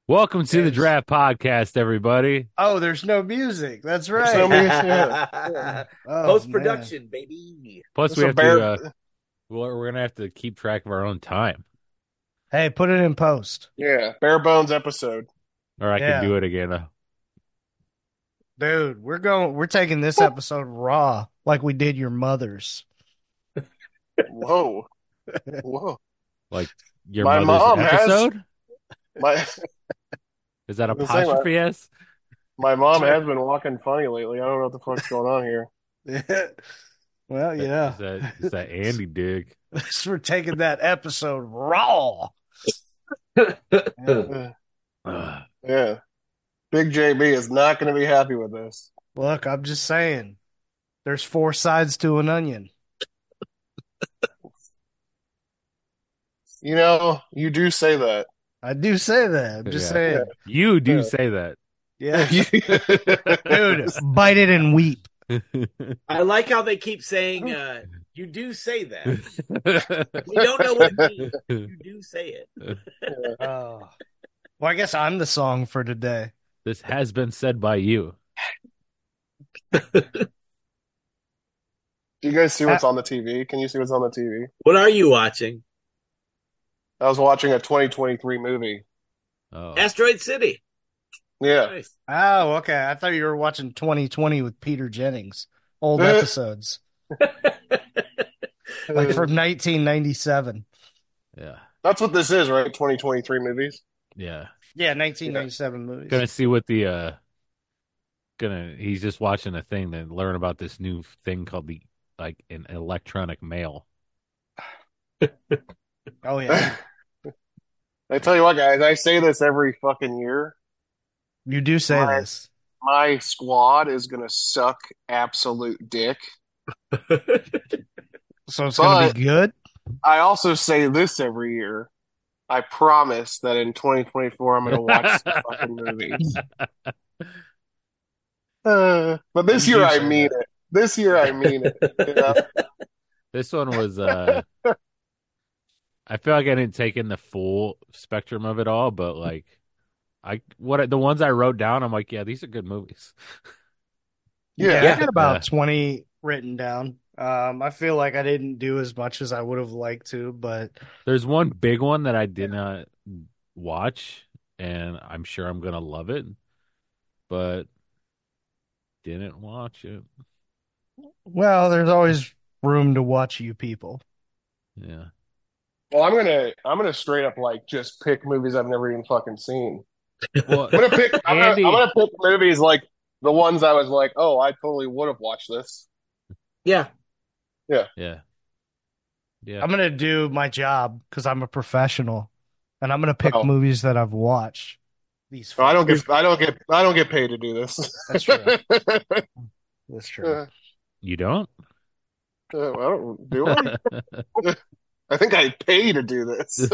Welcome to the Draft Podcast, everybody. Oh, there's no music. That's There's no right. music. Yeah. Oh Post man. production, baby. Plus, we This a have to. bear. We're gonna have to keep track of our own time, Hey, put it in post. Yeah, bare bones episode. or I can Yeah. do it again. Dude, we're taking this episode raw like we did your mother's. Whoa, whoa. Like your My mother's mom has episode. my. Is that I was gonna say, apostrophe S? my mom has been walking funny lately. I don't know what the fuck's going on here. Yeah. Well, Is that Andy dig? we're taking that episode raw. Yeah. Uh, yeah, Big JB is not going to be happy with this. Look, I'm just saying. There's four sides to an onion. You do say that. I do say that. I'm just Yeah. saying. You do Yeah. say that. Yeah. Dude, bite it and weep. I like how they keep saying, you do say that. We don't know what it means. You do say it. Oh. Well, I guess I'm the song for today. This has been said by you. Do you guys see what's on the TV? Can you see what's on the TV? What are you watching? I was watching a 2023 movie. Oh, Asteroid City. Yeah. Nice. Oh, okay. I thought you were watching 2020 with Peter Jennings. Old episodes. Like from 1997. yeah, That's what this is, right? 2023 movies. yeah. Yeah, 1997 movies. Gonna see what the He's just watching a thing to learn about this new thing called an electronic mail. Oh, yeah. I tell you what, guys, I say this every fucking year. You do say My- this. My squad is gonna suck absolute dick. So it's going to But be good? I also say this every year. I promise that in 2024 I'm gonna watch some fucking movies. But this You year do I say mean that. it. This year I mean it. You know? This one was I feel like I didn't take in the full spectrum of it all, but like the ones I wrote down, I'm like, yeah, these are good movies. Yeah, I Yeah. got about Yeah. 20 written down. I feel like I didn't do as much as I would have liked to, but There's one big one that I did not watch, and I'm sure I'm gonna love it, but didn't watch it. well, there's always room to watch you people. Yeah. Well, I'm gonna straight up like just pick movies I've never even fucking seen. Well, I'm gonna pick Andy, I'm gonna pick movies like the ones I was like, oh, I totally would have watched this. Yeah. yeah, yeah. I'm going to do my job because I'm a professional and I'm going to pick Oh. movies that I've watched. These No, I don't get paid to do this. That's true. That's true. I You don't? don't do I? I think I pay to do this.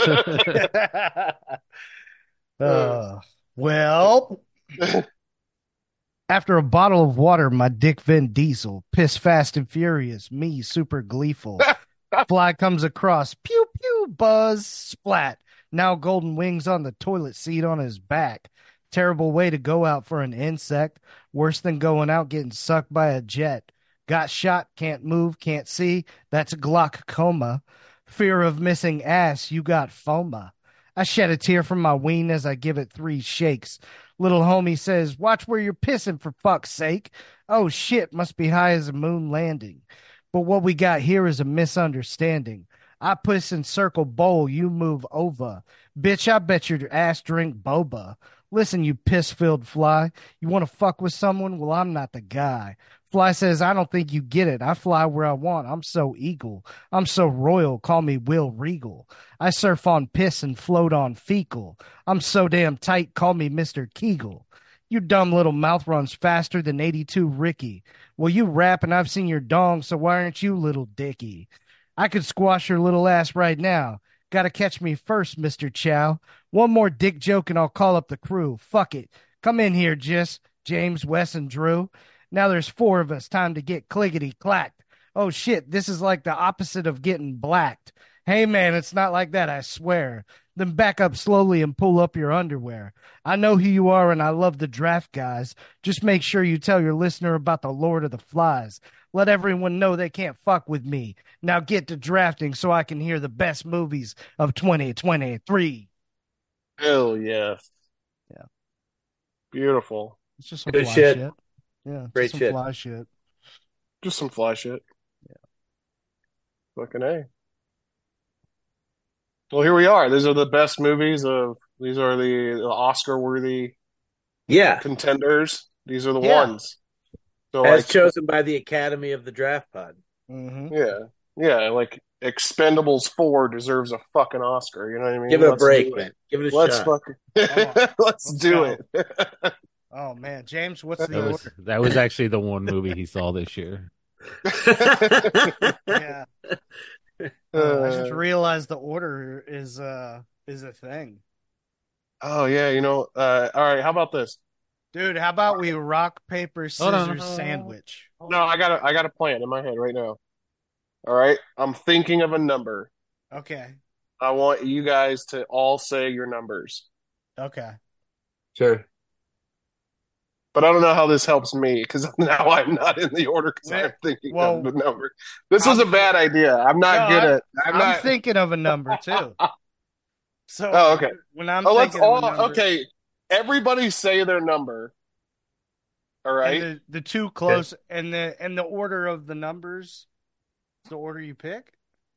Well, after a bottle of water, my dick Vin Diesel, piss fast and furious, me super gleeful. Fly comes across, pew pew, buzz, splat. Now golden wings on the toilet seat on his back. Terrible way to go out for an insect. Worse than going out getting sucked by a jet. Got shot, can't move, can't see. That's glaucoma. Fear of missing ass, you got FOMA. I shed a tear from my ween as I give it 3 shakes. Little homie says, watch where you're pissing for fuck's sake. Oh shit, must be high as a moon landing. But what we got here is a misunderstanding. I piss in circle bowl, you move over. Bitch, I bet your ass drink boba. Listen, you piss-filled fly. You want to fuck with someone? Well, I'm not the guy. Fly says, I don't think you get it. I fly where I want. I'm so eagle. I'm so royal. Call me Will Regal. I surf on piss and float on fecal. I'm so damn tight. Call me Mr. Kegel. Your dumb little mouth runs faster than 82 Ricky. Well, you rap and I've seen your dong, so why aren't you little dicky? I could squash your little ass right now. Gotta catch me first, Mr. Chow. One more dick joke and I'll call up the crew. Fuck it. Come in here, James, Wes, and Drew. Now there's 4 of us. Time to get clickety clacked. Oh shit, this is like the opposite of getting blacked. Hey, man, it's not like that, I swear. Then back up slowly and pull up your underwear. I know who you are and I love the draft guys. Just make sure you tell your listener about the Lord of the Flies. Let everyone know they can't fuck with me. Now get to drafting so I can hear the best movies of 2023. Hell yes. Yeah. Beautiful. It's just some Good fly shit. shit. Yeah, Great just some shit. fly shit. Just some fly shit. Yeah. Fucking A. Well, here we are. These are the best movies of. These are the Oscar-worthy Yeah, contenders. These are the Yeah. ones. So, as like, chosen by the Academy of the Draft Pod. Mm-hmm. yeah, like Expendables 4 deserves a fucking Oscar. You know what I mean? Give it a Let's break, do it. man. Give it a Let's shot. fucking on. let's do go. it. Oh, man. James, what's That the was order? that was actually the one movie he saw this year. Yeah. I just realized the order is a thing. Oh yeah, all right, how about this? Dude, how about we rock, paper, Hold on. scissors, sandwich? No, I got a plan in my head right now. All right, I'm thinking of a number. Okay. I want you guys to all say your numbers. Okay. Sure. But I don't know how this helps me because now I'm not in the order because I'm thinking of the number. This was a bad idea. I'm not good at. I'm thinking of a number too. So Oh, okay. when I'm let's thinking of a all number, okay. Everybody say their number. All right. and the two close and the order of the numbers, is the order you pick.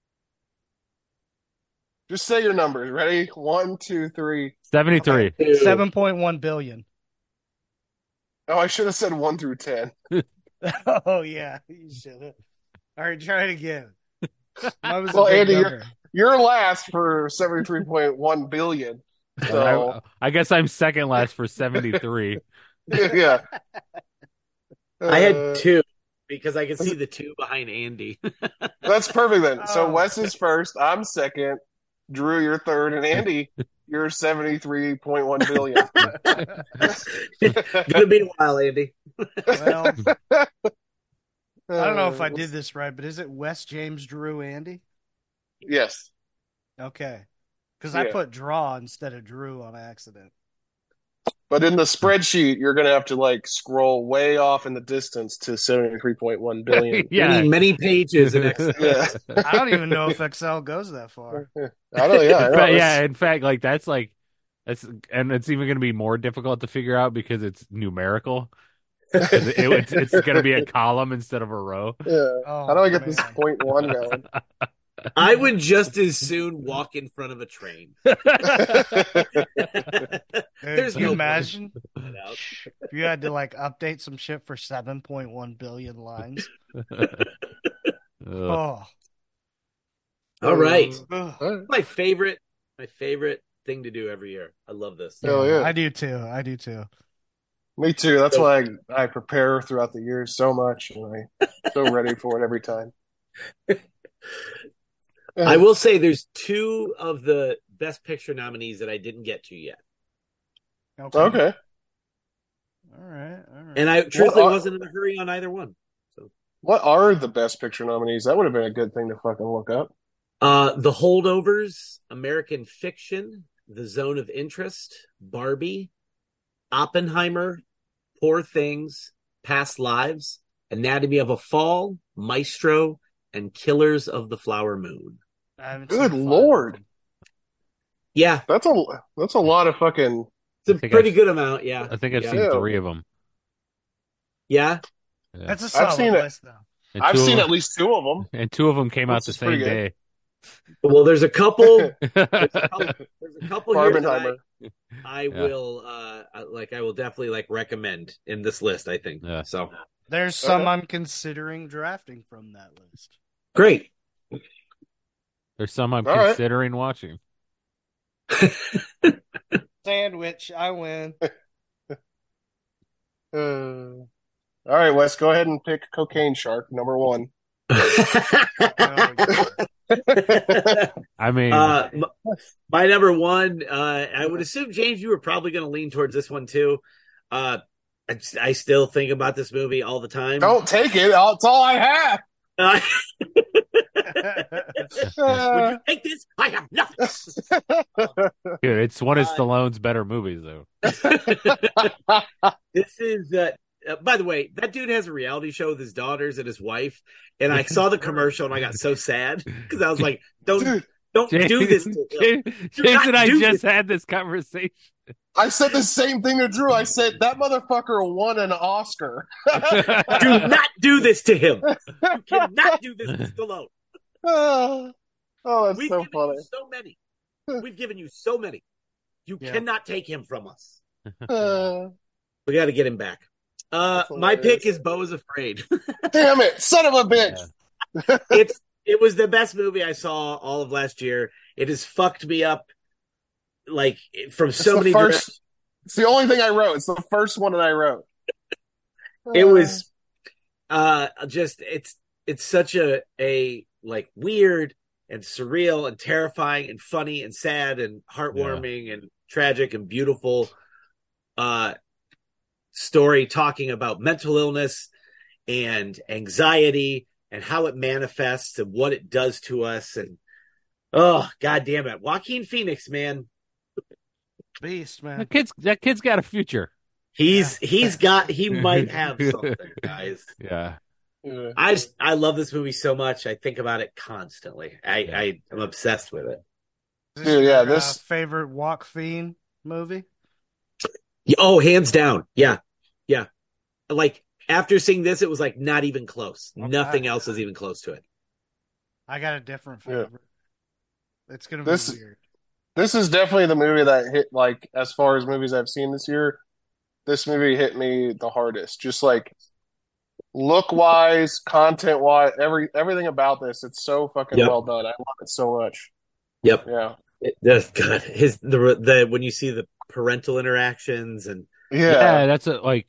Just say your numbers. Ready? 1, 2, 3. 73. Okay. 7.1 billion. Oh, I should have said 1 through 10. Oh yeah, you should have. All right, try it again. That was Well, a big Andy, number. you're last for 73.1 billion. So I guess I'm second last for 73. yeah. I had 2 because I can see the 2 behind Andy. That's perfect then. So Oh. Wes is first, I'm second, Drew, you're third, and Andy, you're 73.1 billion. Gonna be a while, Andy. Well, I don't know if I did this right, but is it Wes, James, Drew, Andy? Yes. Okay. Because I Yeah. put draw instead of Drew on accident. But in the spreadsheet, you're going to have to scroll way off in the distance to 73.1 billion. Yeah. Many pages in Excel. Yeah. I don't even know if Excel goes that far. I know, yeah. I know. In fact, that's and it's even going to be more difficult to figure out because it's numerical. It's going to be a column instead of a row. Yeah. Oh, How do I get this man. 0.1 going? I would just as soon walk in front of a train. Dude, There's can you no imagine point out. if you had to update some shit for 7.1 billion lines? Oh, All right. Ugh. My favorite thing to do every year. I love this. Hell yeah. I do too. Me too. That's why I prepare throughout the year so much, and I'm so ready for it every time. I will say there's 2 of the Best Picture nominees that I didn't get to yet. Okay. All right. And I truthfully wasn't in a hurry on either one. So What are the Best Picture nominees? That would have been a good thing to fucking look up. The Holdovers, American Fiction, The Zone of Interest, Barbie, Oppenheimer, Poor Things, Past Lives, Anatomy of a Fall, Maestro, and Killers of the Flower Moon. Good Lord. Yeah, That's a lot of fucking. it's a pretty good amount. Yeah, I think I've yeah. seen 3 of them. Yeah, That's a solid seen it. list, though. And I've 2 of seen them- at least 2 of them. And 2 of them came out This the is pretty same good. day. well, there's a couple. There's a couple here that Barbenheimer. I will I will definitely recommend in this list. I think Yeah. so. There's some I'm considering drafting from that list. Great. There's some I'm All right. considering watching. Sandwich, I win. All right, Wes, go ahead and pick Cocaine Shark, number 1. I mean, My number 1, I would assume, James, you were probably going to lean towards this one too. I still think about this movie all the time. Don't take it. That's all I have. Would you take this? I have nothing. Dude, it's one of Stallone's better movies, though. This is by the way, that dude has a reality show with his daughters and his wife, and I saw the commercial and I got so sad because I was like, "Don't do this." James and I just had this conversation. I said the same thing to Drew. I said that motherfucker won an Oscar. Do not do this to him. You cannot do this to Stallone. Oh, that's We've so given funny. you so many. We've given you so many. You cannot take him from us. We got to get him back. My pick is Beau is Afraid. Damn it, son of a bitch! It was the best movie I saw all of last year. It has fucked me up, like from so many. It's the only thing I wrote. It's the first one that I wrote. It was just it's such a like weird and surreal and terrifying and funny and sad and heartwarming and tragic and beautiful story talking about mental illness and anxiety and how it manifests and what it does to us. And oh, God damn it. Joaquin Phoenix, man. Beast, man. That kid's got a future. He might have something, guys. Yeah. I love this movie so much. I think about it constantly. I'm obsessed with it. This favorite Joaquin movie? Oh, hands down. Yeah. Like after seeing this, it was like not even close. Okay. Nothing else is even close to it. I got a different favorite. Yeah. It's gonna be weird. This is definitely the movie that hit, like, as far as movies I've seen this year, this movie hit me the hardest. Just like look wise, content wise, everything about this. It's so fucking well done. I love it so much. Yep. Yeah. That's good. The when you see the parental interactions and that's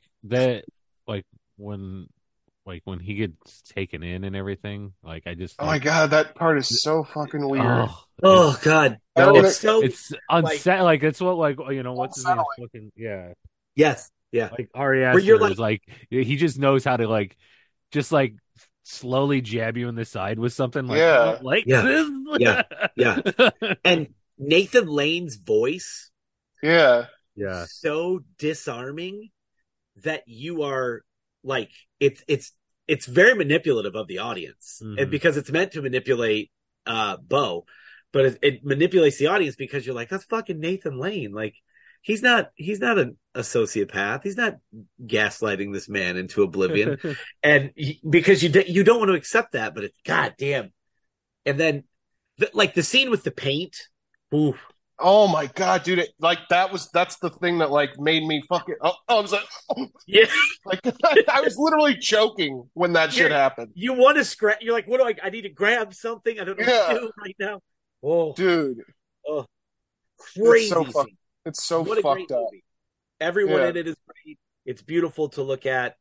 when he gets taken in and everything. Like I just. Oh my god, that part is so fucking weird. Oh god, it's unsettling. Like it's what what's his name? Fucking Yes. Yeah. Like Ari Aster is like he just knows how to just slowly jab you in the side with something this. Yeah. And Nathan Lane's voice. Yeah. So disarming that you are like it's very manipulative of the audience. Mm-hmm. And because it's meant to manipulate Beau, but it manipulates the audience because you're like, that's fucking Nathan Lane. Like he's not a sociopath. He's not gaslighting this man into oblivion. And because you don't want to accept that, but it's goddamn. And then the scene with the paint. Ooh. Oh my god, dude! That's the thing that made me fucking. I was like, yeah, I was literally choking when that shit happened. You want to scratch? You're like, what do I need to grab something? I don't know what to do right now. Oh, dude! Oh, crazy! It's so fucked up. Movie. Everyone in it is great. It's beautiful to look at.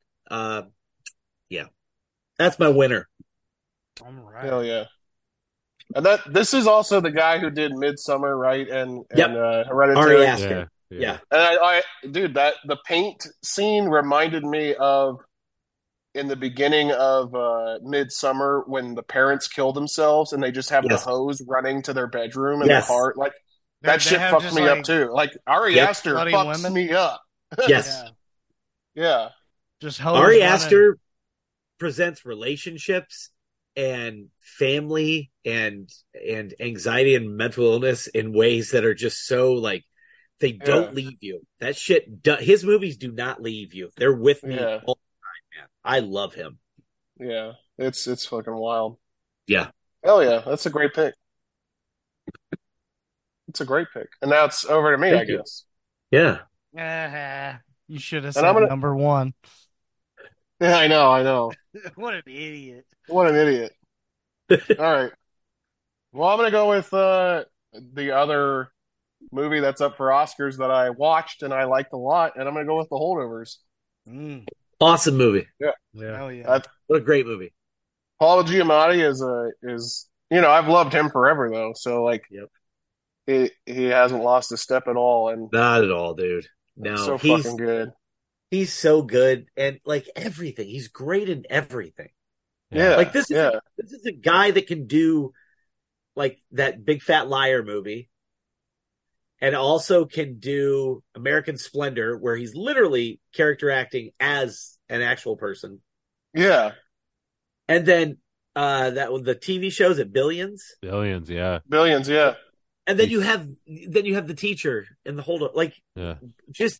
That's my winner. All right. Hell yeah! And this is also the guy who did Midsommar, right? And Hereditary. Ari Aster. Yeah. And I dude, the paint scene reminded me of in the beginning of Midsommar when the parents kill themselves and they just have the hose running to their bedroom and the car. Like that shit fucked me up too. Like Ari Aster fucks me up. Yes. Yeah. Just hose Ari Aster presents relationships and family and anxiety and mental illness in ways that are just so they don't leave you. That shit, his movies do not leave you. They're with me all the time, man. I love him. Yeah, it's fucking wild. Yeah. Hell yeah, that's a great pick. It's a great pick. And now it's over to me, I guess. Yeah. You should have said number one. Yeah, I know. What an idiot. All right. Well, I'm going to go with the other movie that's up for Oscars that I watched and I liked a lot, and I'm going to go with The Holdovers. Awesome movie. Yeah. Hell yeah. What a great movie. Paul Giamatti is I've loved him forever though, so he hasn't lost a step at all, and not at all, dude. No, so fucking good. He's so good and everything. He's great in everything. Yeah. Like this is yeah. this is a guy that can do like that Big Fat Liar movie, and also can do American Splendor, where he's literally character acting as an actual person. Yeah. And then that the TV shows at Billions. Billions, yeah. Billions, yeah. And then you have the teacher in the hold up, like Yeah. just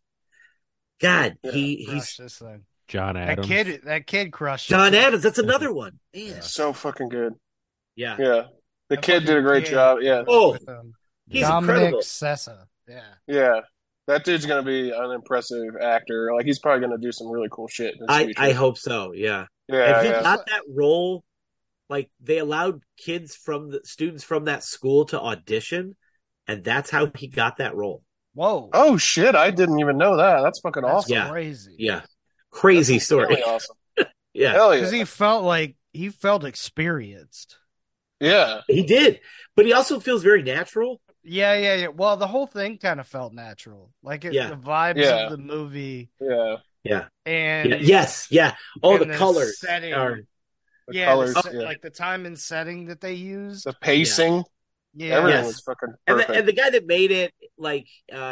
God, Yeah. he's Crush this thing. John Adams. That kid crushed John it. Adams. That's another one. Man. So fucking good. Yeah. Yeah. The That kid did a fucking great kid. job. Yeah. Oh, he's Dominic incredible. Sessa. Yeah. Yeah. That dude's gonna be an impressive actor. Like he's probably gonna do some really cool shit in his future. I hope so. Yeah. Yeah, And he yeah. got that role. Like they allowed students from that school to audition, and that's how he got that role. Whoa. Oh shit! I didn't even know that. That's fucking That's awesome. Yeah. crazy. Yeah. Crazy That's story. really awesome. Yeah. Hell yeah. Because he felt experienced. Yeah. He did. But he also feels very natural. Yeah. Well, the whole thing kind of felt natural. Like Yeah. the vibes Yeah. of the movie Yeah. Yeah. and Yeah. Yes. Yeah. Oh, and the colors setting. are The yeah, colors. the, yeah. like the time and setting that they used. The pacing. Yeah. Everything Yes. was fucking and perfect. the guy that made it, like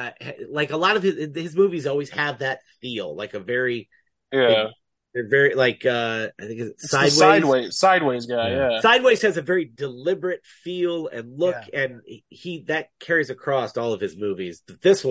a lot of his movies always have that feel, like a very, yeah. they're very like I think it's It's the Sideways. sideways guy. Yeah. Yeah. Sideways has a very deliberate feel and look, Yeah. and he that carries across all of his movies. This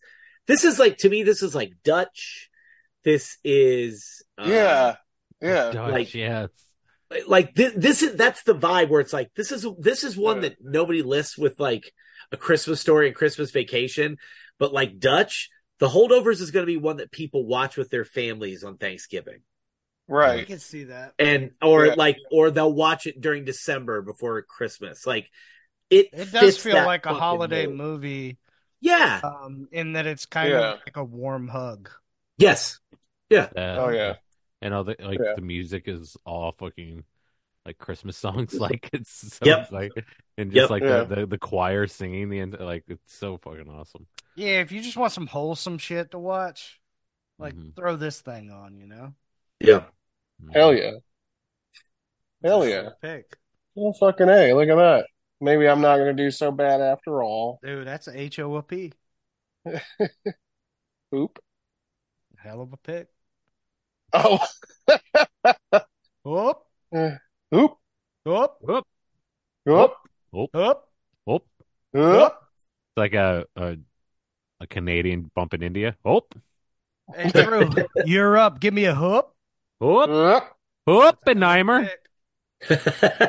is like, to me, this is like Dutch. This is Yeah. Yeah. Dutch, like- yes. like this is that's the vibe where it's like this is one that nobody lists with like A Christmas Story and Christmas Vacation, but like Dutch, The Holdovers is going to be one that people watch with their families on Thanksgiving, I Right. can see that. and Yeah. or they'll watch it during December before Christmas. Like it It does fits feel that like a fucking holiday mold. movie, Yeah. in that it's kind Yeah. of like a warm hug. Yes. Yeah. Oh yeah. And all the Yeah. the music is all fucking like Christmas songs. Like it's so Yep. like and Yep. just like Yeah. the choir singing the end. Like it's so fucking awesome. Yeah, if you just want some wholesome shit to watch, like Mhm. throw this thing on, you know? Yeah. Hell yeah. Hell yeah. Pick. Well, fucking A. Look at that. Maybe I'm not gonna do so bad after all. Dude, that's a HOP. Oop. Hell of a pick. Oh. Whoop, Oop. whoop, Whoop, Oop. whoop, whoop, whoop. Oop. It's like a Canadian bump in India. Whoop, Hey, Drew, you're up. Give me a whoop. whoop, Oop. Oppenheimer. Is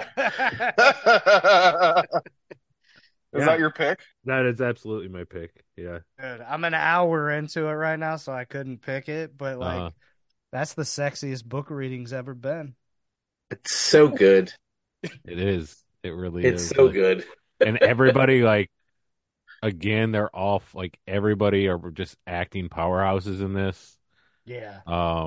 that your pick? That is absolutely my pick. Yeah. Dude, I'm an hour into it right now, so I couldn't pick it, but like Uh-huh. that's the sexiest book reading's ever been. It's so good. It is. It really It's is. so Like, good. and everybody like again they're all like everybody are just acting powerhouses in this. Yeah.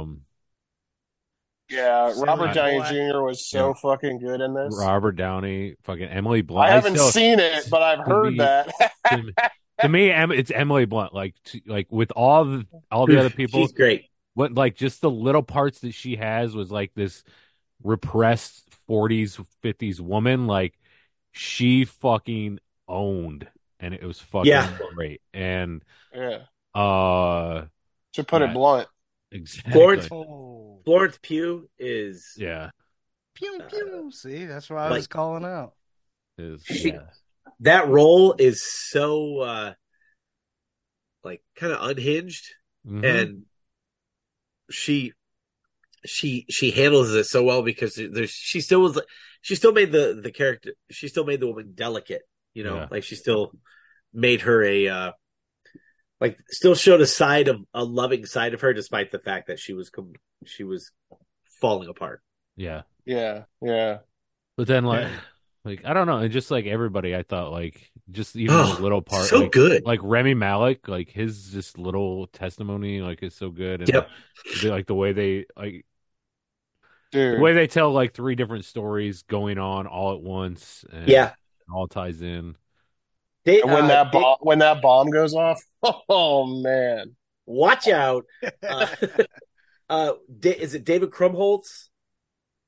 Yeah, Silly Robert Downey boy. Jr. was so Yeah. fucking good in this. Robert Downey, fucking Emily Blunt. I haven't still- seen it, but I've heard me- that. to me, it's Emily Blunt. Like with all the other people, She's great. what like just the little parts that she has was like this repressed 40s 50s woman. Like she fucking owned, and it was fucking Yeah. great. And Yeah, uh, to put Yeah. it blunt. exactly, Florence- Oh. Florence Pugh is yeah, Pew pew. See, that's what I like- was calling out. is She- yeah. that role is so like kind of unhinged, Mhm. and she handles it so well because she still made the character, she still made the woman delicate, you know. Yeah. Like she still made her like still showed a loving side of her, despite the fact that she was falling apart. Yeah. Yeah, yeah, But then like I don't know, and just like everybody, I thought like just even Oh, the little part, so like, good. like Remy Malik, like his just little testimony, like is so good, and Yep. like the way they like dude. the way they tell like three different stories going on all at once, and Yeah. it all ties in. They, And when that bomb goes off, oh man, watch out. Is it David Krumholtz?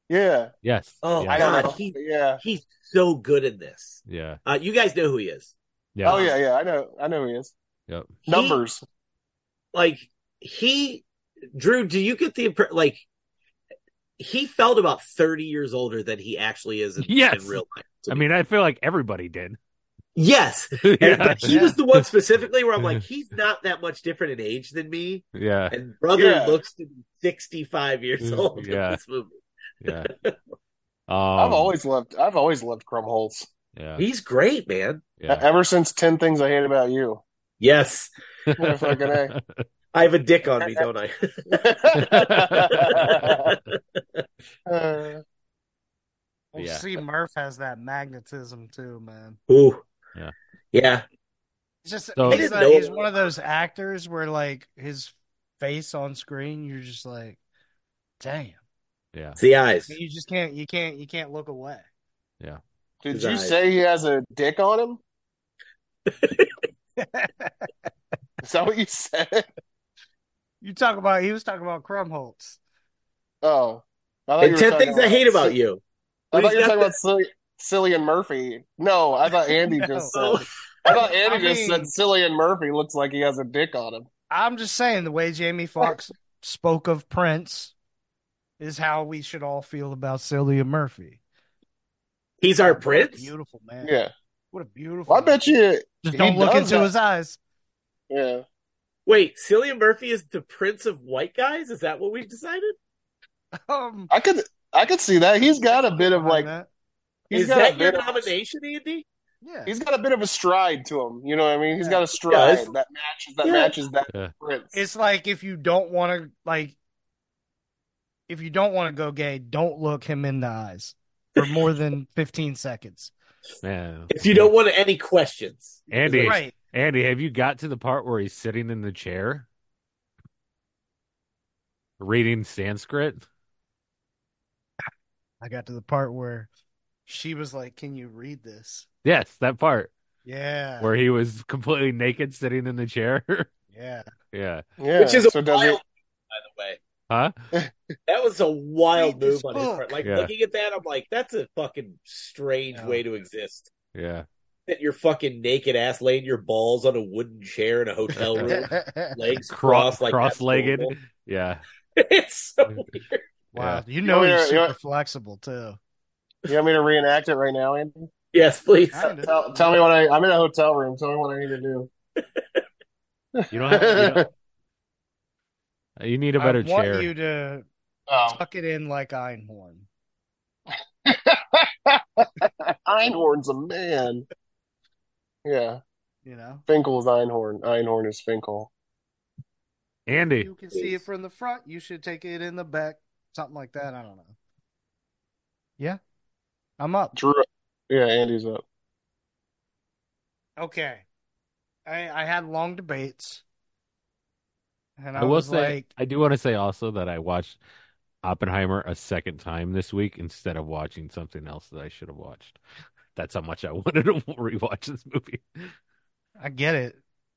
Yeah. Yes. Oh I Yeah. don't God, know. Yeah. he's so good in this. Yeah. You guys know who he is. Yeah. Oh yeah, yeah. I know who he is. Yep. Numbers. Like he, Drew. Do you get the like? He felt about 30 years older than he actually is Yes. in real life. I mean, I feel like everybody did. Yes, Yeah. but he was the one specifically where I'm like, he's not that much different in age than me, Yeah. and brother Yeah. looks to be 65 years old Yeah. in this movie. Yeah. I've always loved Krumholtz. Yeah. He's great, man. Yeah. Ever since 10 Things I Hate About You. Yes, Yeah, fucking A. I have a dick on me, don't I? Uh, Well, Yeah. see, Murph has that magnetism too, man. Ooh, Yeah. yeah. It's just So- he's, didn't know- he's one of those actors where like his face on screen, you're just like, damn. Yeah. It's the eyes. You just can't look away. Yeah. did His you eyes. say he has a dick on him? Is that what you said? He was talking about Krumholtz. Oh. I thought And you were 10 talking things I hate about you. I thought He's you were got talking about Cillian Murphy. No, I thought Andy just No. said. I thought Andy I just said mean- Cillian Murphy looks like he has a dick on him. I'm just saying the way Jamie Foxx spoke of Prince is how we should all feel about Cillian Murphy. He's our What a prince. beautiful man. Yeah. What a beautiful. Well, I bet you. Just he don't look does into that. his eyes. Yeah. Wait, Cillian Murphy is the prince of white guys? Is that what we've decided? I could see that. He's got a bit of like. that. He's Is got a that your bit of- nomination, Andy? Yeah. He's got a bit of a stride to him. You know what I mean? He's Yeah. got a stride Yes. that matches that Yeah. prince. It's like if you don't want to go gay, don't look him in the eyes for more than 15 seconds. Man. If you don't want any questions. Andy. Right. Andy, have you got to the part where he's sitting in the chair reading Sanskrit? I got to the part where she was like, "Can you read this?" Yes, that part Yeah. where he was completely naked sitting in the chair. Yeah. Yeah. Yeah. Which is a so does wild, it? by the way. Huh? That was a wild Read this move on his book. part. Like Yeah. looking at that, I'm like, that's a fucking strange Yeah. way to exist. Yeah. That you're fucking naked ass laying your balls on a wooden chair in a hotel room, legs crossed like that's Cross-legged. normal. Yeah. It's so weird. Wow. Yeah. You know Yeah, he's yeah. super flexible too. You want me to reenact it right now, Andy? Yes, please. Kinda. Tell me what I'm in a hotel room. Tell me what I need to do. You don't have, you need a better I want chair. you to Oh. tuck it in like Einhorn. Einhorn's a man. Yeah. You know, Finkel's Einhorn. Einhorn is Finkel. Andy. you can see it from the front. You should take it in the back. Something like that. I don't know. Yeah, I'm up. Drew. Yeah, Andy's up. Okay, I had long debates, and I I will was say, like, I do want to say also that I watched Oppenheimer a second time this week instead of watching something else that I should have watched. That's how much I wanted to rewatch this movie. I get it.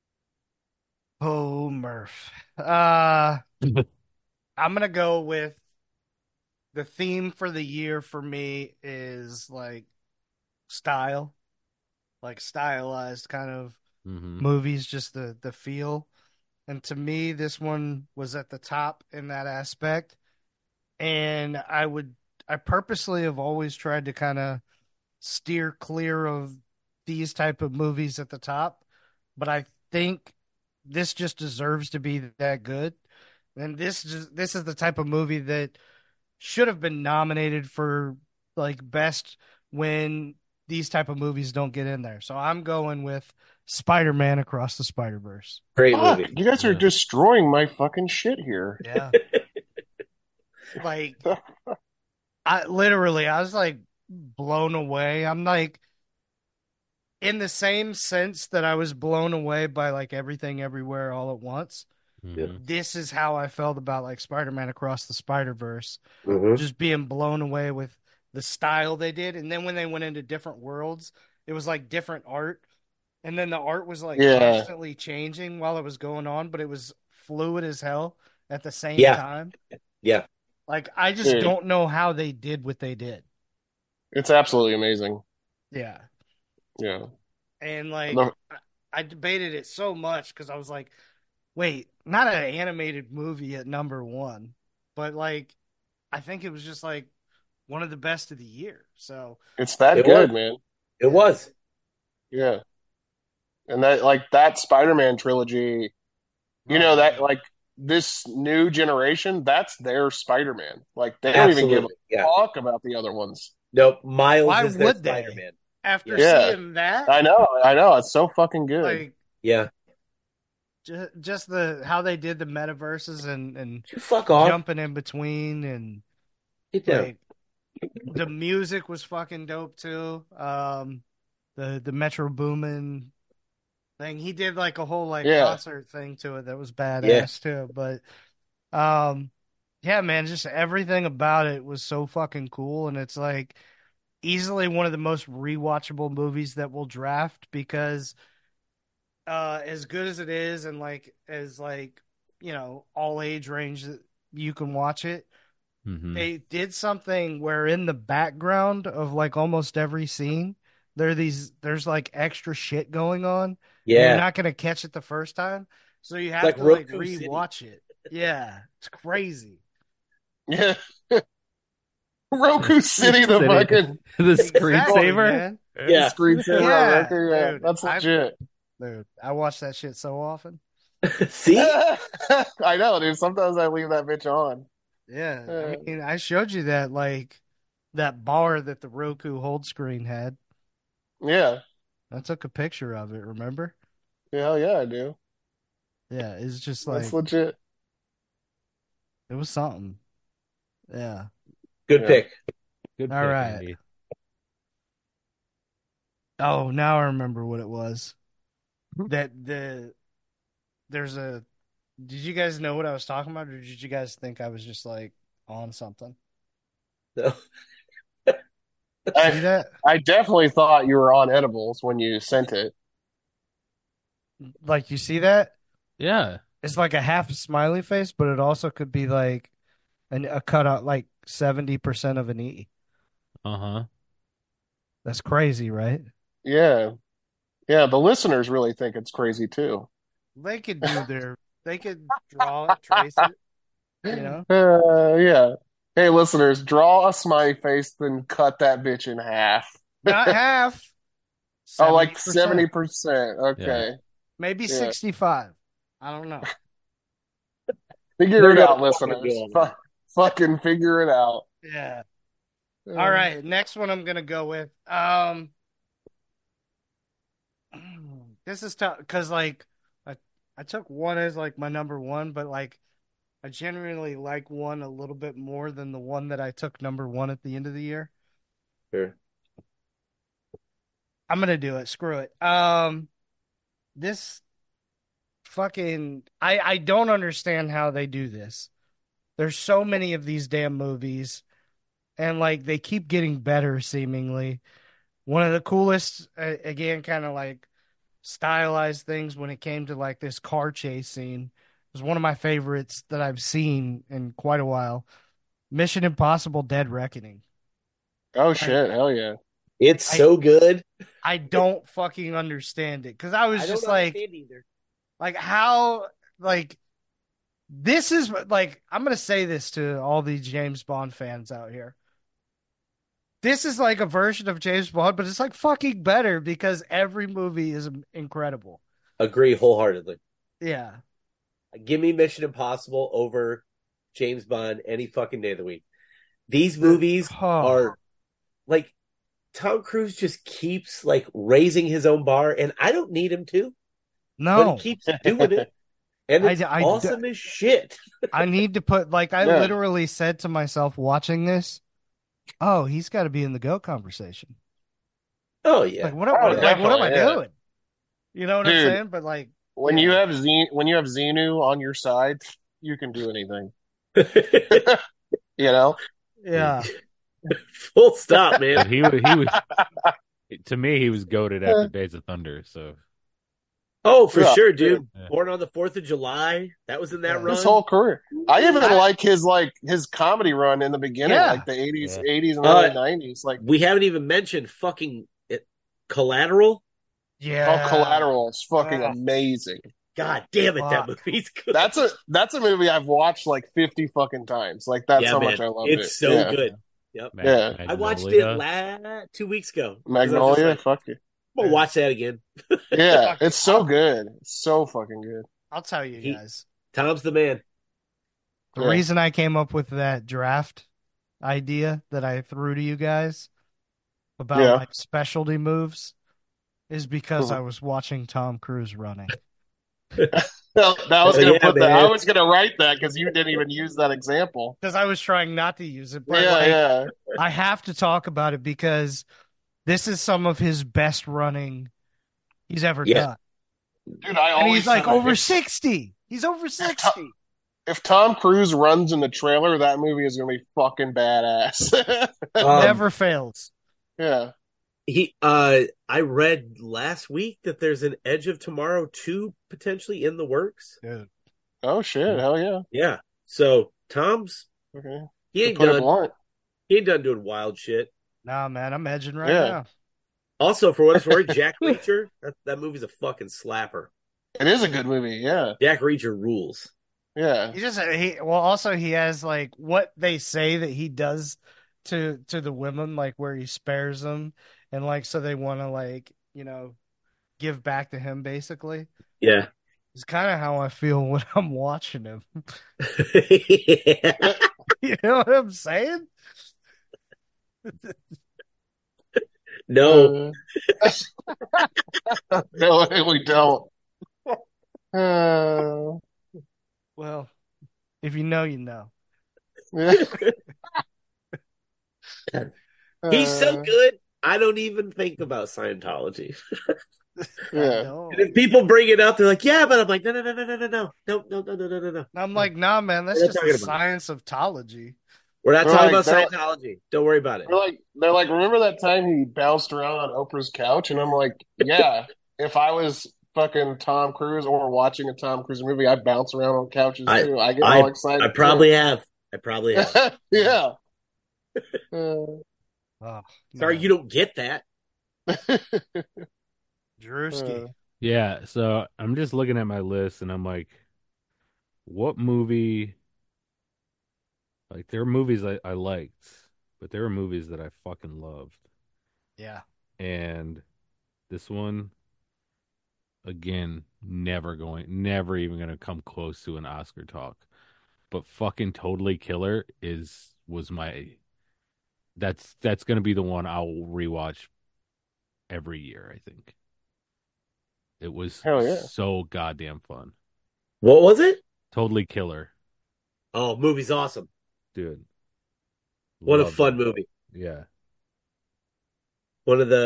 Oh, Murph. I'm gonna go with the theme for the year for me is like style, like stylized kind of Hmm. movies, just the feel. And to me, this one was at the top in that aspect. And I purposely have always tried to kind of steer clear of these type of movies at the top, but I think this just deserves to be that good. And this is the type of movie that should have been nominated for like best when these type of movies don't get in there. So I'm going with Spider-Man Across the Spider-Verse. Great Fuck, movie. you guys are Yeah. destroying my fucking shit here. Yeah. Like I was like blown away. I'm like in the same sense that I was blown away by like Everything Everywhere All at Once. Mhm. This is how I felt about like Spider-Man Across the Spider-Verse. Mhm. Just being blown away with the style they did. And then when they went into different worlds, it was like different art. And then the art was like Yeah. constantly changing while it was going on, but it was fluid as hell at the same Yeah. time. Yeah. Like, I just Dude. don't know how they did what they did. It's absolutely amazing. Yeah. Yeah. And like, The- I debated it so much because I was like, wait, not an animated movie at number one, but like, I think it was just like one of the best of the year. So, It's that It good, was. man. It was. Yeah. And that Spider-Man trilogy, you know, that like this new generation, that's their Spider-Man. Like they don't even give a Absolutely. Yeah. fuck about the other ones. Nope. Miles why is their would they? Spider-Man. After Yeah. Yeah. seeing that, I know. It's so fucking good. like, Yeah. just the how they did the metaverses and You fuck off. jumping in between and Get down. like the music was fucking dope too. The Metro Boomin thing, he did like a whole like Yeah. concert thing to it that was badass too. But yeah, man, just everything about it was so fucking cool, and it's like easily one of the most rewatchable movies that we'll draft because as good as it is and like as like all age range that you can watch it, they did something where in the background of like almost every scene there's like extra shit going on, and you're Yeah. not gonna catch it the first time, so you have like to like Roku City. rewatch it. Yeah, it's crazy. Yeah. Roku City, the City. fucking The Exactly, screensaver. man. Yeah. screensaver Yeah, on Roku. Yeah, dude, that's legit. Dude, I watch that shit so often. See? I know, dude. Sometimes I leave that bitch on. Yeah, I mean, I showed you that like that bar that the Roku hold screen had. Yeah. I took a picture of it. Remember? Hell yeah, I do. Yeah, it's just That's like legit. it was something. Yeah. Good Yeah. pick. Good All pick, right. Andy. Oh, now I remember what it was. There's a. Did you guys know what I was talking about, or did you guys think I was just like on something? No. See that? I definitely thought you were on edibles when you sent it. Like you see that? Yeah. It's like a half smiley face, but it also could be like a cutout, like 70% of an E. Uh-huh. That's crazy, right? Yeah. Yeah, the listeners really think it's crazy too. They could they could draw it, trace it, Yeah. Hey, listeners, draw a smiley face, then cut that bitch in half. Not half, Oh, like 70%, 70%. Okay. maybe Yeah. 65. I don't know. Figure They're it gonna out, fucking listeners. go on that. Fucking figure it out. Yeah. All right, next one I'm gonna go with. This is tough because like I took one as like my number one, but like I genuinely like one a little bit more than the one that I took number one at the end of the year. Sure. I'm gonna do it. Screw it. This fucking I don't understand how they do this. There's so many of these damn movies, and like they keep getting better seemingly. One of the coolest, again, kind of like stylized things when it came to like this car chase scene was one of my favorites that I've seen in quite a while. Mission Impossible: Dead Reckoning. Oh shit! Hell yeah! It's so good. I don't fucking understand it because I was I just don't like, understand either. like how like this is like I'm gonna say this to all these James Bond fans out here. This is like a version of James Bond, but it's like fucking better because every movie is incredible. Agree wholeheartedly. Yeah. Give me Mission Impossible over James Bond any fucking day of the week. These movies are like Tom Cruise just keeps like raising his own bar, and I don't need him to. No, but he keeps doing it, and it's awesome as shit. I need to put like I literally said to myself watching this, oh, he's got to be in the GOAT conversation. Oh yeah, like what am I doing? You know what I'm saying? But like when you have Xenu on your side, you can do anything. You know? Yeah. Full stop, man. But he was to me he was goated after Days of Thunder. So Oh, for Yeah. sure, dude. Yeah. Born on the 4th of July. That was in that Yeah. run. His whole career. I even like his comedy run in the beginning, Yeah. like the 80s, Yeah. 80s and early 90s. Like, We haven't even mentioned fucking Collateral. Yeah. Collateral is fucking Oh. amazing. God damn it, that Fuck. movie's good. That's a movie I've watched like 50 fucking times. Like, that's Yeah, how man. much I loved it. It's so Yeah. good. Yep. Yeah. I watched Magnolia. it 2 weeks ago. 'Cause I was just Magnolia, like, fuck you. I'm gonna watch that again. Yeah, it's so good. It's so fucking good. I'll tell you He- guys. Tom's the man. The Yeah. reason I came up with that draft idea that I threw to you guys about Yeah. like specialty moves is because Mhm. I was watching Tom Cruise running. No, I was Oh, gonna yeah, put that. man. I was gonna write that because you didn't even use that example. Because I was trying not to use it, but Yeah, like yeah. I have to talk about it because this is some of his best running he's ever Yeah. done. Dude, I And always he's like said that over if- 60. He's over 60. If Tom Cruise runs in the trailer, that movie is gonna be fucking badass. Never fails. Yeah. I read last week that there's an Edge of Tomorrow 2 potentially in the works. Dude. Oh shit! Hell yeah. Yeah. So Tom's Okay. he To ain't put it done blunt. he ain't done doing wild shit. Nah, man, I'm edging right Yeah. now. Also, for what it's worth, Jack Reacher, that movie's a fucking slapper. It is a good movie. Yeah. Jack Reacher rules. Yeah. Also he has like what they say that he does to the women, like where he spares them and like so they want to like, give back to him basically. Yeah. It's kind of how I feel when I'm watching him. Yeah. You know what I'm saying? No. No, we don't. Uh, Well, if you know, you know. He's so good. I don't even think about Scientology. I Yeah. know. And if people bring it up, they're like, "Yeah," but I'm like, "No, no, no, no, no, no, no, no, no, no, no, no, no, no." I'm like, nah, man, that's What are you just the talking about? science of tology. We're not They're talking like- about Scientology. Don't worry about it. they're like, remember that time he bounced around on Oprah's couch? And I'm like, yeah, if I was fucking Tom Cruise or watching a Tom Cruise movie, I'd bounce around on couches too. I get all excited. I probably have. Yeah. Oh, Sorry, man. you don't get that. Drewski. Yeah, so I'm just looking at my list and I'm like, what movie? Like, there are movies I liked, but there are movies that I fucking loved. Yeah. And this one, again, never even gonna come close to an Oscar talk. But fucking Totally Killer that's gonna be the one I'll rewatch every year, I think. It was Hell yeah. so goddamn fun. What was it? Totally Killer, Oh, movie's awesome. dude. What a Loved fun it. movie. Yeah. One of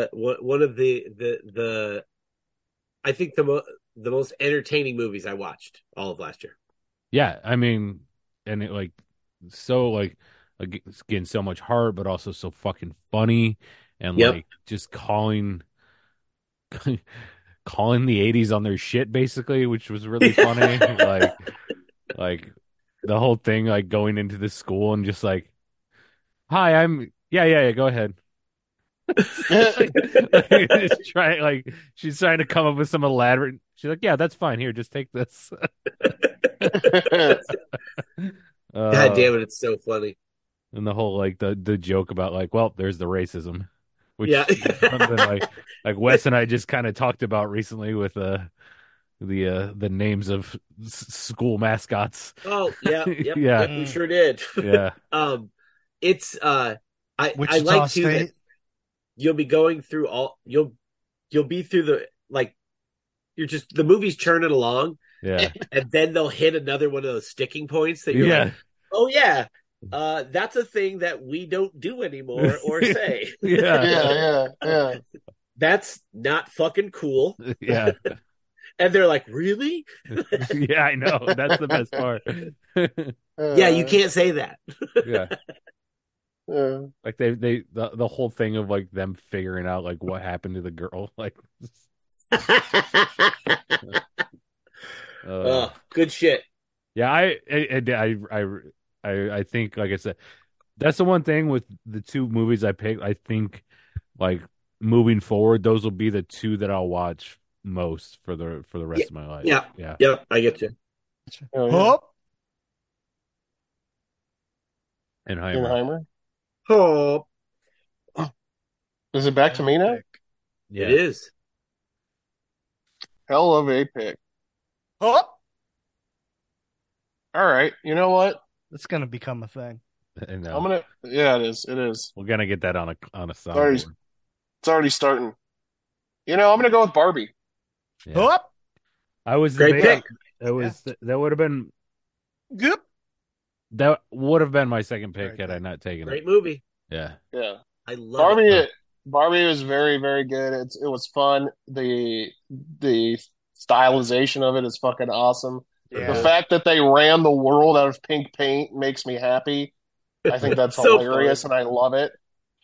the I think the most entertaining movies I watched all of last year. Yeah, I mean, and it again, so much heart, but also so fucking funny, and Yep. like just calling the 80s on their shit, basically, which was really funny. like the whole thing, like going into the school and just like, hi, yeah, go ahead. She's trying to come up with some elaborate. She's like, yeah, that's fine. Here, just take this. God damn it, it's so funny. And the whole like the joke about like, well, there's the racism, which Yeah. is something like Wes and I just kind of talked about recently with the names of school mascots. Oh, yeah, Yeah. yep, we sure did. Yeah, It's I Wichita like too that State. you'll be going through you'll be through the movie's churning along, yeah, and then they'll hit another one of those sticking points that you're yeah, like, oh yeah, that's a thing that we don't do anymore or say. yeah, yeah. That's not fucking cool. yeah. And they're like, really? Yeah, I know. That's the best part. Yeah, you can't say that. Yeah. Like the whole thing of like them figuring out like what happened to the girl, like Uh, Good shit. yeah, I think, like I said, that's the one thing with the two movies I picked. I think, like, moving forward, those will be the two that I'll watch most for the Yeah, rest of my life. yeah, Yeah, yeah. I get you. Oh, yeah. Hop. and Heimer. Oppenheimer. Oh, Is it back to me now? Yeah, it is. Hell of a pick. Hop. All right. You know what? It's gonna become a thing. and I'm gonna. Yeah, it is. It is. we're gonna get that on a already- soundboard. It's already starting. You know, I'm gonna go with Barbie. Yeah. Hop. I was Great debating. pick. That would have been Goop. my second pick Great had I pick. not taken Great it. movie. Yeah, Yeah. I love Barbie. it. Barbie was very, very good. It was fun. The stylization of it is fucking awesome. The Yeah. fact that they ran the world out of pink paint makes me happy. I think that's So hilarious, fun. and I love it.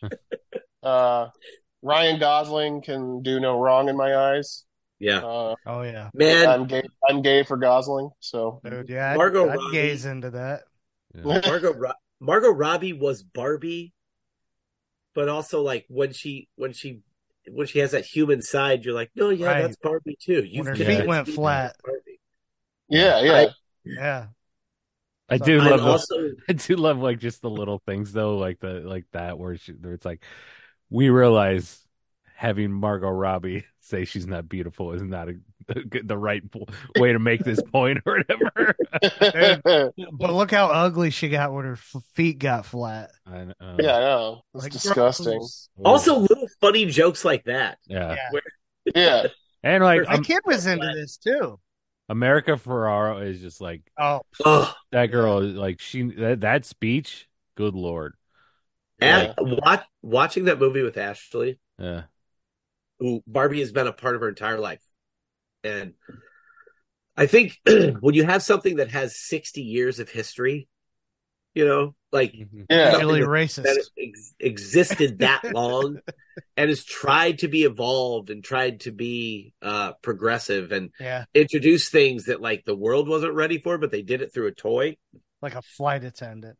Ryan Gosling can do no wrong in my eyes. Yeah, Oh yeah. man. I'm gay. I'm gay for Gosling. So Dude, yeah. Margot I'd Robbie. gaze into that. yeah. Margot Robbie was Barbie, but also like when she has that human side, you're like, no, yeah, Right. that's Barbie too. When her feet convinced went me flat. that's Barbie. yeah. Yeah. I do And love also, I do love, like, just the little things though, like that where it's like, we realize having Margot Robbie say she's not beautiful is not the right way to make this point or whatever. But look how ugly she got when her feet got flat. I know. Yeah, I know. It's Like, disgusting. gross. also little funny jokes like that. Yeah. Yeah. Yeah. And like My kid was into this too. America Ferraro is just like, Oh, Ugh. that girl, like, that speech, good Lord. Yeah. And watching that movie with Ashley, Yeah. who Barbie has been a part of her entire life. And I think when you have something that has 60 years of history, like Yeah. something really that racist. existed that long and has tried to be evolved and tried to be progressive and Yeah. introduce things that like the world wasn't ready for, but they did it through a toy. Like a flight attendant.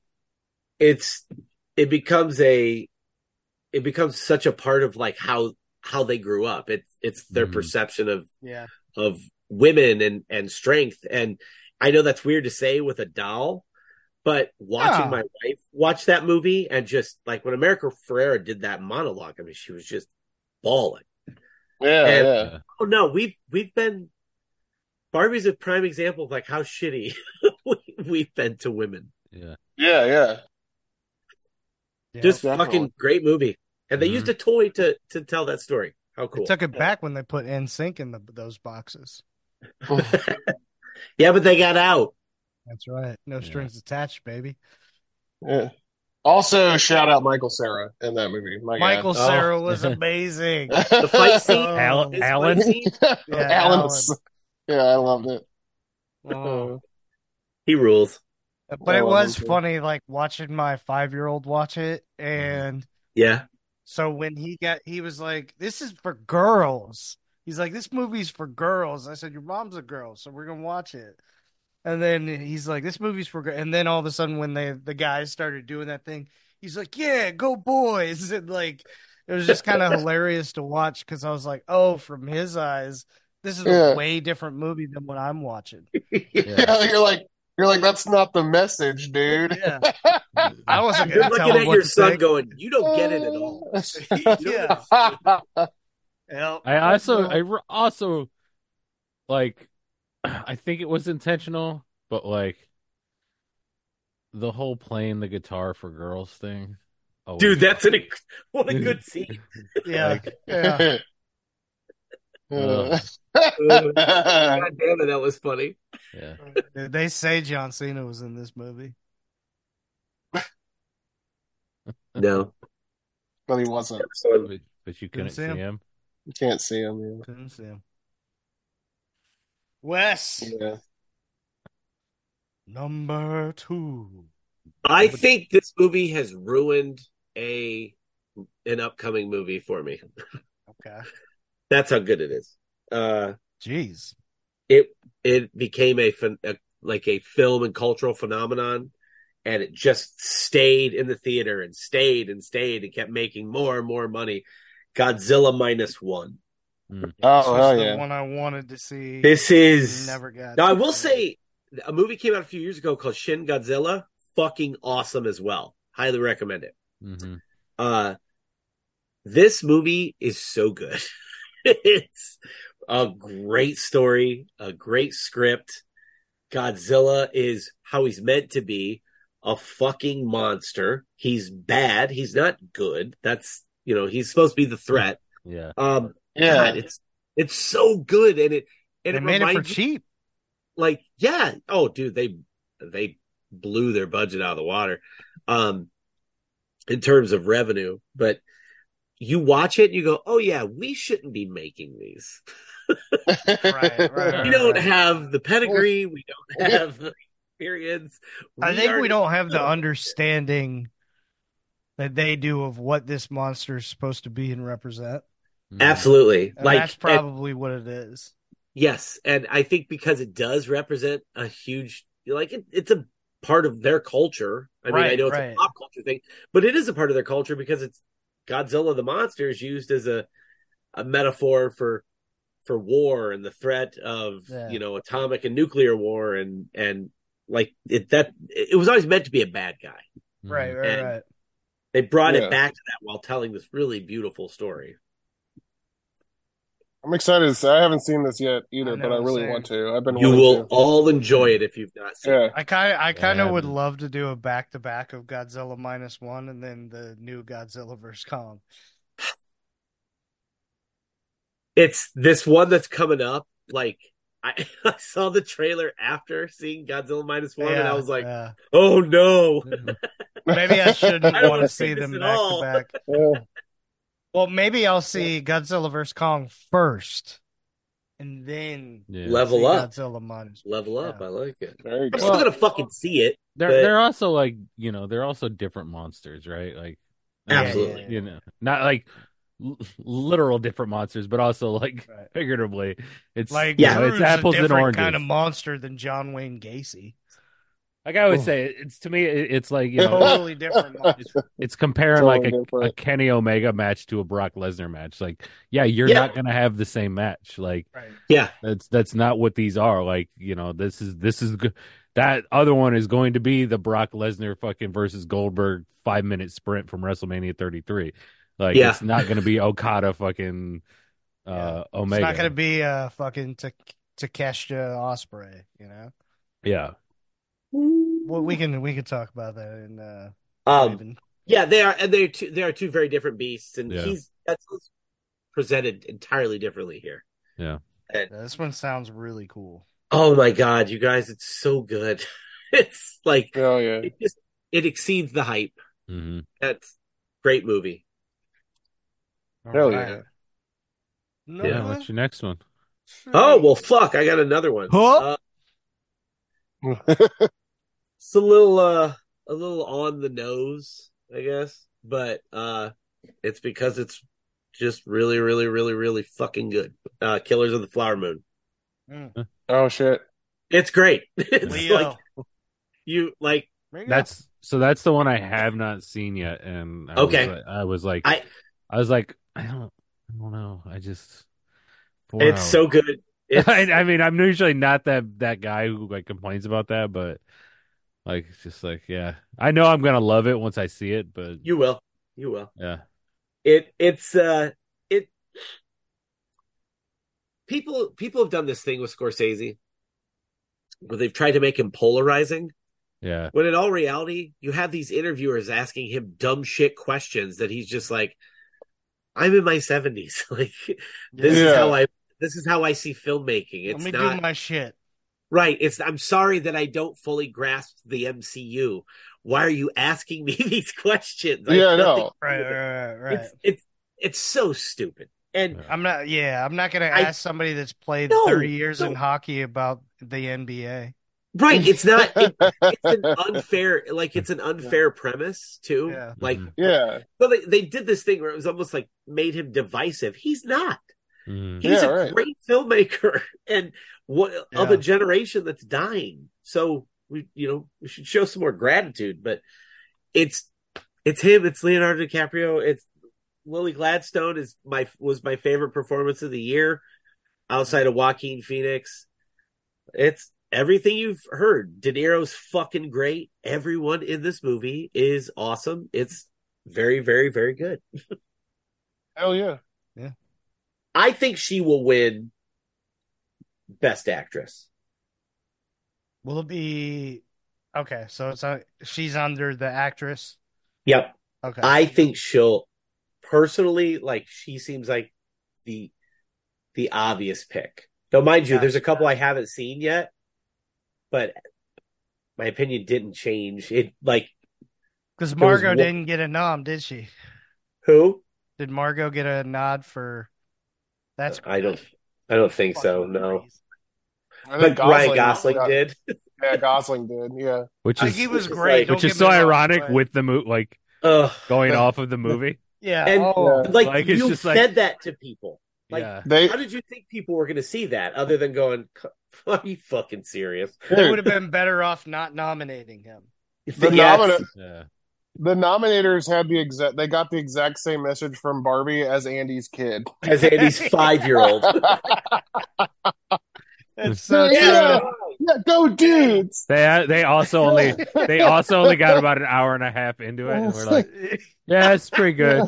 It becomes such a part of like how they grew up. It's their Mhm. perception Yeah. of women and strength. And I know that's weird to say with a doll, but watching Yeah. my wife watch that movie and just like when America Ferrera did that monologue, I mean, she was just bawling. Yeah. And- Yeah. Oh no, we've been Barbie's a prime example of like how shitty we've been to women. Yeah. Yeah. Yeah. Yeah. Just definitely. fucking great movie. And they Mhm. used a toy to tell that story. How They cool. took it back when they put NSYNC in those boxes. Yeah, but they got out. That's right. No Yeah. strings attached, baby. Yeah. Also, shout out Michael Cera in that movie. My Michael Oh. Cera was amazing. God. The fight scene, Oh. his Alan? fight scene, Yeah, Alan. Alan. Yeah, I loved it. Oh. he rules. But I it love was him too. funny, like watching my 5-year-old watch it, and Yeah. so when he was like, "This is for girls." He's like, "This movie's for girls." I said, "Your mom's a girl, so we're gonna watch it." And then he's like, "This movie's for girls." And then all of a sudden, when the guys started doing that thing, he's like, "Yeah, go boys!" And like, it was just kind of hilarious to watch because I was like, "Oh, from his eyes, this is Yeah. a way different movie than what I'm watching." Yeah, you're like, that's not the message, dude. Yeah, I wasn't You're gonna tell looking him at what your to son think. going, you don't get it at all. Yeah. Yep. I also, like, I think it was intentional, but like the whole playing the guitar for girls thing. Oh, Dude, what a good scene. Yeah, Like, yeah. Uh, God damn it, that was funny. yeah. Did they say John Cena was in this movie? No. but he wasn't. But you couldn't see see him? him. You can't see him. Couldn't see him. Wes, Yeah. number 2. I think this movie has ruined an upcoming movie for me. Okay. That's how good it is. Jeez. It became like a film and cultural phenomenon, and it just stayed in the theater and stayed and stayed and kept making more and more money. Godzilla minus one. Oh, This hell was the yeah. one I wanted to see. This is Never got now. I to will see. say a movie came out a few years ago called Shin Godzilla. Fucking awesome as well. Highly recommend it. Mm-hmm. This movie is so good. It's a great story, a great script. Godzilla is how he's meant to be, a fucking monster. He's bad. He's not good. That's, he's supposed to be the threat. Yeah. Yeah. God, it's so good, and They it made it for reminds me, cheap. like, yeah. Oh, dude, they blew their budget out of the water, in terms of revenue. But you watch it, and you go, oh yeah, we shouldn't be making these. Right. We don't right. have the pedigree. We don't have the experience. I think we already- don't have the understanding that they do of what this monster is supposed to be and represent. Mm-hmm. Absolutely. And Like, that's probably what it is. yes, and I think because it does represent a huge, it's a part of their culture. I mean, I Right, know it's right. a pop culture thing, but it is a part of their culture because it's Godzilla the monster is used as a metaphor for war and the threat of Yeah. atomic and nuclear war, and like it was always meant to be a bad guy. Right. And they brought Yeah. it back to that while telling this really beautiful story. I'm excited to say I haven't seen this yet either, I but know, I really same. want to. I've been You wanting will to. all enjoy it if you've not seen Yeah. it. I kind of would haven't. love to do a back to back of Godzilla minus one and then the new Godzilla vs Kong. It's this one that's coming up. Like I saw the trailer after seeing Godzilla minus one, and I was like, yeah. "Oh no!" Maybe I shouldn't I don't want to wanna see see them this at back all. to back. Yeah. Well, maybe I'll see Godzilla vs Kong first, and then Yeah. Level see up, Godzilla minus. level up. Yeah. I like it. Very I'm good. still gonna fucking see it. They're but- they're also like they're also different monsters, right? Like Absolutely. not like literal different monsters, but also like Right. figuratively, it's Like, Yeah. it's Drew's apples a and different oranges. kind of monster than John Wayne Gacy. Like I always Oh. say, it's to me, it's like Totally different monster. it's comparing Totally like a different. Kenny Omega match to a Brock Lesnar match. Like, yeah, you're Yeah. not gonna have the same match. Like, Right. Yeah, that's not what these are. Like, this is good. That other one is going to be the Brock Lesnar fucking versus Goldberg 5-minute sprint from WrestleMania 33. Like, Yeah. it's not going to be Okada fucking Yeah. Omega. It's not going to be fucking Takeshita Osprey, Yeah. Well, we can talk about that in Raven. yeah, they are, and they are two very different beasts, and Yeah. that's presented entirely differently here. Yeah. And, This one sounds really cool. oh my god, you guys, it's so good. It's like Oh yeah. it exceeds the hype. hmm That's great movie. Hell Alright. yeah. Yeah. What's your next one? Oh well, fuck! I got another one. Huh? It's a little on the nose, I guess, but it's because it's just really, really, really, really fucking good. Killers of the Flower Moon. Oh shit. It's great. It's Leo. like you like. There you go. That's the one I have not seen yet, and Okay. I was like, I- I don't know. I just wow. It's so good. It's, I mean, I'm usually not that guy who like complains about that, but like it's just like yeah, I know I'm gonna love it once I see it, but you will. yeah, It's people have done this thing with Scorsese where they've tried to make him polarizing. yeah, When in all reality, you have these interviewers asking him dumb shit questions that he's just like, I'm in my 70s. Like this is how I see filmmaking. It's Let me not do my shit. right. I'm sorry that I don't fully grasp the MCU. Why are you asking me these questions? Yeah, I nothing- know. Right. It's so stupid. And I'm not gonna ask somebody that's played No, 30 years in no. hockey about the NBA. right, it's not. It's an unfair. Like it's an unfair premise too. Yeah. Like, Mhm. Yeah. well, they did this thing where it was almost like made him divisive. He's not. Mm. He's Yeah, a right. great filmmaker and what of Yeah. a generation that's dying. So we should show some more gratitude. But it's him, it's Leonardo DiCaprio, it's Lily Gladstone was my favorite performance of the year outside of Joaquin Phoenix. It's everything you've heard. De Niro's fucking great. Everyone in this movie is awesome. It's very, very, very good. Hell yeah. I think she will win Best Actress. Will it be okay? So she's under the actress. Yep. Okay. I think she'll personally, like, she seems like the obvious pick. Though, mind you, Gotcha. there's a couple I haven't seen yet, but my opinion didn't change. It like Because there was Margot one- didn't get a nom, did she? who? Did Margot get a nod for? That's I don't think so. No, I think but Ryan Gosling got- did. Yeah, Gosling did. Yeah. Which Like, is he was which is great. like- don't which is get so me wrong, ironic but- with the like Ugh. going off of the movie. yeah. And Oh, Yeah. like Like, it's you just like- said that to people. Like, Yeah. They how did you think people were going to see that other than going, "Are you fucking serious?" they would have been better off not nominating him. The Yes. nomina- Yeah. the nominators had they got the exact same message from Barbie as Andy's kid. As Andy's 5-year-old. That's so Yeah. true. Yeah, go dudes. They also only got about an hour and a half into it, and we're like, yeah, it's pretty good.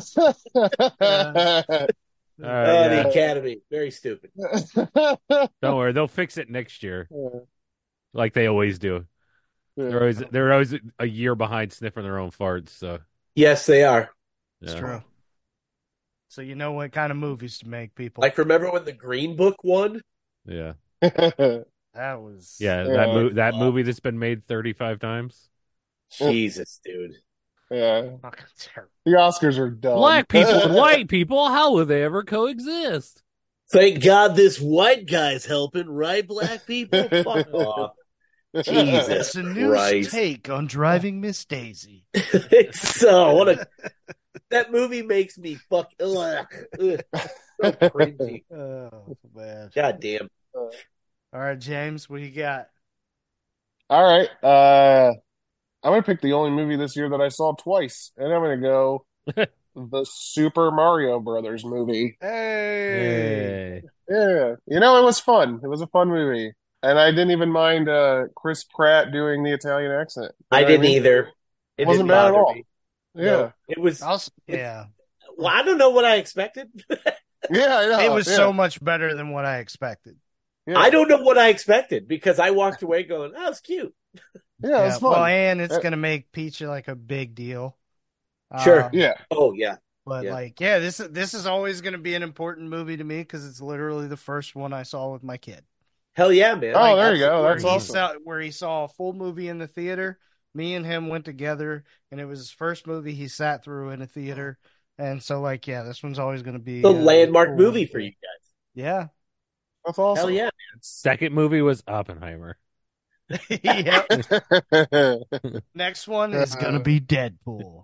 All right, The yeah. Academy. Very stupid. Don't worry, they'll fix it next year, like they always do. They're always a year behind sniffing their own farts. So Yes, they are. It's yeah. true. So you know what kind of movies to make, people. Like, remember when the Green Book won? Yeah, that was yeah. Yeah. That movie that's been made 35 times. Jesus, dude. Yeah, fucking terrible. the Oscars are dumb. Black people and white people, how will they ever coexist? Thank God this white guy's helping, right, black people? Fuck off. Jesus It's a new Christ. take on Driving Miss Daisy. So, that movie makes me ugh. So cringy. Oh man! God damn. All right, James, what you got? All right, I'm gonna pick the only movie this year that I saw twice, and I'm gonna go the Super Mario Brothers movie. Hey, Hey. Yeah, it was fun. It was a fun movie, and I didn't even mind Chris Pratt doing the Italian accent. You I know what didn't mean? either. It Wasn't didn't bad at bother all. me. Yeah, No, it was. yeah, Well, I don't know what I expected. yeah, I know. it was yeah. so much better than what I expected. Yeah. I don't know what I expected because I walked away going, "Oh, it's cute." Yeah, it's fun. Well, and it's Uh, gonna make Peach like a big deal. Sure. yeah, Oh yeah. But Yeah. this is always going to be an important movie to me because it's literally the first one I saw with my kid. Hell yeah, man. Oh, there you go. Where That's he awesome. where he saw a full movie in the theater. Me and him went together, and it was his first movie he sat through in a theater. And so, this one's always going to be The a landmark cool movie one. for you guys. Yeah, That's awesome. Hell yeah. Second movie was Oppenheimer. yep. Next one is going to be Deadpool.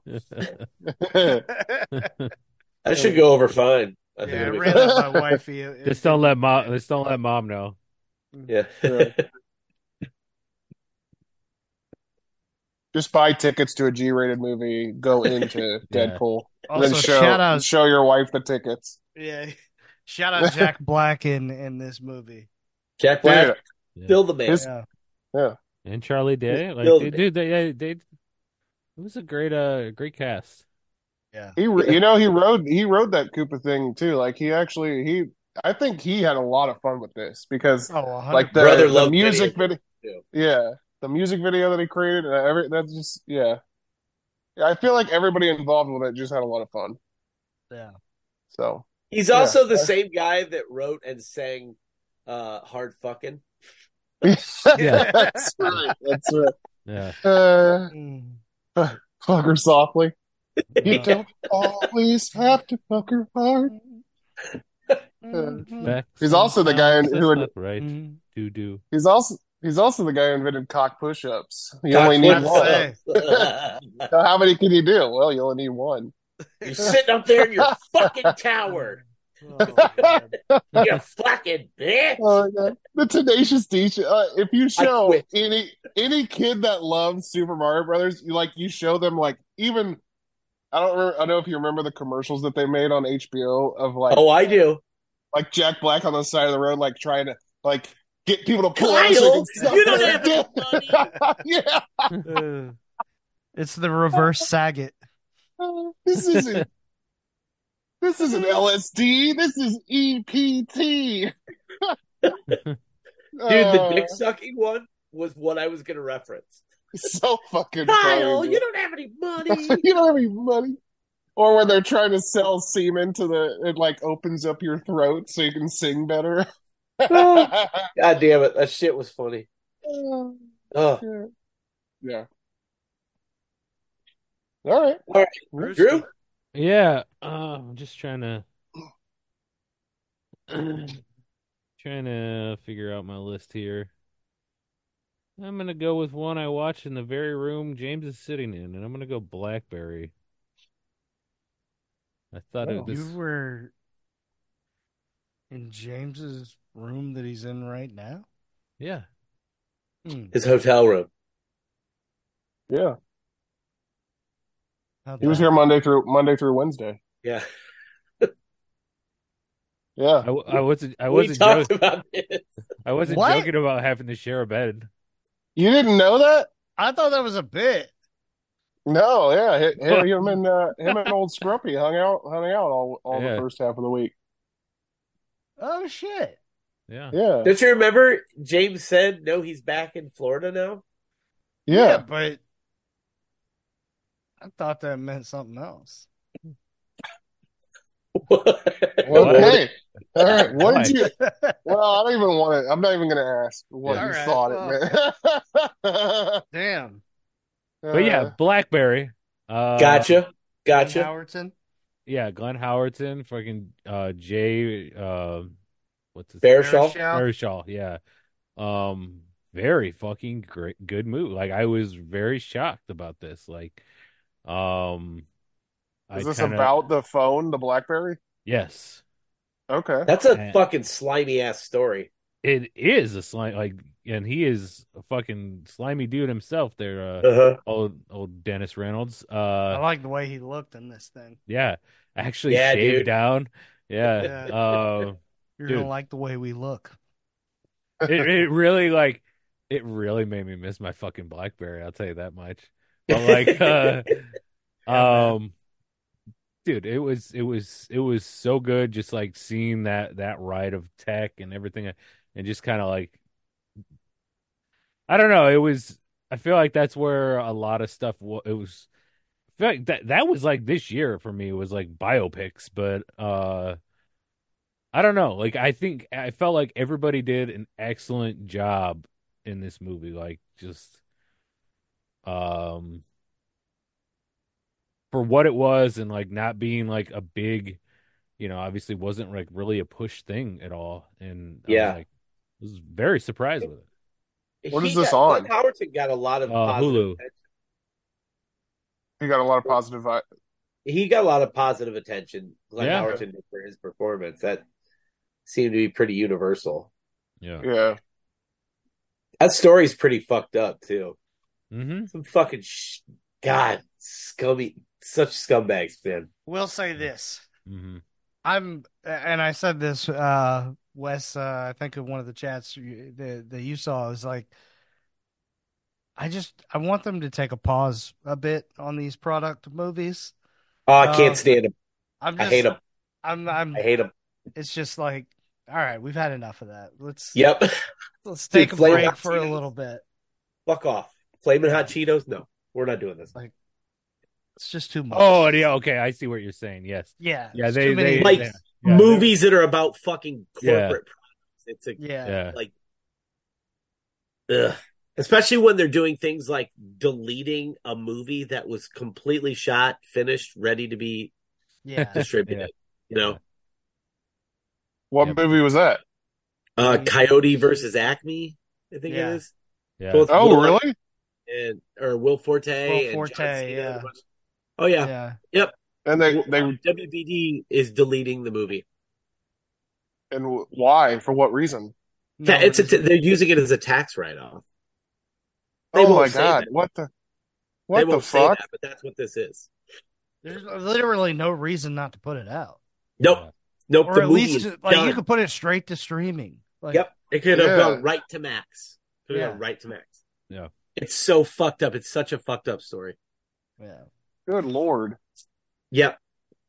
That should go over fine. I think Yeah, I it'll be ran fine. out my wifey. Just don't let mom know. Yeah. Yeah. Just buy tickets to a G-rated movie. Go into Yeah. Deadpool. And Also, then show your wife the tickets. Yeah, shout out Jack Black in this movie. Jack Black, Yeah. still the man. His- Yeah. And Charlie Day. Like, Killed me. dude, they it was a great cast. He wrote that Koopa thing too. Like I think he had a lot of fun with this because Oh, 100%. like Brother the loved music video. video, too. yeah, the music video that he created, that's just yeah. I feel like everybody involved with it just had a lot of fun. Yeah. So He's also the same guy that wrote and sang Hard Fucking. Yeah. that's right. That's right. Yeah. Mm. Fuck her softly. You Yeah. don't always have to fuck her hard. Mhm. He's also the guy who would. right Mhm. do. He's also the guy who invented cock push-ups. You Cock only need push-ups. one. How many can you do? Well, you only need one. You're sitting up there in your fucking tower. Oh, man. You fucking bitch. Oh my God. The Tenacious D. If you show quit. any kid that loves Super Mario Brothers, you show them like even I don't know if you remember the commercials that they made on HBO of Oh, I do. like Jack Black on the side of the road, like trying to like get people to pull over Kyle, so you don't have any money. Yeah, It's the reverse Saget. this isn't LSD. This is EPT. Dude, the dick sucking one was what I was going to reference. So fucking Kyle, funny, you don't have any money. you don't have any money. Or when they're trying to sell semen it like opens up your throat so you can sing better. God damn it. That shit was funny. Oh. Yeah. All right. Drew? Yeah, I'm just trying to figure out my list here. I'm gonna go with one I watched in the very room James is sitting in, and I'm gonna go Blackberry. I thought You were in James's room that he's in right now? yeah. His hotel room. Yeah. How'd He was that- here Monday through Wednesday. Yeah. Yeah. I wasn't We talked joking. about this. I wasn't What? joking about having to share a bed. You didn't know that? I thought that was a bit. No, yeah. Him and old Scrumpy hung out all Yeah. the first half of the week. Oh, shit. Yeah. Yeah. Don't you remember James said, no, he's back in Florida now? Yeah. But I thought that meant something else. Well, What? hey. All right. What Why? did you Well, I don't even want to I'm not even gonna ask what All you right, thought it meant. Damn. But yeah, Blackberry. Gotcha. Howerton. Yeah, Glenn Howerton, fucking Jay what's his Baruchel. Baruchel, yeah. Very fucking good movie. Like I was very shocked about this. Like Is this about the phone, the BlackBerry? Yes. Okay. That's a fucking slimy ass story. It is a slime and he is a fucking slimy dude himself there, Uh-huh. old Dennis Reynolds. I like the way he looked in this thing. Yeah. Actually Yeah, shaved dude. down. Yeah. You're Dude. gonna like the way we look. It really it really made me miss my fucking BlackBerry, I'll tell you that much. But like dude, it was so good just like seeing that ride of tech and everything and just kind of like I don't know, I feel like that's where a lot of stuff it was I feel like that was like this year for me, it was like biopics, but I don't know. Like I felt like everybody did an excellent job in this movie. Like just for what it was and like not being like a big, obviously wasn't like really a push thing at all. And I was very surprised with it. What is this on? Glenn Howerton got a lot of positive Hulu. attention. You got a lot of positive He got a lot of positive attention, Glenn Yeah. Howerton did, for his performance. That seemed to be pretty universal. Yeah. Yeah. That story's pretty fucked up too. Mm-hmm. Some fucking God, scummy, such scumbags, man. We'll say this. Mm-hmm. And I said this, Wes, I think in one of the chats that you saw, is like, I want them to take a pause a bit on these product movies. Oh, I can't stand him. I hate him. I hate him. It's just like, all right, we've had enough of that. Let's take a Flaming break Hot for a Cheetos. little bit. Fuck off. Flaming Hot Cheetos? No, we're not doing this. Like, it's just too much. Oh, yeah. Okay. I see what you're saying. Yes. Yeah. Yeah. it's They too many- Like, yeah, movies that are about fucking corporate products. It's a Yeah. like, ugh. Especially when they're doing things like deleting a movie that was completely shot, finished, ready to be Yeah. distributed. You know, What movie was that? Coyote versus Acme, I think Yeah. it is. Yeah. Both Oh, Will really? or Will Forte Will and Forte, John Cena. yeah. Oh yeah. Yeah. And they WBD is deleting the movie. And why? For what reason? No It's reason. they're using it as a tax write-off. No reason. They're using it as a tax write-off. They Oh won't my say God. that. They What the won't say fuck? that, but that's what this is. There's literally no reason not to put it out. Nope. Yeah. Nope. Or The at movie least is like you done. could put it straight to streaming. Like Yep. It could have Yeah. gone right to Max. Could have Yeah. gone right to Max. Yeah. It's so fucked up. It's such a fucked up story. yeah. Good Lord. Yep.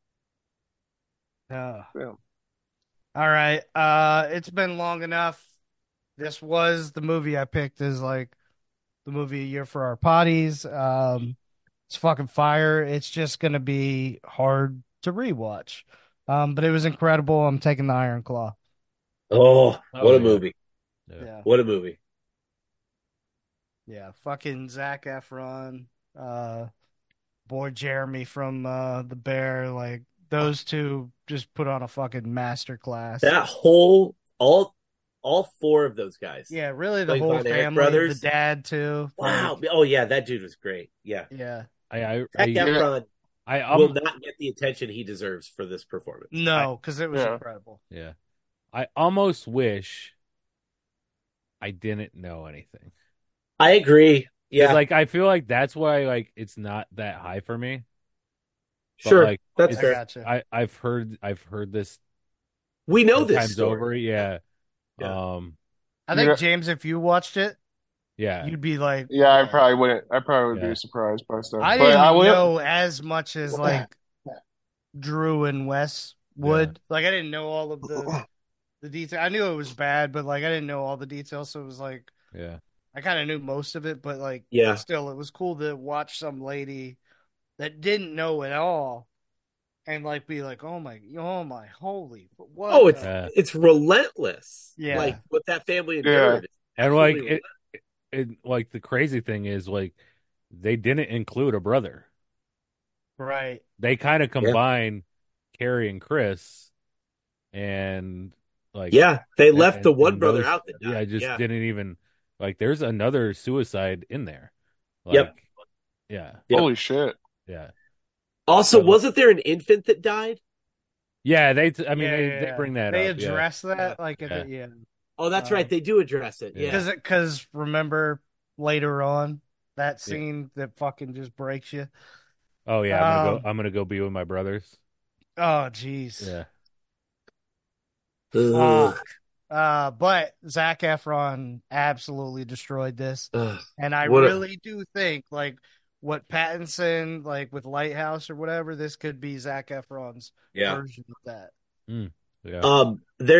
Uh, Yeah. all right. It's been long enough. This was the movie I picked as like the movie a year for our potties. It's fucking fire. It's just gonna be hard to rewatch. But it was incredible. I'm taking the Iron Claw. Oh, Oh, what a yeah. movie. Yeah. Yeah. What a movie. Yeah. Fucking Zac Efron, boy Jeremy from The Bear, like those two just put on a fucking master class. That whole all four of those guys. Yeah, really the Like whole Von Erich family, brothers. the dad too. Wow. Like, Oh yeah, that dude was great. Yeah. yeah. I Zac Efron will I'm not get the attention he deserves for this performance. No, because it was Yeah. incredible. yeah. I almost wish I didn't know anything. I agree. 'Cause, Yeah. like I feel like that's why like it's not that high for me. But, Sure. like, That's I fair. gotcha. I've heard this We know this times story. over. Yeah. Yeah. I think Yeah. James, if you watched it, Yeah. you'd be like, Yeah, I probably wouldn't. I probably would Yeah. be surprised by stuff. I But didn't I will. know as much as like Drew and Wes would. Like I didn't know all of the details. I knew it was bad, but like I didn't know all the details, so it was like Yeah. I kind of knew most of it, but like Yeah. still, it was cool to watch some lady that didn't know it all and like be like, oh my, holy, what? Oh, it's Yeah. it's relentless. Yeah. Like what that family endured. And like Absolutely it like the crazy thing is like they didn't include a brother. Right. They kind of combine Carrie and Chris and like Yeah, they left the one and brother those- out that died. Yeah, I just didn't even like there's another suicide in there. Like, Yep. Yeah. Yep. Holy shit. Yeah. Also, wasn't there an infant that died? Yeah, they Yeah. bring that They up. Yeah. address that like at Yeah. the, yeah. Oh, that's right. They do address it. Yeah. Yeah. Because remember later on that scene that fucking just breaks you. Oh yeah, I'm gonna go be with my brothers. Oh jeez. Yeah. Ugh. But Zac Efron absolutely destroyed this, Ugh. and I What a- really do think like what Pattinson like with Lighthouse or whatever, this could be Zac Efron's Yeah. version of that. Yeah.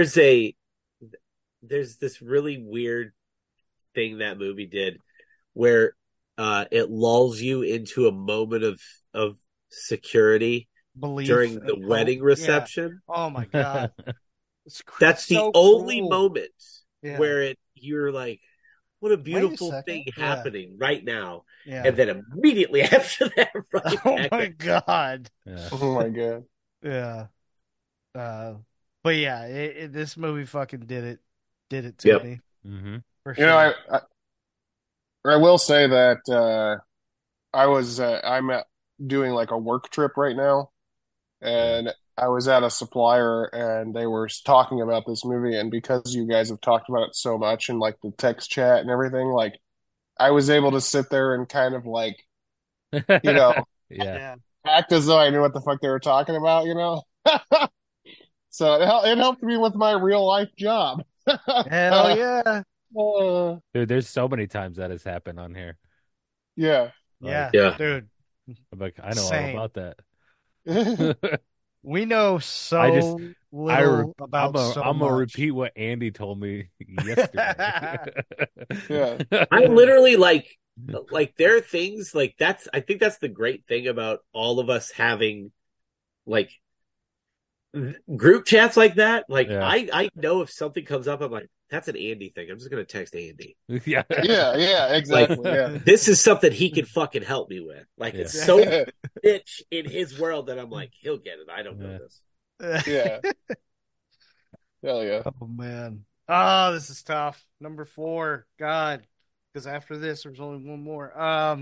There's this really weird thing that movie did where it lulls you into a moment of security Belief during and the hope. wedding reception. Yeah. Oh my god, That's the so only cool. moment Yeah. where you're like, what a beautiful second. thing Yeah. happening right now. Yeah. And then immediately after that, right Oh back my up. god. Yeah. Oh my God. Yeah. But yeah, this movie fucking did it to Yep. me Mm-hmm. for You sure. know, I will say that I'm doing like a work trip right now, and I was at a supplier and they were talking about this movie, and because you guys have talked about it so much in like the text chat and everything, like I was able to sit there and kind of like, you know, Yeah. act as though I knew what the fuck they were talking about, you know? So it helped me with my real life job. Hell yeah. Dude, there's so many times that has happened on here. Yeah. Yeah. Yeah. Dude. I'm like, I know Same. all about Yeah. that. We know so I just- little about so I'm gonna much. repeat what Andy told me yesterday. I literally like there are things like I think that's the great thing about all of us having like group chats like that. Like Yeah. I know if something comes up, I'm like, that's an Andy thing. I'm just gonna text Andy. Yeah. Yeah, exactly. Yeah. This is something he can fucking help me with. Like it's Yeah. so niche in his world that I'm like, he'll get it. I don't know Yeah. this. Yeah. Hell yeah. Oh man. Oh, this is tough. Number 4. God. Because after this there's only one more. All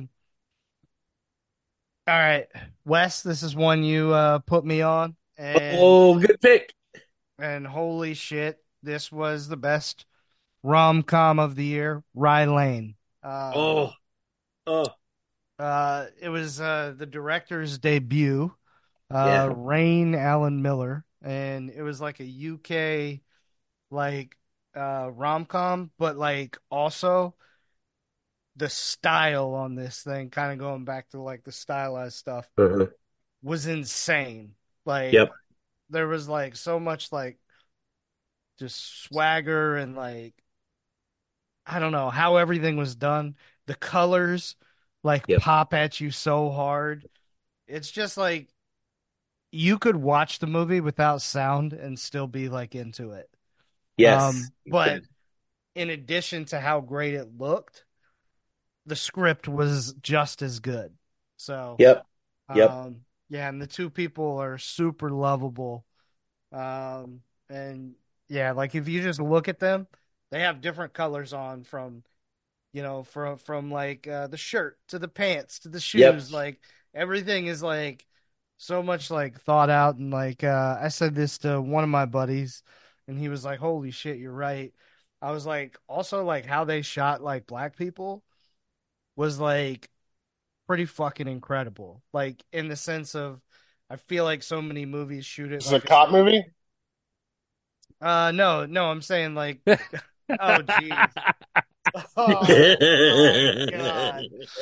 right. Wes, this is one you put me on. And Oh, good pick. and holy shit, this was the best rom-com of the year. Rye Lane. Oh, oh, It was the director's debut. yeah. Rain Allen Miller, and it was like a UK like rom-com, but like also the style on this thing, kind of going back to like the stylized stuff, Uh-huh. was insane. Like Yep. there was like so much like just swagger and like I don't know how everything was done. The colors like Yep. pop at you so hard. It's just like you could watch the movie without sound and still be like into it. Yes. You But could. in addition to how great it looked, the script was just as good. So, Yep. Yep. yeah, and the two people are super lovable. And yeah, like if you just look at them, they have different colors on from, from like the shirt to the pants to the Yep. shoes. Like everything is like so much like thought out. And like I said this to one of my buddies, and he was like, "Holy shit, you're right." I was like, also like how they shot like black people was like pretty fucking incredible. Like in the sense of, I feel like so many movies shoot it This is a like a cop certain. movie. No, no, I'm saying like, oh jeez, oh my god,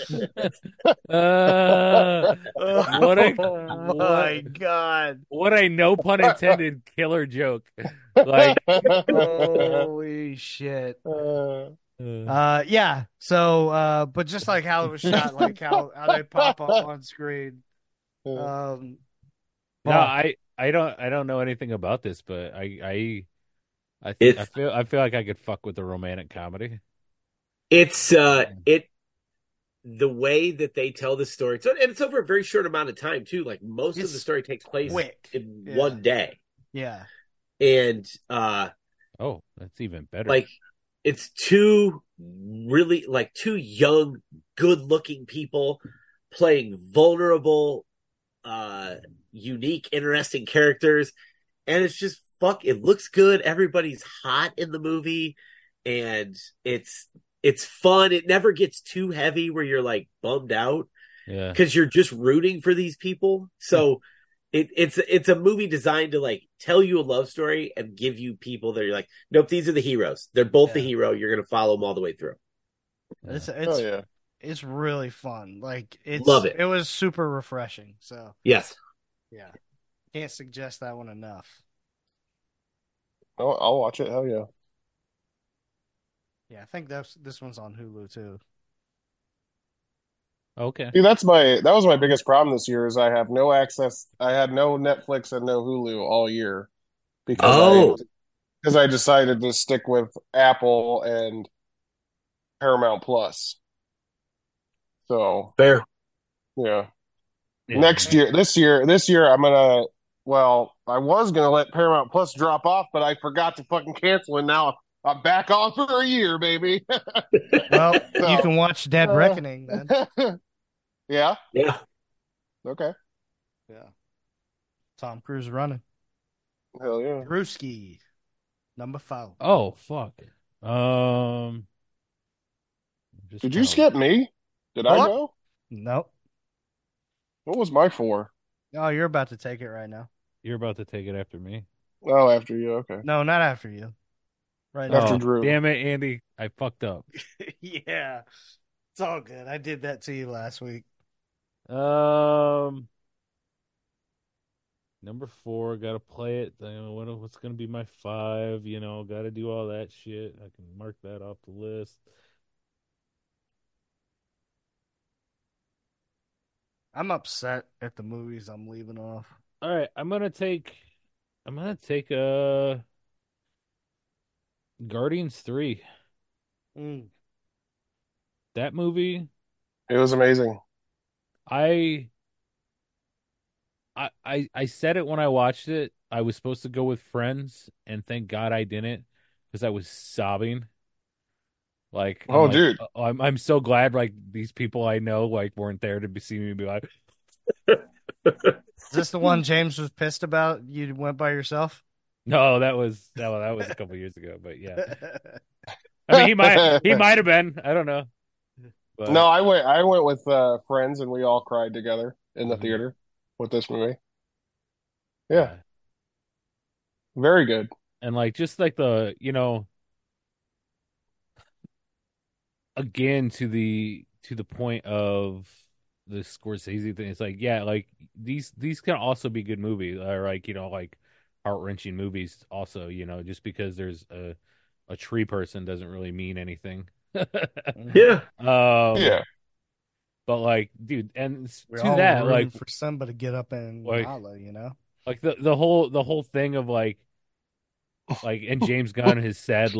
Uh, what a oh what my god, what a no pun intended killer joke. Like, holy shit. Yeah. So, but just like how it was shot, like how they pop up on screen. Um, no, fuck. I don't know anything about this, but it's I feel like I could fuck with a romantic comedy. it's it the way that they tell the story. So, and it's over a very short amount of time too. Like most of the It's story takes place quick. in Yeah. one day. Yeah. And Oh, that's even better. like it's two really like two young, good looking people playing vulnerable, unique, interesting characters. And it's just it looks good. Everybody's hot in the movie, and it's fun. It never gets too heavy where you're like bummed out Yeah. because you're just rooting for these people. So it's a movie designed to like tell you a love story and give you people that you're like, nope, these are the heroes. They're both the Yeah. hero. You're gonna follow them all the way through. It's Oh yeah. it's really fun. Like Love it. it was super refreshing. So Yes. yeah, can't suggest that one enough. I'll watch it. Hell yeah. Yeah, I think this one's on Hulu too. Okay. See, that was my biggest problem this year is I have no access. I had no Netflix and no Hulu all year because Oh, I decided to stick with Apple and Paramount Plus. So fair. yeah. Yeah. This year, I was gonna let Paramount Plus drop off, but I forgot to fucking cancel, and now I'm back on for a year, baby. Well, So, you can watch Dead uh, Reckoning then. yeah, Yeah. okay, Yeah, Tom Cruise running. hell yeah. Drewski, number 5. Oh, fuck. I'm just Did you trying to- skip me? Did I What? go? Nope. What was my four? Oh, you're about to take it right now. You're about to take it after me. Oh, after you. Okay, No, not after you. Right After now. Drew. Damn it, Andy. I fucked up. Yeah, it's all good. I did that to you last week. Number 4, gotta play it. What's gonna be my 5? Gotta do all that shit. I can mark that off the list. I'm upset at the movies I'm leaving off. All right, I'm gonna take Guardians 3. Mm. That movie, It was amazing. I I said it when I watched it. I was supposed to go with friends, and thank God I didn't because I was sobbing. Like, Oh, dude. I'm so glad like these people I know like weren't there to see me be like, Is this the one James was pissed about? You went by yourself? No, that was a couple years ago, but yeah. I mean, he might have been. I don't know, No, but I went with friends and we all cried together in the mhm, theater with this movie. Yeah, yeah, very good. and like just like the again to the point of the Scorsese thing. It's like yeah, like these can also be good movies, or like like heart wrenching movies. Also, just because there's a tree person doesn't really mean anything. Mhm. Yeah. um, Yeah, but like, dude, and We're to all that, rooting for somebody to get up and like holla, you know? the whole thing of like and James Gunn has said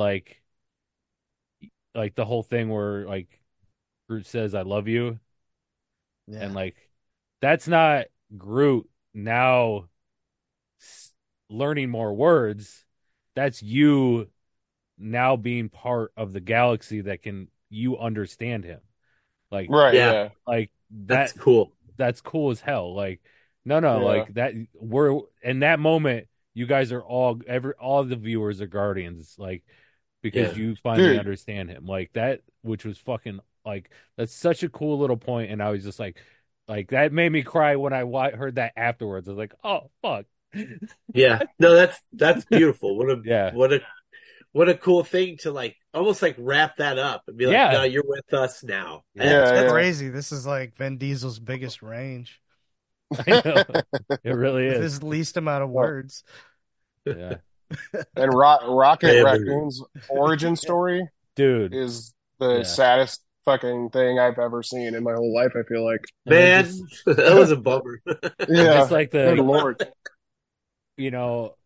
like the whole thing where like Groot says I love you, and Yeah. like that's not Groot now s- learning more words. That's you now being part of the galaxy that can you understand him. Like right. Yeah. Yeah, like That's that cool. that's cool as hell. Like no, yeah, like that we're in that moment you guys are all the viewers are guardians, like because Yeah. you finally dude. understand him. Like that, which was fucking like that's such a cool little point, and I was just like that made me cry when I heard that afterwards. I was like, oh fuck. Yeah. No, that's beautiful. Yeah. What a cool thing to like almost like wrap that up and be like, no, Yeah. you're with us now. Yeah. That's Yeah, That's yeah. crazy. This is like Vin Diesel's biggest range I know. It really with is. his least amount of Well, words. Yeah. and Rocket family. Raccoon's origin story Dude. is the Yeah. saddest fucking thing I've ever seen in my whole life, I feel like. And then Man, that was a bummer. just Yeah, like good the lord. you know,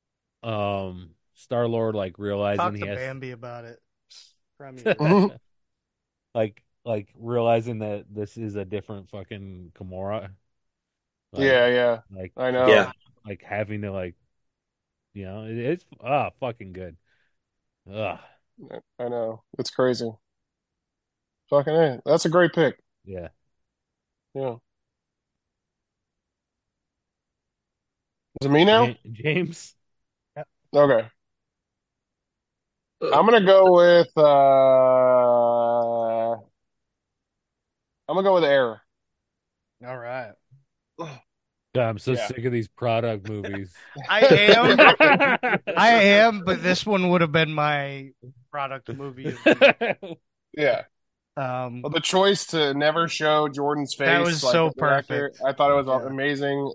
Star Lord like realizing Talk he to has Bambi about it. Cry me a river. Mhm. like realizing that this is a different fucking Gamora. Like Yeah, yeah, like I just know. Yeah. like having to like it's fucking good. Ugh. I know. It's crazy. Fucking A. That's a great pick. Yeah. Yeah. Is it me now? James. Okay. Uh, I'm gonna go with Air. All right. God, I'm so Yeah. sick of these product movies. I am. I am, but this one would have been my product movie of the year. Yeah. Um, Well, the choice to never show Jordan's that face, was like so as an actor, perfect. I thought it was Yeah. amazing.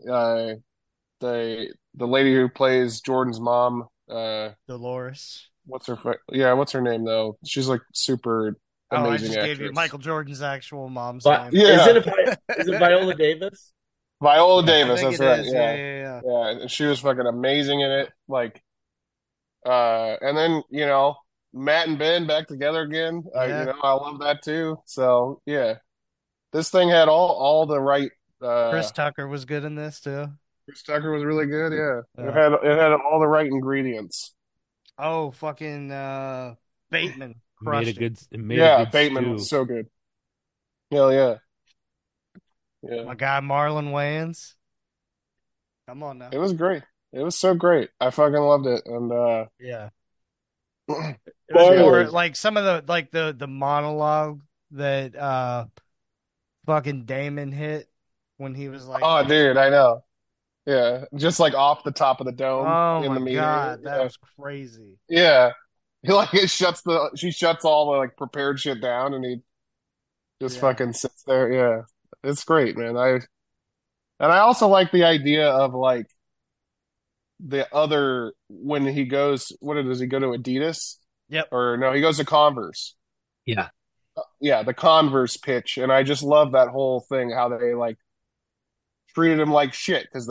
The lady who plays Jordan's mom, Dolores. what's her name though? She's like super Oh, I amazing just gave you actress. Michael Jordan's actual mom's but name. Yeah, is it Viola Davis? Viola Yeah. I Davis. think That's it right. is. Yeah, Yeah, yeah, yeah. yeah. And she was fucking amazing in it. Like, and then Matt and Ben back together again. Yeah. I love that too. So yeah, this thing had all the right. Chris Tucker was good in this too. Chris Tucker was really good. Yeah, Yeah. it had all the right ingredients. Oh, fucking Bateman crushed it. It made a Yeah, good Bateman was stew. so good. Hell yeah, yeah. My guy Marlon Wayans. Come on now. It was great. It was so great. I fucking loved it. And Yeah. It was more spoilers. like some of the monologue that fucking Damon hit when he was like, Oh, dude, I know. Yeah, just like off the top of the dome "Oh in my the meeting. God, that Yeah, was crazy." yeah. He like she shuts all the like prepared shit down, and he just Yeah. fucking sits there. Yeah, it's great, man. I also like the idea of like the other when he goes. What does he go to Adidas Yep. or no? He goes to Converse. Yeah. Yeah, the Converse pitch, and I just love that whole thing. How they like treated him like shit because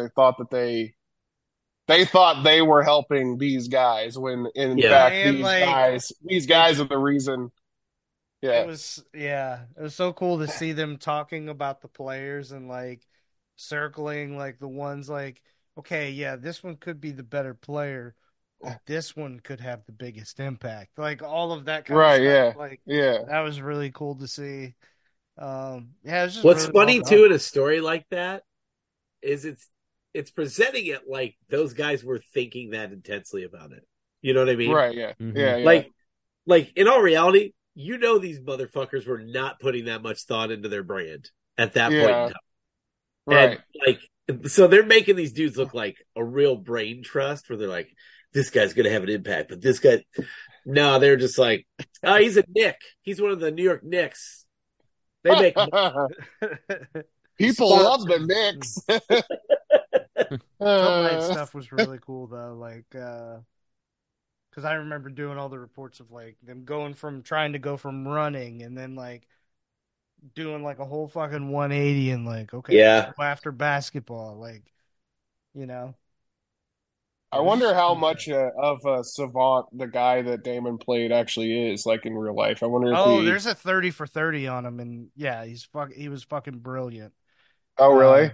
they thought they were helping these guys when in Yeah. fact And like these it's guys are the reason. it Yeah, was yeah, it was so cool to see them talking about the players and like circling like the ones like, okay, yeah, this one could be the better player, but this one could have the biggest impact. Like all of that kind of right. stuff. Yeah, Like yeah, that was really cool to see. Yeah, it was just What's really well funny done. too in a story like that is it's presenting it like those guys were thinking that intensely about it. You know what I mean? Right. Yeah. Mhm. Yeah. Yeah. Like in all reality, you know, these motherfuckers were not putting that much thought into their brand at that point in Yeah. time. Right. And so they're making these dudes look like a real brain trust where they're like, this guy's going to have an impact, but this guy, no, they're just like, oh, he's a Knick. He's one of the New York Knicks. They make People love the Knicks. Some of that stuff was really cool though, like because I remember doing all the reports of like them trying to go from running and then like doing like a whole fucking 180 and like okay, Yeah. go after basketball, like you know. I wonder how much of a savant the guy that Damon played actually is, like in real life. I wonder if there's a 30 for 30 on him, and yeah, he was fucking brilliant. Oh, really?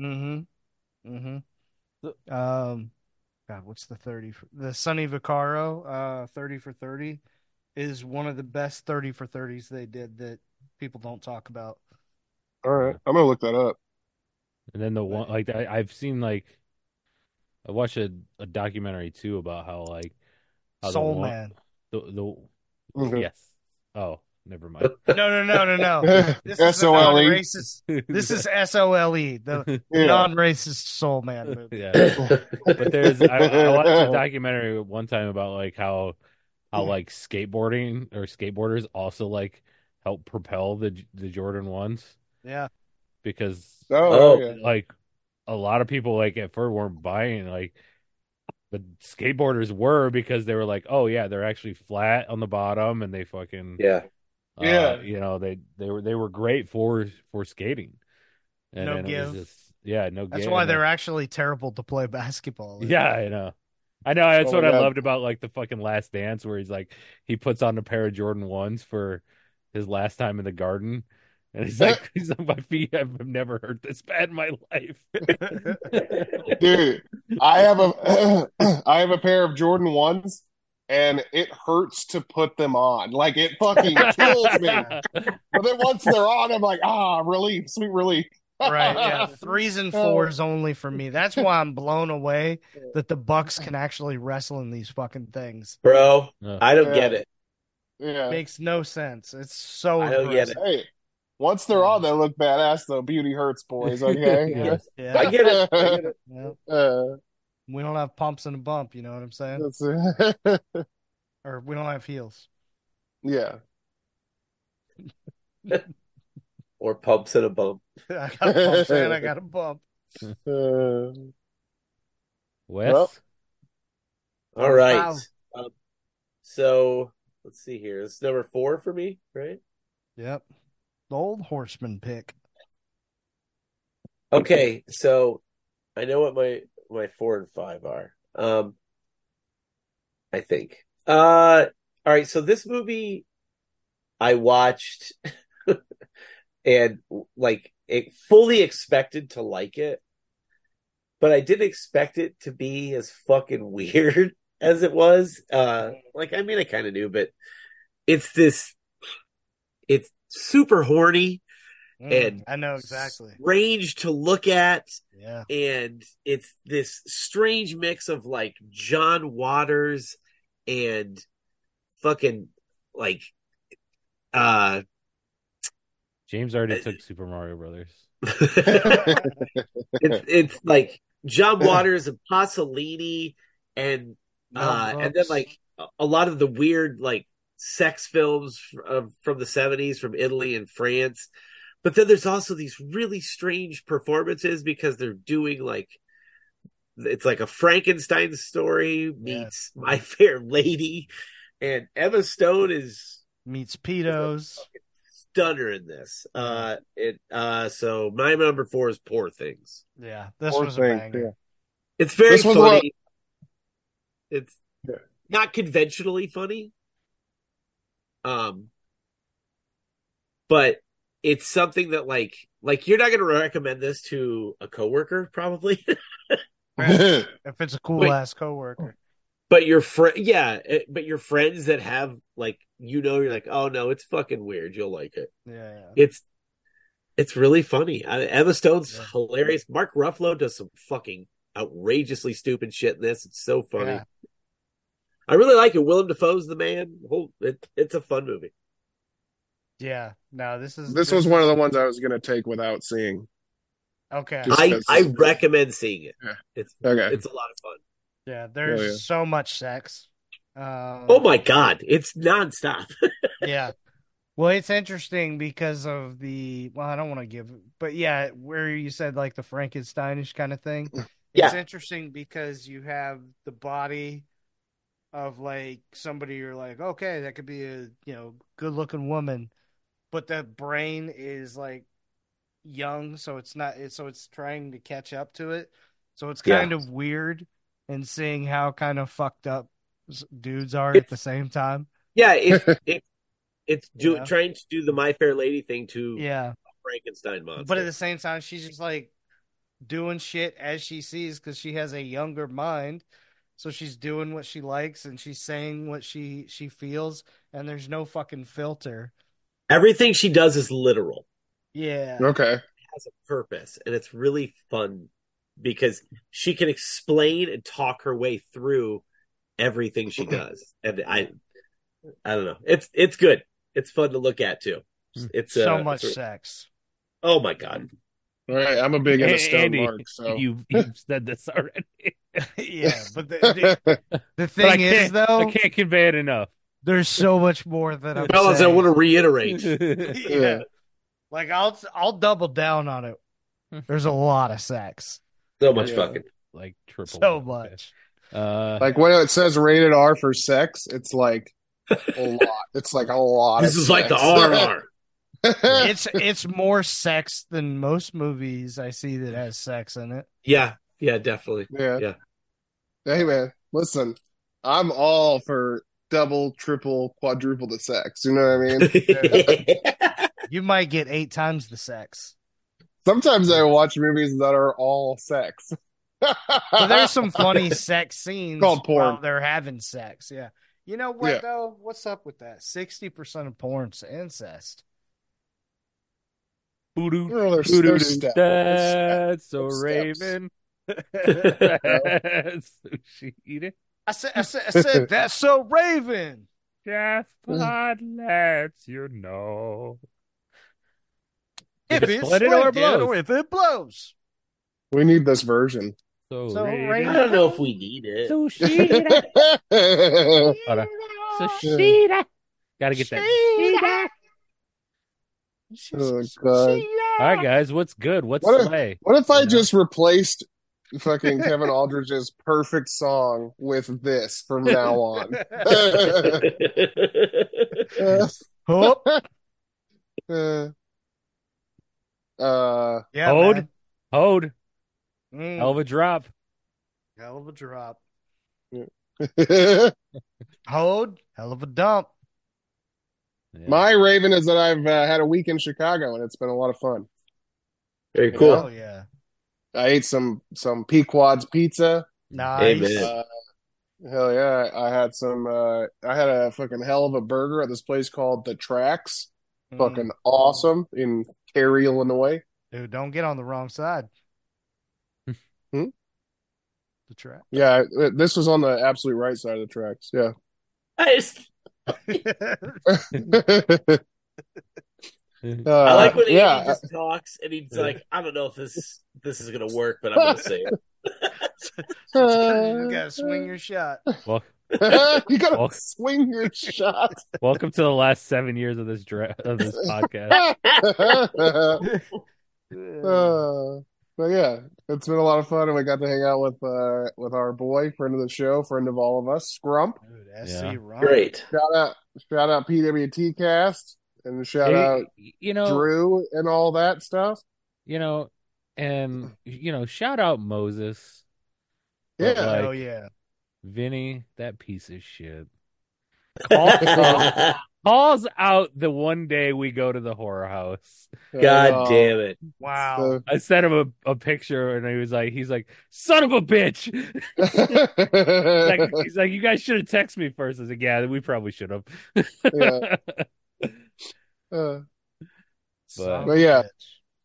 God, what's the 30 for the Sonny Vaccaro? 30 for 30 is one of the best 30 for 30s they did that people don't talk about. All right, I'm gonna look that up. And then the one like I've seen like I watched a documentary too about how Soul Man. the Okay. yes. Oh, never mind. No. This is SOLE. non-racist. This is SOLE, the non-racist Soul Man movie. Yeah. But I watched a documentary one time about like how like skateboarding or skateboarders also like help propel the Jordan 1s. Yeah. Because yeah. like a lot of people like at first weren't buying like but skateboarders were because they were like, oh yeah, they're actually flat on the bottom and they fucking Yeah. you know, they were great for skating. And No then give. it was just no That's give. why they're actually terrible to play basketball. Yeah, I know. That's what I God. loved about like the fucking Last Dance where he's like he puts on a pair of Jordan 1s for his last time in the Garden. And he's like, my feet have never hurt this bad in my life. Dude, I have a pair of Jordan 1s and it hurts to put them on. Like it fucking kills me. But then once they're on, I'm like, relief, sweet relief. Right, yeah. 3s and 4s only for me. That's why I'm blown away that the Bucks can actually wrestle in these fucking things. Bro, I don't get it. Yeah. Makes no sense. It's so I don't get it. Hey, once they're on, they look badass though. Beauty hurts, boys, okay? Yeah. I get it. Yeah. We don't have pumps and a bump, you know what I'm saying? Or we don't have heels. Yeah. Or pumps and a bump. I got pumps and I got a bump. Wes? Well. All right. Wow. So let's see here. It's number 4 for me, right? Yep. The old horseman pick. Okay, so I know what my 4 and 5 are. I think. All right, so this movie I watched and like it fully expected to like it, but I didn't expect it to be as fucking weird as it was. I kind of knew, but it's super horny and I know exactly. Strange to look at. Yeah. And it's this strange mix of like John Waters and fucking like James already took Super Mario Brothers. it's like John Waters and Pasolini and then like a lot of the weird like sex films from the 70s from Italy and France. But then there's also these really strange performances because they're doing like it's like a Frankenstein story meets My Fair Lady, and Emma Stone meets pedos. Stunner in this. So my number 4 is Poor Things. Yeah, this was a banger. Yeah. It's very funny. It's not conventionally funny. But it's something that like you're not going to recommend this to a coworker, probably. If it's a cool ass coworker. But your but your friends that have like you're like, oh no, it's fucking weird. You'll like it. Yeah. It's really funny. Emma Stone's Yeah. hilarious. Mark Ruffalo does some fucking outrageously stupid shit in this. It's so funny. Yeah. I really like it. Willem Dafoe's the man. It's a fun movie. Yeah. No, this This was one of the ones I was gonna take without seeing. Okay. Just- I recommend seeing it. Yeah. It's Okay. it's a lot of fun. Yeah, there's yeah. so much sex. Oh my god, it's nonstop. Yeah. Well, it's interesting because of I don't want to give, but yeah, where you said like the Frankensteinish kind of thing. It's Yeah. interesting because you have the body of like somebody you're like, okay, that could be a, good looking woman, but the brain is like young, so it's not, so it's trying to catch up to it. So it's kind of weird and seeing how kind of fucked up dudes are at the same time. Yeah, it's Yeah. trying to do the My Fair Lady thing to Yeah. a Frankenstein monster. But at the same time, she's just like doing shit as she sees because she has a younger mind. So she's doing what she likes and she's saying what she feels, and there's no fucking filter. Everything she does is literal. Yeah. Okay. It has a purpose, and it's really fun because she can explain and talk her way through everything she does. And I don't know. It's good. It's fun to look at too. It's so much sex. Oh my god. All right. I'm a big into Stone Andy, Mark, so you've said this already. Yeah, but the But thing is, though, I can't convey it enough. there's so much more that I'm Fellas, I saying. want to reiterate. Yeah. Like I'll double down on it. There's a lot of sex. So much Yeah. fucking. Like triple. So much. like when it says rated R for sex, it's like a lot. It's like a lot. This of is like the sex. RR. It's more sex than most movies I see that has sex in it. Yeah, definitely. Yeah. Yeah. Hey man, listen, I'm all for double, triple, quadruple the sex. You know what I mean? You might get 8 times the sex. Sometimes I watch movies that are all sex. But there's some funny sex scenes Called porn. while they're having sex. Yeah. You know what Yeah. though? What's up with that? 60% of porn's incest. Voodoo, Oh, there's voodoo, steps. that's so Steps. Raven. That's Sushi. I said that's so Raven. Just what lets you know. If If it's split it or splendid blows. or if it blows. We need this version. So, So Raven. Raven. I don't know if we need it. Sushi. Oh, Hold on. Sushi. Gotta get that. God. All right, guys, what's good? What's What if- Slay? What if I You know? just replaced fucking Kevin Aldridge's perfect song with this from now on? Hoop. Uh, Yeah, Hold. man. Hold. Mm, Hell of a drop. hell of a drop. Hold. Hell of a dump. Yeah. My Raven is that I've had a week in Chicago and it's been a lot of fun. Very cool. Oh yeah. I ate some Pequod's pizza. Nice. Amen. Hell yeah! I had I had a fucking hell of a burger at this place called The Tracks. Mm. Fucking awesome in Cary, Illinois. Dude, don't get on the wrong side. Hmm? The trap. Yeah, this was on the absolute right side of the tracks. Yeah. I like when Andy yeah. just talks and he's like, I don't know if this is gonna work, but I'm gonna say it. You gotta swing your shot. Well, You gotta Well- swing your shot. welcome to the last 7 years of this podcast. But yeah, it's been a lot of fun, and we got to hang out with our boy, friend of the show, friend of all of us, Scrump. Dude, SC Yeah. Ron. Great. Shout out PWT Cast, and shout out You know, Drew and all that stuff. and shout out Moses. But, Yeah. like, Oh yeah. Vinny, that piece of shit. Calls out the one day we go to the horror house. God damn it. Wow. I sent him a picture and he's like, son of a bitch. He's like, you guys should have texted me first. I was like, yeah, we probably should have. Yeah. Son But of a yeah. bitch.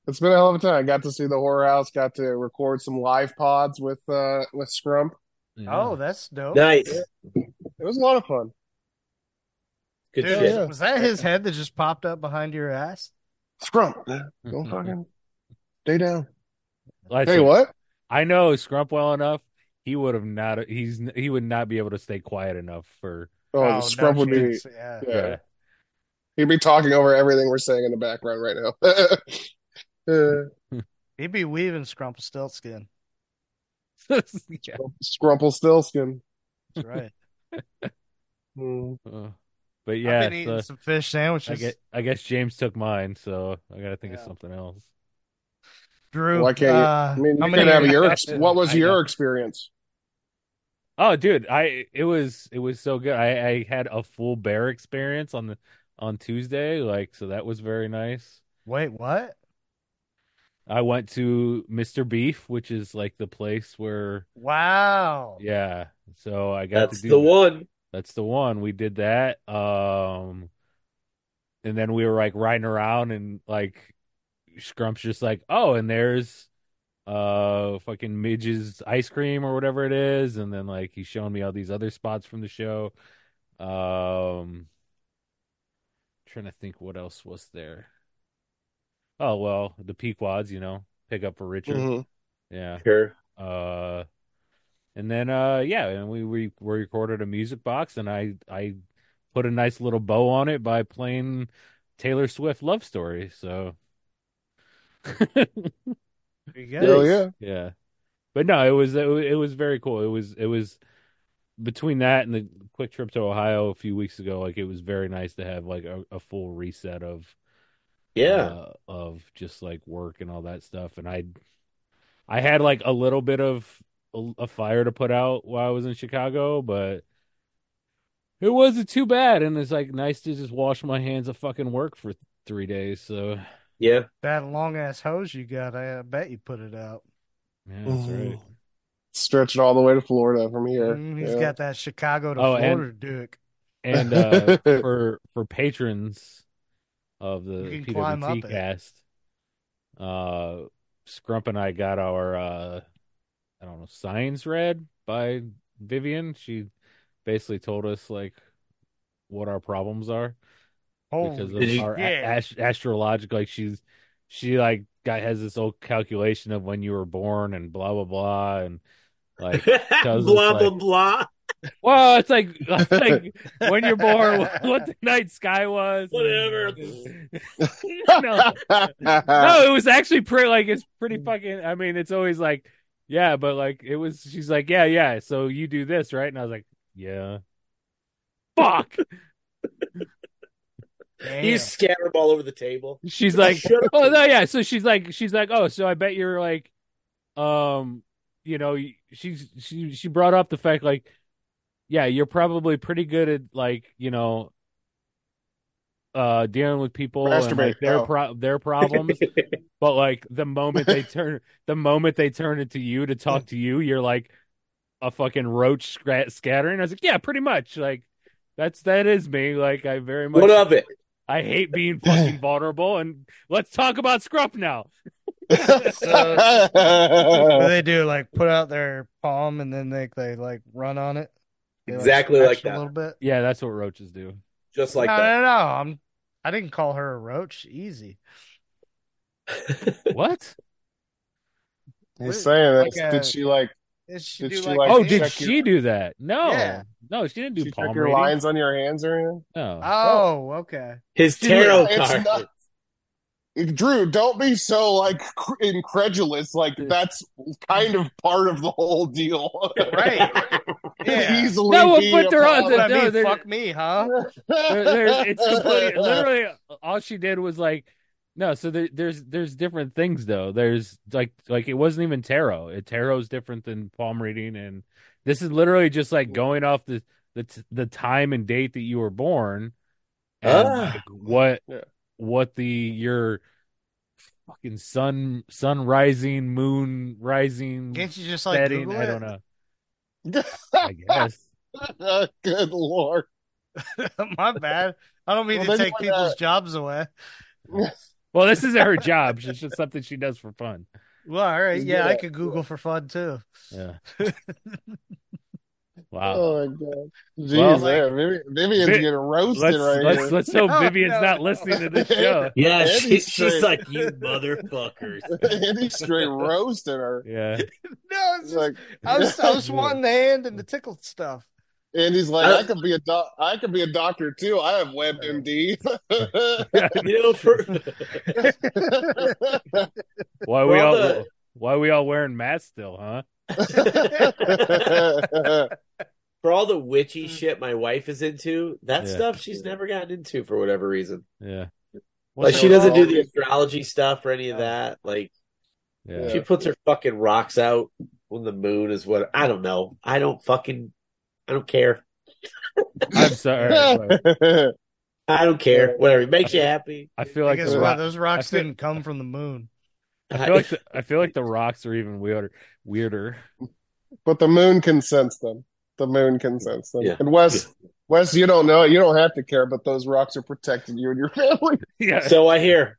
It's been a hell of a time. I got to see the horror house. Got to record some live pods with Scrump. Oh, Yeah. that's dope. Nice. It was a lot of fun. Good Dude, shit. yeah. was that his head that just popped up behind your ass? Scrump, don't fucking stay down. Listen, Hey, what? I know Scrump well enough. He would have not. He would not be able to stay quiet enough for. Oh, no Scrump would be. chance. Yeah. Yeah, he'd be talking over everything we're saying in the background right now. He'd be weaving Scrumpelstiltskin. Yeah. Scrumplestiltskin. That's right. Hmm. But I've yeah, been eating some fish sandwiches. I guess James took mine, so I got to think of Yeah. something else. Drew, Why can't you? I mean, how you many can have are you your. guys- What was I your know. experience? Oh, dude, it was so good. I had a full bear experience on Tuesday, like so that was very nice. Wait, what? I went to Mr. Beef, which is like the place where Wow. yeah. So I got That's to do the that. one. That's the one. We did that. And then we were like riding around and like Scrump's just like, "Oh, and there's fucking Midge's ice cream or whatever it is." And then like he's showing me all these other spots from the show. Trying to think what else was there. Oh, well, the Pequods, pick up for Richard. Hmm. Yeah. Sure. And then yeah, and we recorded a music box and I put a nice little bow on it by playing Taylor Swift Love Story. So There you go. Hell Nice. yeah. yeah. But no, it was very cool. It was between that and the quick trip to Ohio a few weeks ago, like it was very nice to have like a full reset Yeah. of just like work and all that stuff. And I had like a little bit of a fire to put out while I was in Chicago, but it wasn't too bad. And it's like nice to just wash my hands of fucking work for 3 days. So Yeah. That long ass hose you got, I bet you put it out. yeah, that's right. Stretch it all the way to Florida from here. He's Yeah. got that Chicago to Oh, Florida dick. And for patrons of the You can climb up PWT it. cast, Scrump and I got our I don't know, signs read by Vivian. She basically told us like what our problems are because Holy of Did you- our yeah. astrological. Like she like has this old calculation of when you were born and blah blah blah and like tells us, blah blah like- blah. well, it's like when you're born, what the night sky was. Whatever. no, no, it was actually pretty. Like it's pretty fucking. I mean, it's always like, yeah, but like it was. She's like, yeah. So you do this, right? And I was like, yeah. Fuck. Damn. You scatter them all over the table. She's like, Shut up. oh no, yeah. So she's like, oh, so I bet you're like, she brought up the fact like, yeah, you're probably pretty good at like, dealing with people and like Masturbate. their problems, but like the moment they turn it to you to talk to you, you're like a fucking roach scattering. I was like, yeah, pretty much. Like that is me. Like I very much. What of it? I hate being fucking vulnerable, and let's talk about Scruff now. What do they do? Like put out their palm and then they like run on it. They, Exactly scratch like a that. little bit. Yeah, that's what roaches do. Just like no, that. no. I didn't call her a roach. Easy. What? He's saying Like that. a- Did she like? Is she Did do she, like? like, Oh, this? did check she do that? No, Yeah. no, she didn't do She palm check your reading. lines on your hands or anything? No. Oh, okay. His She's tarot like, it's card. not- Drew, don't be so like incredulous. Like that's kind of part of the whole deal, Right. Yeah. Easily. No, be but a they're on problem. What I mean, they're- fuck me, huh? It's completely literally all she did was like no. So there's different things though. There's like it wasn't even tarot. Tarot's different than palm reading, and this is literally just like going off the time and date that you were born, and like, Yeah. what your fucking sun rising, moon rising, Can't you just like setting. Google I it? don't know. I guess. Good Lord. My bad. I don't mean Well, to then take you would, people's jobs away. Well, this isn't her job. It's just something she does for fun. Well, all right. He's Yeah, good I at- could Google for fun too. Yeah. Wow. Oh my god. Jeez, Well, Vivian's Vi- getting roasted right here. Let's hope No, Vivian's no, not no. listening to this show. Yeah, Andy's she's straight. like, you motherfuckers. Andy's straight roasting her. Yeah. No, it's He's just, like, I was wanting the hand and the tickle stuff. Andy's like, I could be a doctor too. I have WebMD. You know, for Why For all the- why we all wearing masks still, huh? for all the witchy shit my wife is into, that Yeah. stuff she's never gotten into for whatever reason. Yeah. Like she doesn't do the astrology stuff or any of that. Like Yeah. she puts her fucking rocks out when the moon is what I don't know. I don't care. I'm sorry. but I don't care. Whatever. It makes you happy. I feel I like guess the what, rock, those rocks I feel- didn't come from the moon. I feel like the rocks are even weirder. But the moon can sense them. The moon can sense them. Yeah. And Wes, you don't know it. You don't have to care, but those rocks are protecting you and your family. Yeah. So I hear.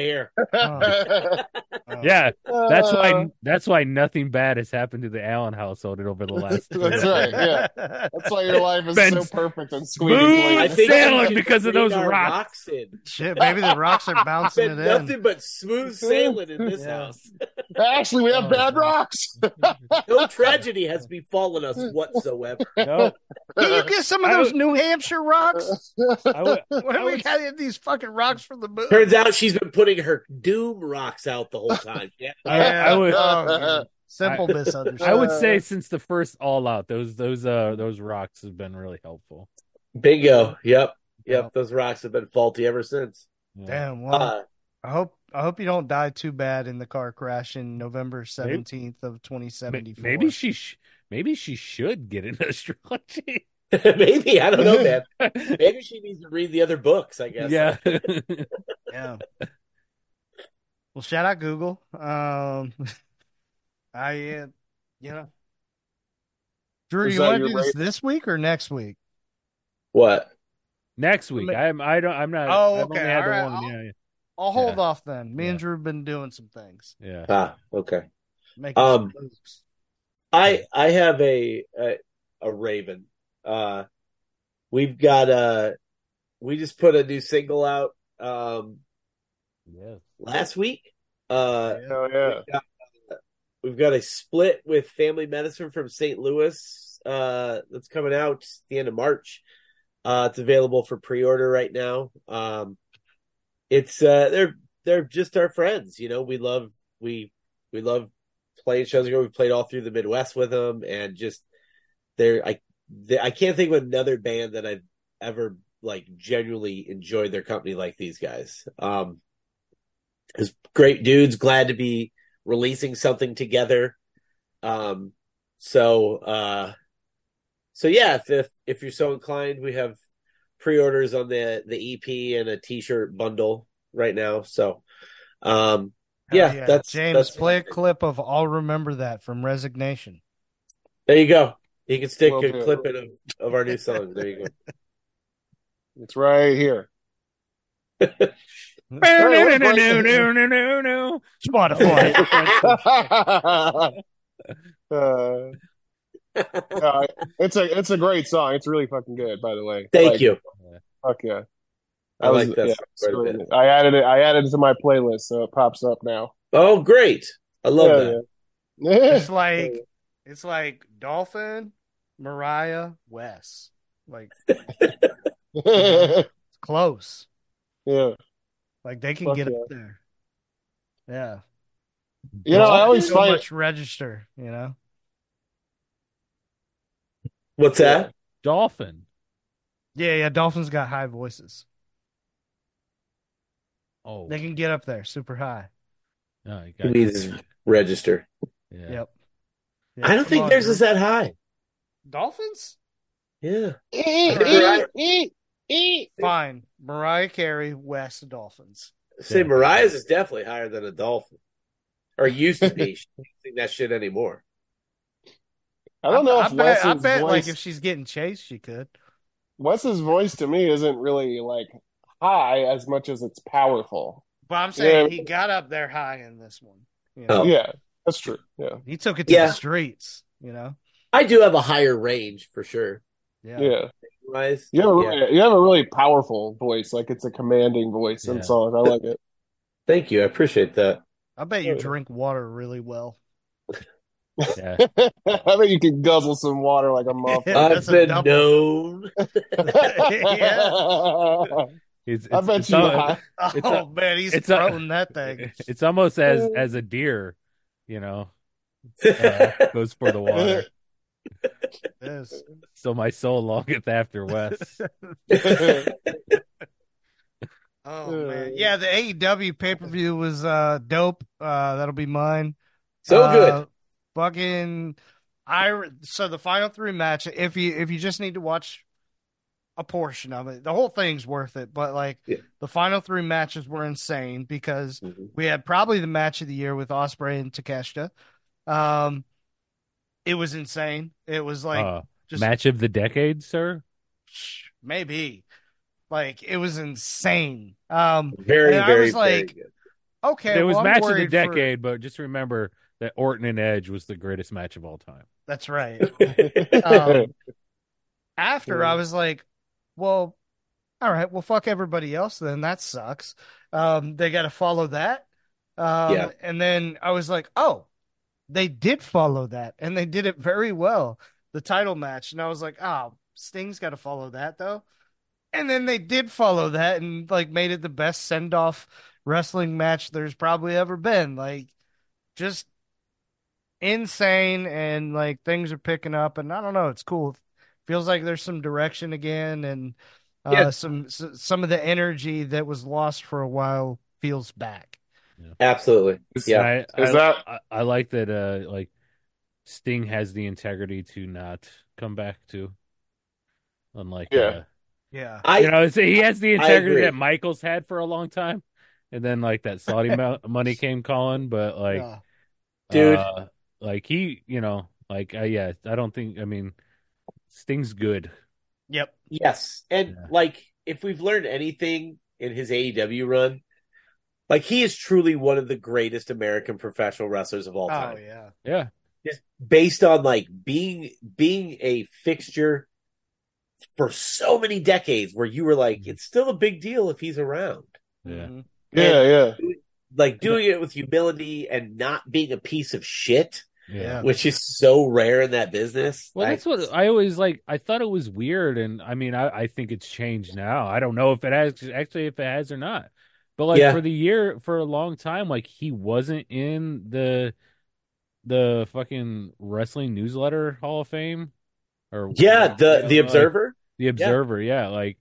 Yeah. That's why nothing bad has happened to the Allen household over the last That's right. Yeah. That's why your life is Ben- so perfect and squeaky Smooth I clean. think sailing we should because of bring those our rocks. in. Shit, maybe the rocks are bouncing Been it in. nothing but smooth sailing in this Yeah. house. Actually, we have bad rocks. No tragedy has befallen us whatsoever. No. Can you get some of I those would- New Hampshire rocks? I would, What I do we would- got these fucking rocks from the moon? Turns out she's been putting her doom rocks out the whole time. Yeah. I would Oh, simple I misunderstanding. would say since the first All Out, those rocks have been really helpful. Bingo. Yep. Those rocks have been faulty ever since. Yeah. Damn. Well, I hope you don't die too bad in the car crash in November 17th of 2074. Maybe she should get into astrology. Maybe. I don't know, man. Maybe she needs to read the other books, I guess. Yeah. Yeah. Well, shout out Google. Drew, Is you that want to your do this rate? this week or next week? What? Next week. I'm not. Oh, I've okay, only had the all right, one. Yeah. I'll hold Yeah. off then. Me and Yeah. Drew have been doing some things. Yeah. Okay. Making some moves. I have a Raven. We've got we just put a new single out Yeah. last week. Oh, yeah. We've got a split with Family Medicine from St. Louis that's coming out the end of March. It's available for pre-order right now. It's they're just our friends, you know. We love playing shows. We played all through the Midwest with them, and just I can't think of another band that I've ever like genuinely enjoyed their company like these guys. It's great dudes. Glad to be releasing something together. So yeah, if you're so inclined, we have pre-orders on the EP and a t-shirt bundle right now. So Hell yeah, that's James, play a clip of "I'll Remember That" from Resignation. there you go. You can stick Will a do. clip in of our new song. There you go. It's right here. Spotify. It's a great song. It's really fucking good, by the way. Thank Like, you. Fuck yeah. I like that yeah, song quite a bit. I added it to my playlist, so it pops up now. Oh, great! I love that. Yeah. It's like Dolphin, Mariah, Wes. Like Yeah. close. Yeah. Like they can Fuck get yeah. up there. Yeah. You know, I always so find much register, you know. What's that? Dolphin. Yeah, Dolphins got high voices. Oh. They can get up there super high. No, you He got needs his register. yeah. Yep. I don't think theirs is that high. Dolphins? Yeah. Fine. Mariah Carey, West Dolphins. Say Yeah. Mariah's is definitely higher than a dolphin, or used to be. She doesn't think that shit anymore. I don't know I if bet, Wes's like voice, if she's getting chased, she could. Wes's voice to me isn't really like high as much as it's powerful. But I'm saying Yeah. he got up there high in this one. You Oh. know? Yeah, that's true. Yeah. He took it to Yeah. the streets, you know? I do have a higher range for sure. Yeah. Wise. You have a Yeah. you have a really powerful voice. Like it's a commanding voice in Yeah. songs. I like it. Thank you. I appreciate that. I bet you Oh, yeah. drink water really well. Yeah. I bet you could guzzle some water like a muff. Yeah, I've that's a been double. known. It's I bet it's, you. it's Oh man, he's it's throwing that thing. it's almost as a deer, you know, goes for the water. Yes. So my soul longeth after Wes. Oh man, yeah. The AEW pay per view was dope. That'll be mine. So good. Fucking, so the final three match. If you just need to watch a portion of it, the whole thing's worth it. But like the final three matches were insane because we had probably the match of the year with Ospreay and Takeshita. It was insane. It was like just match of the decade, sir. Maybe. Like it was insane. Very, and I very, was like, very good. okay, It was well, I'm match of the worried decade, but just remember that Orton and Edge was the greatest match of all time. That's right. After I was like, well, all right, well, fuck everybody else then. That sucks. They got to follow that. And then I was like, oh, they did follow that, and they did it very well. The title match, and I was like, oh, Sting's got to follow that though. And then they did follow that and like made it the best send-off wrestling match there's probably ever been. Like just insane, and like things are picking up, and I don't know, it's cool. Feels like there's some direction again, and some of the energy that was lost for a while feels back. Absolutely. Yeah. I like that like Sting has the integrity to not come back to, unlike Yeah. he has the integrity agree. that Michaels had for a long time, and then like that Saudi money came calling, but like, dude, like he, I don't think. I mean, Sting's good. Yep. Yes, and like if we've learned anything in his AEW run, like he is truly one of the greatest American professional wrestlers of all time. Oh yeah. Just based on like being a fixture for so many decades where you were like, it's still a big deal if he's around. Yeah. Yeah. Like doing it with humility and not being a piece of shit, which is so rare in that business. Well, that's what I always like. I thought it was weird, and I mean, I think it's changed now. I don't know if it has or not. But like for a long time, like he wasn't in the fucking wrestling newsletter Hall of Fame. The Observer. The Observer, like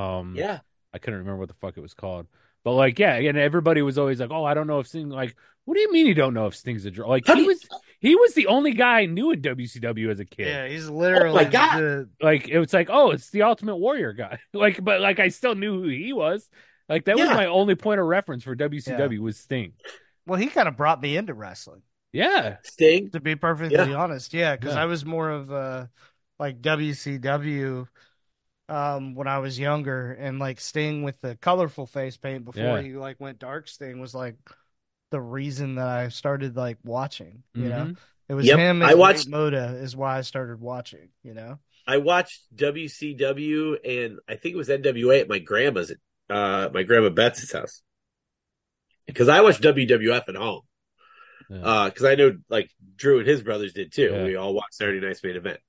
I couldn't remember what the fuck it was called. But like, and everybody was always like, "Oh, I don't know if Sting." Like, what do you mean you don't know if Sting's a draw? Like, he was the only guy I knew in WCW as a kid. Yeah, he's literally. Oh my God. Like it was like, oh, it's the Ultimate Warrior guy. Like, but like I still knew who he was. Like that was my only point of reference for WCW was Sting. Well, he kind of brought me into wrestling. Yeah, Sting. To be perfectly honest, because I was more of like WCW when I was younger, and like Sting with the colorful face paint before he like went dark. Sting was like the reason that I started like watching. You know, it was him. I watched Moda is why I started watching. You know, I watched WCW and I think it was NWA at my grandma's, my grandma Betsy's house, because I watched WWF at home. Because I know like Drew and his brothers did too. We all watched Saturday Night's Main Event.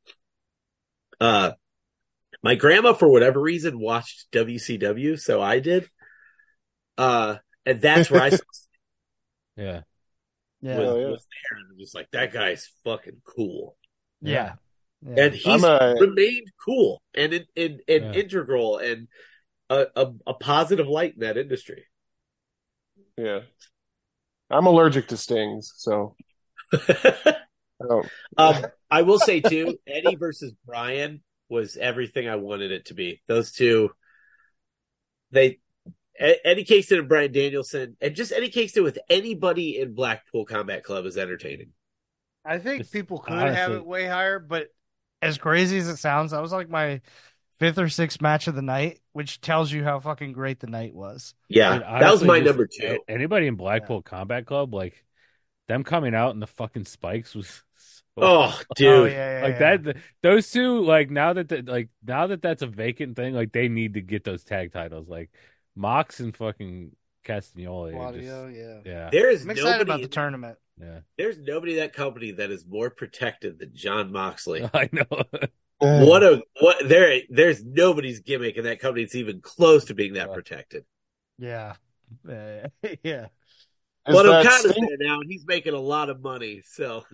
My grandma, for whatever reason, watched WCW, so I did. And that's where I saw was there. And I'm just like, that guy's fucking cool. Yeah. And he's remained cool and integral and a positive light in that industry. Yeah. I'm allergic to Stings, so I will say too, Eddie versus Brian was everything I wanted it to be. Those two, Eddie Kingston and Bryan Danielson, and just Eddie Kingston with anybody in Blackpool Combat Club is entertaining. I think people could have it way higher, but as crazy as it sounds, that was like my fifth or sixth match of the night, which tells you how fucking great the night was. Yeah, Dude, that was honestly, my just number 2. Anybody in Blackpool Combat Club, like them coming out in the fucking spikes was so Oh, Oh dude. yeah, like that. Those two, like now that that's a vacant thing, like they need to get those tag titles, like Mox and fucking Castagnoli. Claudio, Just, yeah. yeah, There is I'm excited about nobody the tournament. yeah. there's nobody in that company that is more protected than John Moxley. I know. There's nobody's gimmick in that company that's even close to being that Yeah. protected. Yeah. Yeah. But that Okada's Sting- there now, and he's making a lot of money, so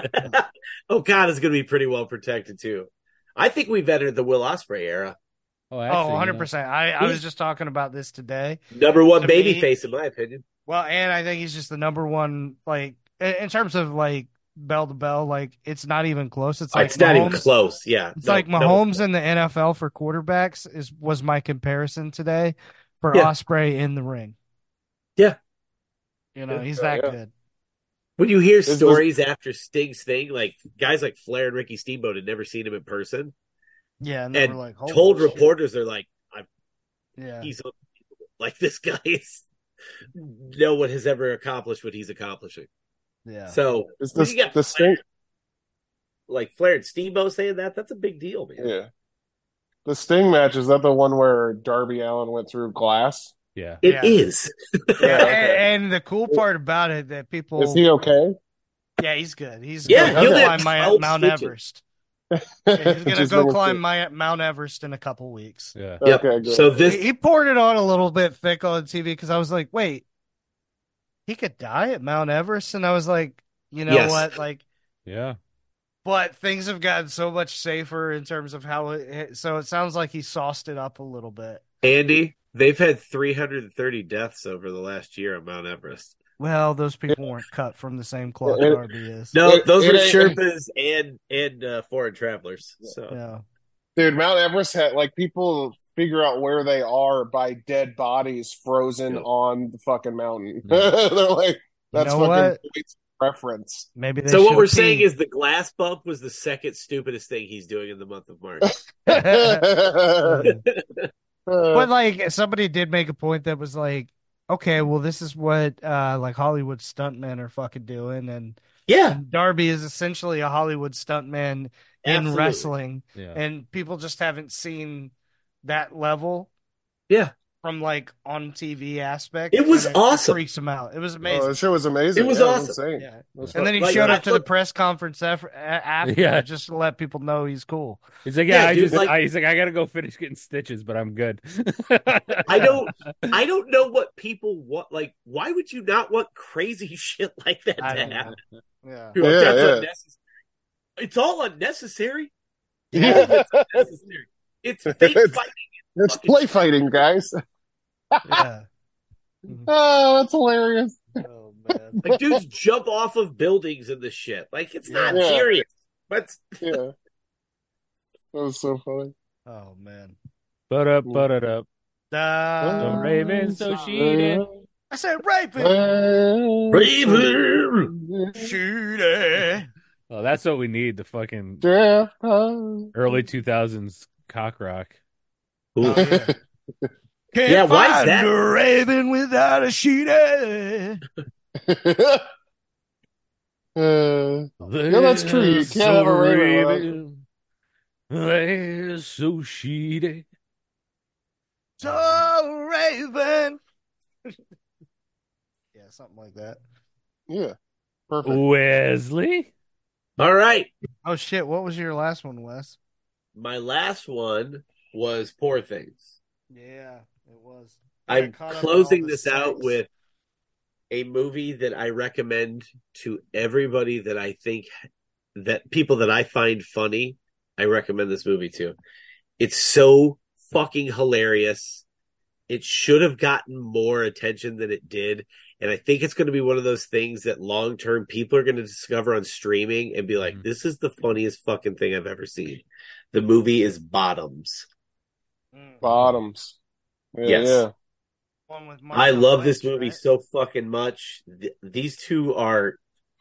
Okada's going to be pretty well protected too. I think we've entered the Will Ospreay era. Oh, Oh, actually, 100%. I was just talking about this today. Number one To baby me- face, in my opinion. Well, and I think he's just the number one, like, in terms of, like, bell to bell, like, it's not even close. It's like It's not even Mahomes- close. Yeah, It's No, like no. Mahomes in the NFL for quarterbacks was my comparison today for Yeah. Ospreay in the ring. Yeah. You know, Yeah. he's that Yeah. good. When you hear was- stories after Sting's thing, like guys like Flair and Ricky Steamboat had never seen him in person, Yeah, and they and were like, holy told shit. reporters, they're like, Yeah. he's unbelievable. Like this guy is no one has ever accomplished what he's accomplishing. Yeah. So Is when this you get the Sting? like Flair and Steamboat saying that's a big deal, man. Yeah. The Sting match, is that the one where Darby Allin went through glass? yeah. It Yeah. is. Yeah, okay. And the cool part about it that people, Is he okay? yeah, he's good. He's Yeah, gonna he'll go get climb 12 Mount stitches. Everest. Yeah, he's gonna Just go double climb check. Mount Everest in a couple weeks. Yeah. Yep. Okay, good. So this He poured it on a little bit thick on TV because I was like, wait, he could die at Mount Everest, and I was like, you know Yes. what, like. Yeah. But things have gotten so much safer in terms of how it. So it sounds like he sauced it up a little bit. Andy, they've had 330 deaths over the last year on Mount Everest. Well, those people weren't cut from the same cloth It- Darby is. No, It- those it were ain't- Sherpas and foreign travelers. So Yeah. Dude, Mount Everest had, like, people figure out where they are by dead bodies frozen Yep. on the fucking mountain. Yeah. They're like, that's know fucking what? points of reference. Maybe they So what should we're pee. saying is the glass bump was the second stupidest thing he's doing in the month of March. But like somebody did make a point that was like, okay, well, this is what like Hollywood stuntmen are fucking doing, and Yeah, Darby is essentially a Hollywood stuntman in absolutely. wrestling, Yeah. and people just haven't seen that level Yeah, from like on TV aspect. It was and awesome. freaks him out. It was Oh, amazing. the show was amazing. It was Yeah, awesome. insane. Yeah. It was And then he Like, showed I up to the thought- press conference after Yeah. just to let people know he's cool. He's like, Yeah, yeah, dude, like- he's like, I gotta go finish getting stitches, but I'm good. I don't know what people want. Like, why would you not want crazy shit like that I to don't know. happen? Yeah. You're like, Yeah, that's yeah. unnecessary. It's all unnecessary. Yeah. It's unnecessary. It's fake It's- fighting. It's play fighting, guys. Yeah. Oh, that's hilarious. Oh man. Like dudes jump off of buildings and the shit. Like it's not Yeah. serious. But Yeah. That was so funny. Oh man. But up. The The Ravens, so she did. I said Raven. Raven. Shoot it. Oh, that's what we need. The fucking Jeff. early 2000s cock rock. Ooh. Oh, yeah. Can't Yeah, why is find that? a raven without a sheet. Yeah, that's true. You can't have a raven They're so shitty. So raven. Yeah, something like that. yeah. Perfect. Wesley. All right. Oh shit! What was your last one, Wes? My last one was Poor Things. Yeah, it was. I'm caught up on closing all the this out sex. with a movie that I recommend to everybody that I think that people that I find funny. I recommend this movie to. It's so fucking hilarious. It should have gotten more attention than it did. And I think it's going to be one of those things that long term people are going to discover on streaming and be like, Mhm. this is the funniest fucking thing I've ever seen. The movie is Bottoms. Bottoms. Yeah, Yes. yeah. One with I Marshawn love this Lynch, movie right? so fucking much. These two are,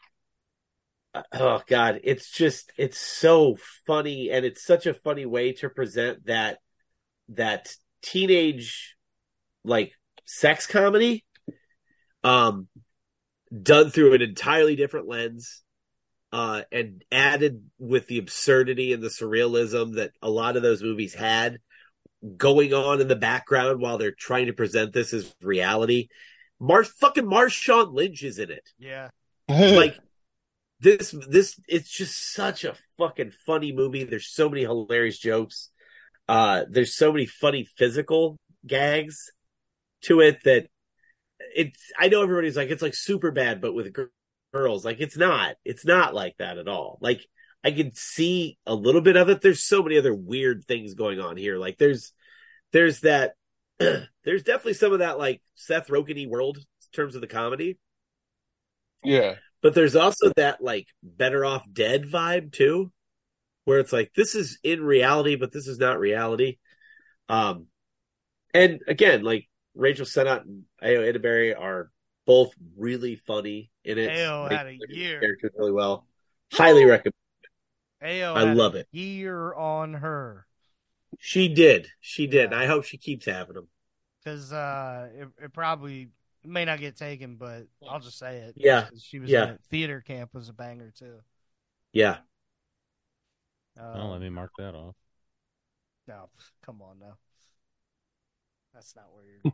oh God, it's so funny. And it's such a funny way to present that that teenage like sex comedy, done through an entirely different lens, and added with the absurdity and the surrealism that a lot of those movies had going on in the background while they're trying to present this as reality. Fucking Marshawn Lynch is in it. Yeah. Like this, it's just such a fucking funny movie. There's so many hilarious jokes. There's so many funny physical gags to it that I know everybody's like, it's like super bad, but with girls, like it's not like that at all. Like I can see a little bit of it. There's so many other weird things going on here. Like there's that, there's definitely some of that like Seth Rogen-y world in terms of the comedy. Yeah. But there's also that like Better Off Dead vibe too, where it's like, this is in reality, but this is not reality. And again, like Rachel Sennott and Ayo Edebiri are both really funny in it. Ayo had a year. Characters really well. Highly recommend. Ayo I had love a it. year on her. She did. Yeah. And I hope she keeps having them. Because it probably may not get taken, but I'll just say it. Yeah. She was in it. Theater Camp was a banger, too. Yeah. Well, let me mark that off. No, come on now. That's not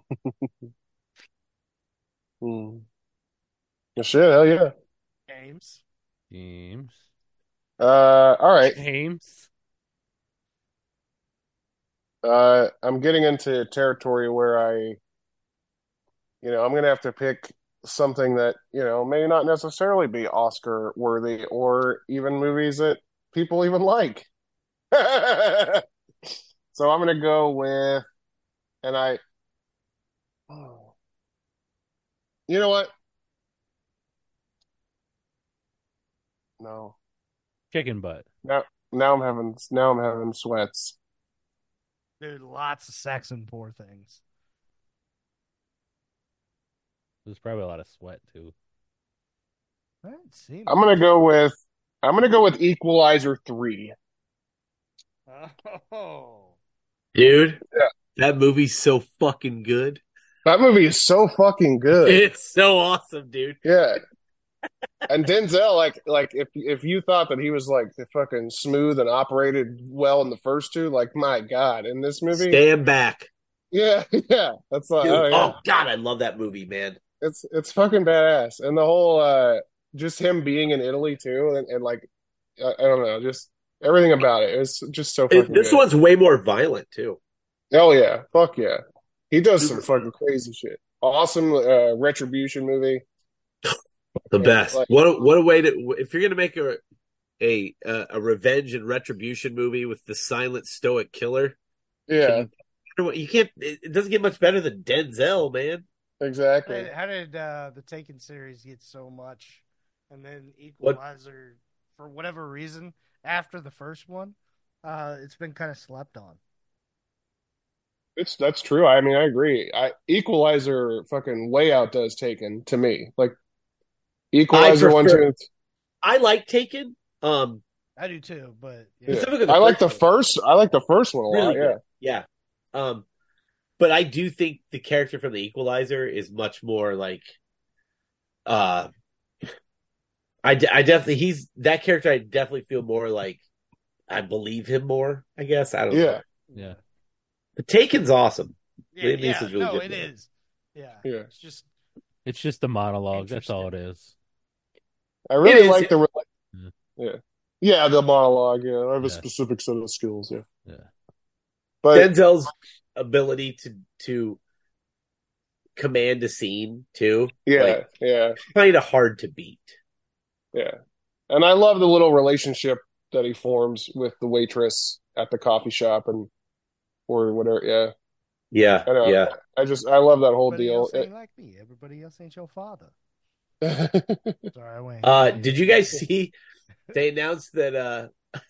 weird. Shit, hell yeah. James. All right. James. I'm getting into territory where I'm going to have to pick something that, may not necessarily be Oscar worthy or even movies that people even like. So I'm going to go with, you know what? No. Chicken butt. Now I'm having sweats. Dude, lots of sex and Poor Things. There's probably a lot of sweat too. I didn't see I'm gonna go with Equalizer 3. Oh, Dude, Yeah. that movie's so fucking good. That movie is so fucking good. It's so awesome, dude. Yeah. And Denzel, like if you thought that he was like the fucking smooth and operated well in the first two, like my God, in this movie, Stand Back. yeah, that's like, Dude, oh yeah, oh God, I love that movie, man. it's fucking badass, and the whole just him being in Italy too, and like I don't know, just everything about it is just so fucking This good. one's way more violent too. Oh yeah, fuck yeah, he does some fucking crazy shit. Awesome retribution movie. The best. Like, What a way to, if you're gonna make a revenge and retribution movie with the silent stoic killer, yeah, you can't. It doesn't get much better than Denzel, man. exactly. how did the Taken series get so much, and then Equalizer, for whatever reason, after the first one, it's been kind of slept on. That's true. I mean, I agree. Equalizer fucking way outdoes Taken to me. Like Equalizer 1, 2, and I like Taken. I do too, but yeah. Specifically I like the first one a lot. really Yeah. good. Yeah. But I do think the character from the Equalizer is much more like, I definitely that character. I definitely feel more like I believe him more. I guess I don't know. Yeah. But Taken's awesome. yeah, Liam Neeson's really no, good it in it. is. Yeah, Yeah. It's just the monologue. That's all it is. I really is. like the Yeah. yeah, the monologue. Yeah, I have a Yeah. specific set of skills. Yeah, Yeah. but Denzel's ability to command a scene too. yeah, Kind of hard to beat. yeah, and I love the little relationship that he forms with the waitress at the coffee shop or whatever. Yeah, Yeah, I know. yeah. I love that whole everybody deal. else ain't like me. Everybody else ain't your father. Sorry, I went. Did you guys see? They announced that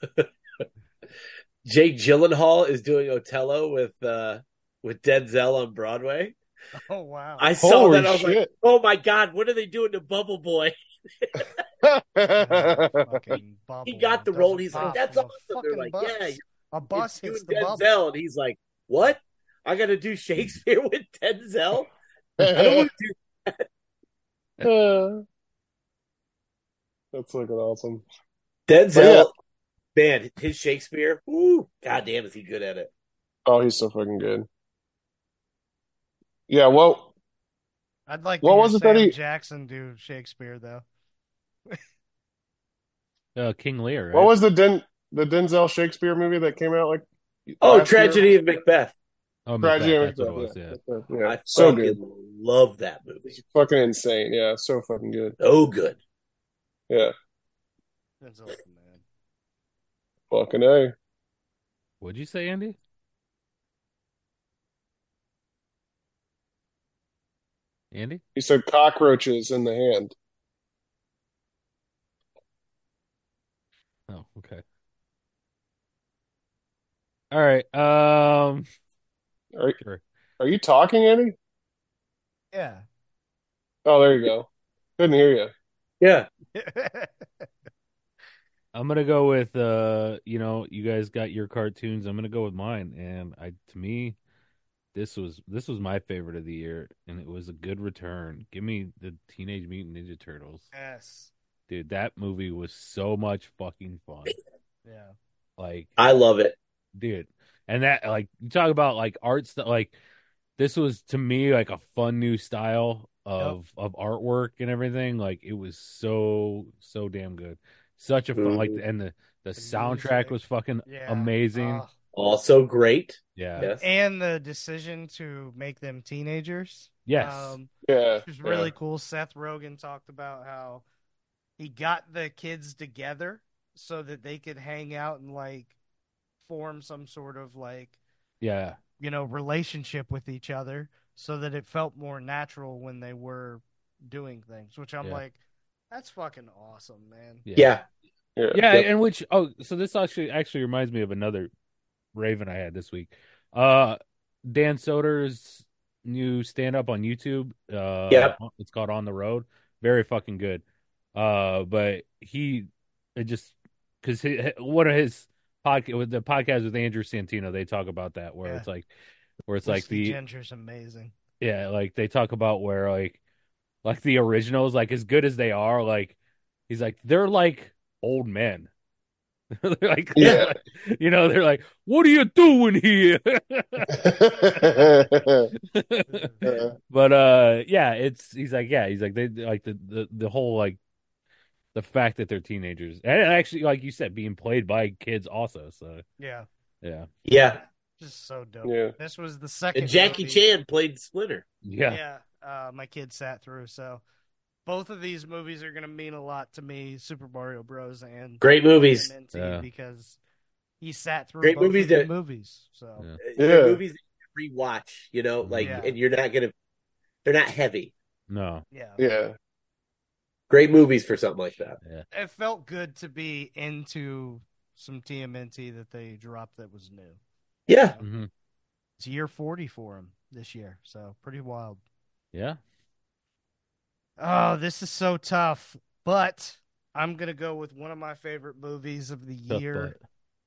Jake Gyllenhaal is doing Othello with Denzel on Broadway. Oh wow! I saw Holy that. I was like, shit. "Oh my God, what are they doing to Bubble Boy?" Fucking bubble He got the doesn't role. And he's pop like, "That's from a awesome." They're fucking like, bus. "Yeah, A bus you hits and the bubble. Denzel," and he's like, What? I got to do Shakespeare with Denzel? I don't want to That's fucking awesome. do But yeah, Denzel. Man, his Shakespeare. Woo, God damn, is he good at it? oh, he's so fucking good. Yeah, well, I'd like to what hear was it that Sam he? Jackson do Shakespeare though. King Lear, What right? was the Denzel Shakespeare movie that came out like Oh, last year? Tragedy of Macbeth. Oh, Tragedy Macbeth. of That's what it Macbeth. was. Yeah. Yeah, I so good. fucking love that It's movie. fucking insane. Yeah, so fucking good. So good. Yeah, Denzel's the man. fucking a. What'd you say, Andy? Andy? He said cockroaches in the hand. Oh, okay. All right. Are Sure. are you talking, Andy? Yeah. Oh, there you go. Couldn't hear you. Yeah. I'm gonna go with you guys got your cartoons. I'm gonna go with mine, and to me, this was my favorite of the year, and it was a good return. Give me the Teenage Mutant Ninja Turtles, Yes. dude. That movie was so much fucking fun. Yeah. Like, I love it. dude, and that like you talk about like art stuff. Like, this was to me like a fun new style of artwork and everything. Like, it was so damn good. Such a fun like, Mhm. and the The soundtrack music. was fucking Yeah. amazing. Oh. Also great. Yeah. Yes. And the decision to make them teenagers. Yes. Yeah, Which was really yeah. cool. Seth Rogen talked about how he got the kids together so that they could hang out and like form some sort of like, Yeah. relationship with each other so that it felt more natural when they were doing things, which I'm Yeah. like, that's fucking awesome, man. Yeah. Yeah. Yeah. Yeah, Yep. and so this actually reminds me of another Raven I had this week. Dan Soder's new stand up on YouTube. Yep. It's called On the Road. Very fucking good. But it just because one of his podcast, the podcast with Andrew Santino, they talk about that where Yeah. it's like Whiskey Ginger's amazing. yeah, like they talk about where like the originals, like as good as they are, like he's like they're like old men. They're like, Yeah. they're like, what are you doing here? But yeah, he's like they like the whole like the fact that they're teenagers and actually like you said being played by kids also. So Yeah. yeah, Yeah. Just so dope. Yeah. This was the And second Jackie movie. Chan played Splinter. yeah, My kid sat through. So both of these movies are going to mean a lot to me, Super Mario Bros. And Great movies. TMNT, Yeah. because he sat through Great both movies of the that- movies. So Yeah. Great Yeah. movies that you can rewatch, like, Yeah. and you're not going to, they're not heavy. no, yeah. Yeah. Great movies for something like that. It felt good to be into some TMNT that they dropped that was new. Yeah. hmm It's year 40 for him this year, so pretty wild. yeah, Oh, this is so tough, but I'm gonna go with one of my favorite movies of the Tough year.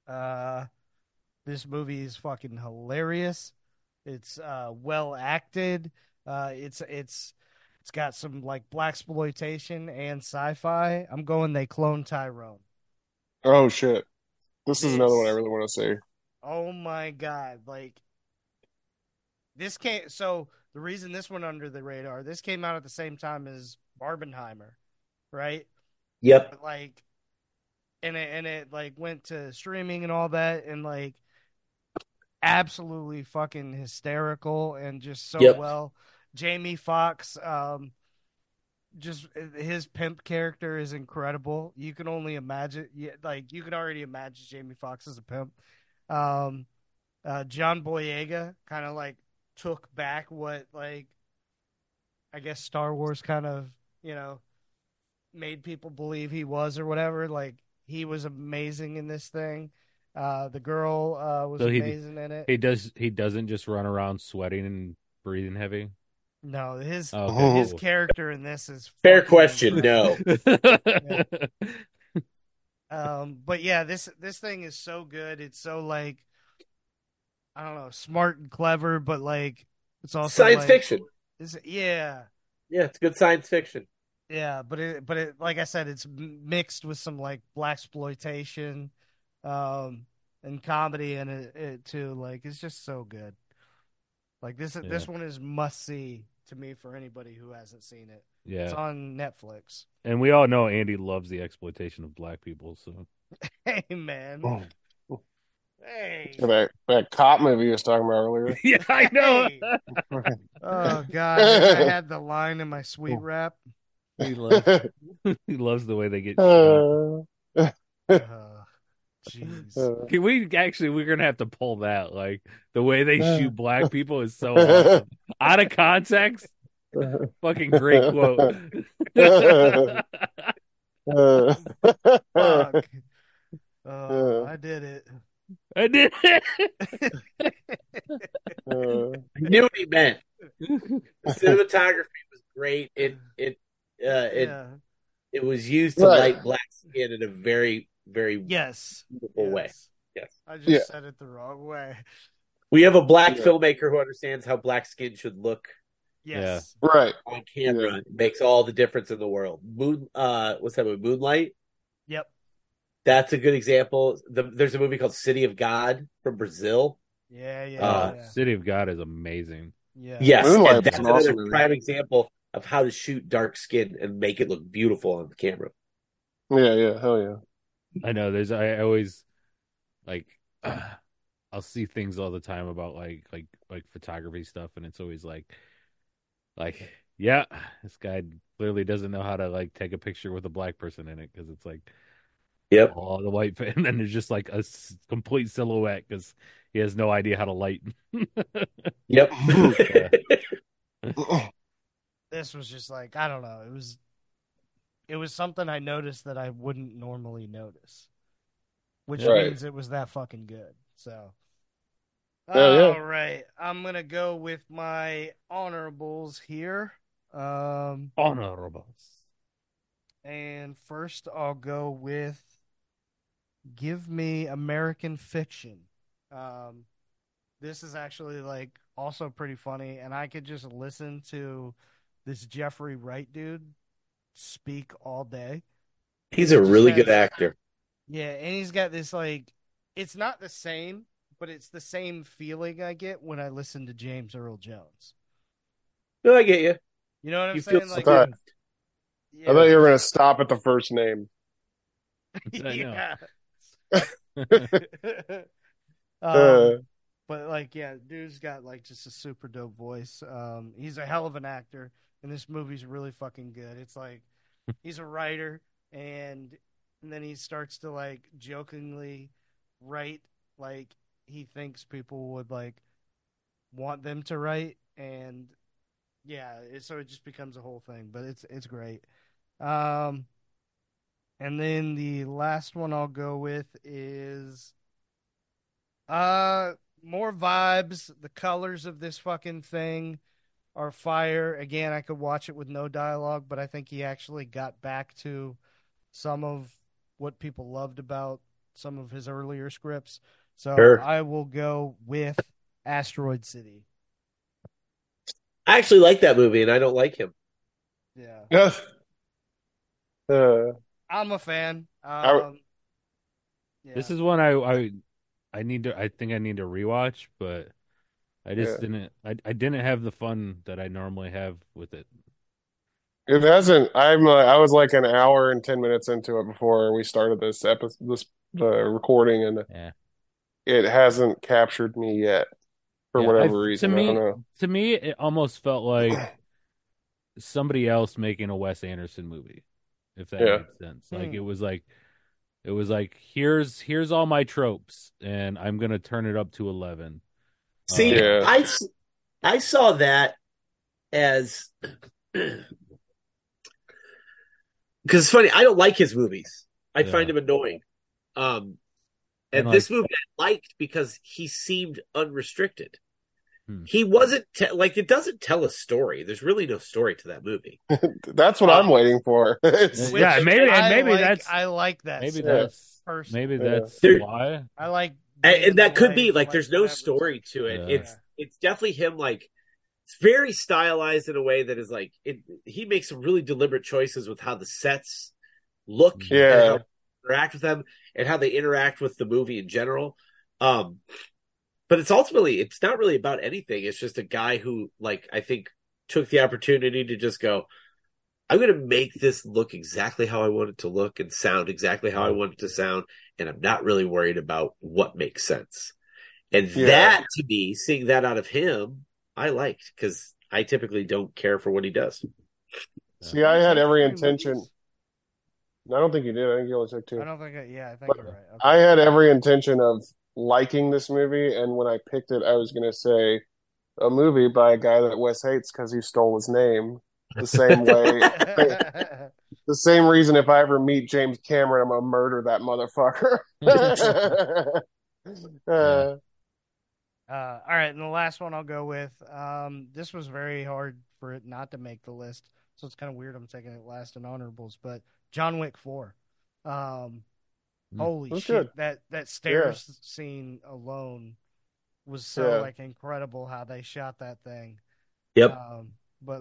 This movie is fucking hilarious. It's well acted. It's got some like blaxploitation and sci-fi. I'm going They Clone Tyrone. Oh shit. This is another one I This- really want to see. Oh my god! Like this came. So the reason this went under the radar, this came out at the same time as Barbenheimer, right? Yep. But like, and it like went to streaming and all that, and like absolutely fucking hysterical and just so Yep. well. Jamie Foxx, just his pimp character is incredible. You can only imagine, like you can already imagine Jamie Foxx as a pimp. John Boyega kind of like took back what like I guess Star Wars kind of made people believe he was or whatever. Like he was amazing in this thing. The girl was So amazing in it. he doesn't just run around sweating and breathing heavy. No, his Oh, okay, his cool. character in this is Fair fucking question. incredible. No. But yeah, this thing is so good. It's so like I don't know, smart and clever, but like it's also Science like fiction. yeah. Yeah, it's good science fiction. Yeah, but it like I said, it's mixed with some like blaxploitation, and comedy and it too. Like it's just so good. Like Yeah. this one is must see to me for anybody who hasn't seen it. It's Yeah. on Netflix. And we all know Andy loves the exploitation of black people, so Hey man, hey, That cop movie you was talking about earlier. yeah, I know. Hey. Oh god, I had the line in my sweet rap. He loves he loves the way they get shot. Jeez. Can we actually we're gonna have to pull that. Like the way they shoot black people is so awesome. Out of context, fucking great quote. Fuck. Oh, I did it. I did it. I knew what he meant. The cinematography was great. Yeah. It was used to Right. light black skin in a very, very Yes. beautiful way. Yes. Yes. I just Yeah. said it the wrong way. We have a black Yeah. filmmaker who understands how black skin should look Yes. Right. on camera. It makes all the difference in the world. What's that movie? Moonlight? Yep. That's a good example. There's a movie called City of God from Brazil. Yeah. Yeah. City of God is amazing. Yeah. Yes, Moonlight and was that's an another awesome movie. prime example of how to shoot dark skin and make it look beautiful on the camera. Yeah. Hell yeah. I know. I always like. I'll see things all the time about like photography stuff, and it's always like, yeah, this guy clearly doesn't know how to like take a picture with a black person in it because it's like, Yep. all the white, and then there's just like a complete silhouette because he has no idea how to light. Yep. This was just like, I don't know. It was something I noticed that I wouldn't normally notice, which Right. means it was that fucking good. So, Yeah, yeah. all right, I'm gonna go with my honorables here. Honorables. And first I'll go with give me American Fiction. This is actually like also pretty funny, and I could just listen to this Jeffrey Wright dude speak all day. He's a really good actor. Yeah, and he's got this like it's not the same, but it's the same feeling I get when I listen to James Earl Jones. No, I get you. You know what I'm You saying? feel Like, Okay. yeah, I thought you were gonna stop at the first name. I know. yeah. Uh, But like, yeah, dude's got like just a super dope voice. He's a hell of an actor, and this movie's really fucking good. It's like he's a writer, and then he starts to like jokingly write like he thinks people would like want them to write, and yeah, so it just becomes a whole thing. But it's great. And then the last one I'll go with is more vibes. The colors of this fucking thing are fire. Again, I could watch it with no dialogue, but I think he actually got back to some of what people loved about some of his earlier scripts. So Sure. I will go with Asteroid City. I actually like that movie, and I don't like him. Yeah. yes. I'm a fan. I- Yeah. This is one I need to. I think I need to rewatch, but I just Yeah. didn't. I didn't have the fun that I normally have with it. It hasn't. I was like an hour and 10 minutes into it before we started this recording, and Yeah. it hasn't captured me yet for Yeah, whatever reason. I don't know. To me, it almost felt like somebody else making a Wes Anderson movie, if that Yeah. makes sense. Like it was like here's all my tropes, and I'm gonna turn it up to 11. See, Yeah. I saw that as because it's funny. I don't like his movies. I Yeah. find him annoying. And And, this movie I liked because he seemed unrestricted. Hmm. He wasn't it doesn't tell a story. There's really no story to that movie. That's what I'm waiting for. It's- Yeah, maybe I maybe like, that's I like that. maybe stuff, that's personally. maybe Yeah. that's There- why. I like And that could be like there's no whatever. story to it. Yeah. It's definitely him it's very stylized in a way that is he makes some really deliberate choices with how the sets look and how they interact with them and how they interact with the movie in general. But it's not really about anything. It's just a guy who I think took the opportunity to just go, I'm going to make this look exactly how I want it to look and sound exactly how I want it to sound. And I'm not really worried about what makes sense. And that, to me, seeing that out of him, I liked, because I typically don't care for what he does. See, I had every intention. I don't think you did. I think you only took 2. I don't think. I think you're right. Okay. I had every intention of liking this movie, and when I picked it, I was going to say a movie by a guy that Wes hates because he stole his name. The same way, the same reason if I ever meet James Cameron, I'm going to murder that motherfucker. All right, and the last one I'll go with. This was very hard for it not to make the list, so it's kind of weird I'm taking it last in honorables. But John Wick 4. Holy That's shit! good. That stairs scene alone was so incredible how they shot that thing. Yep. But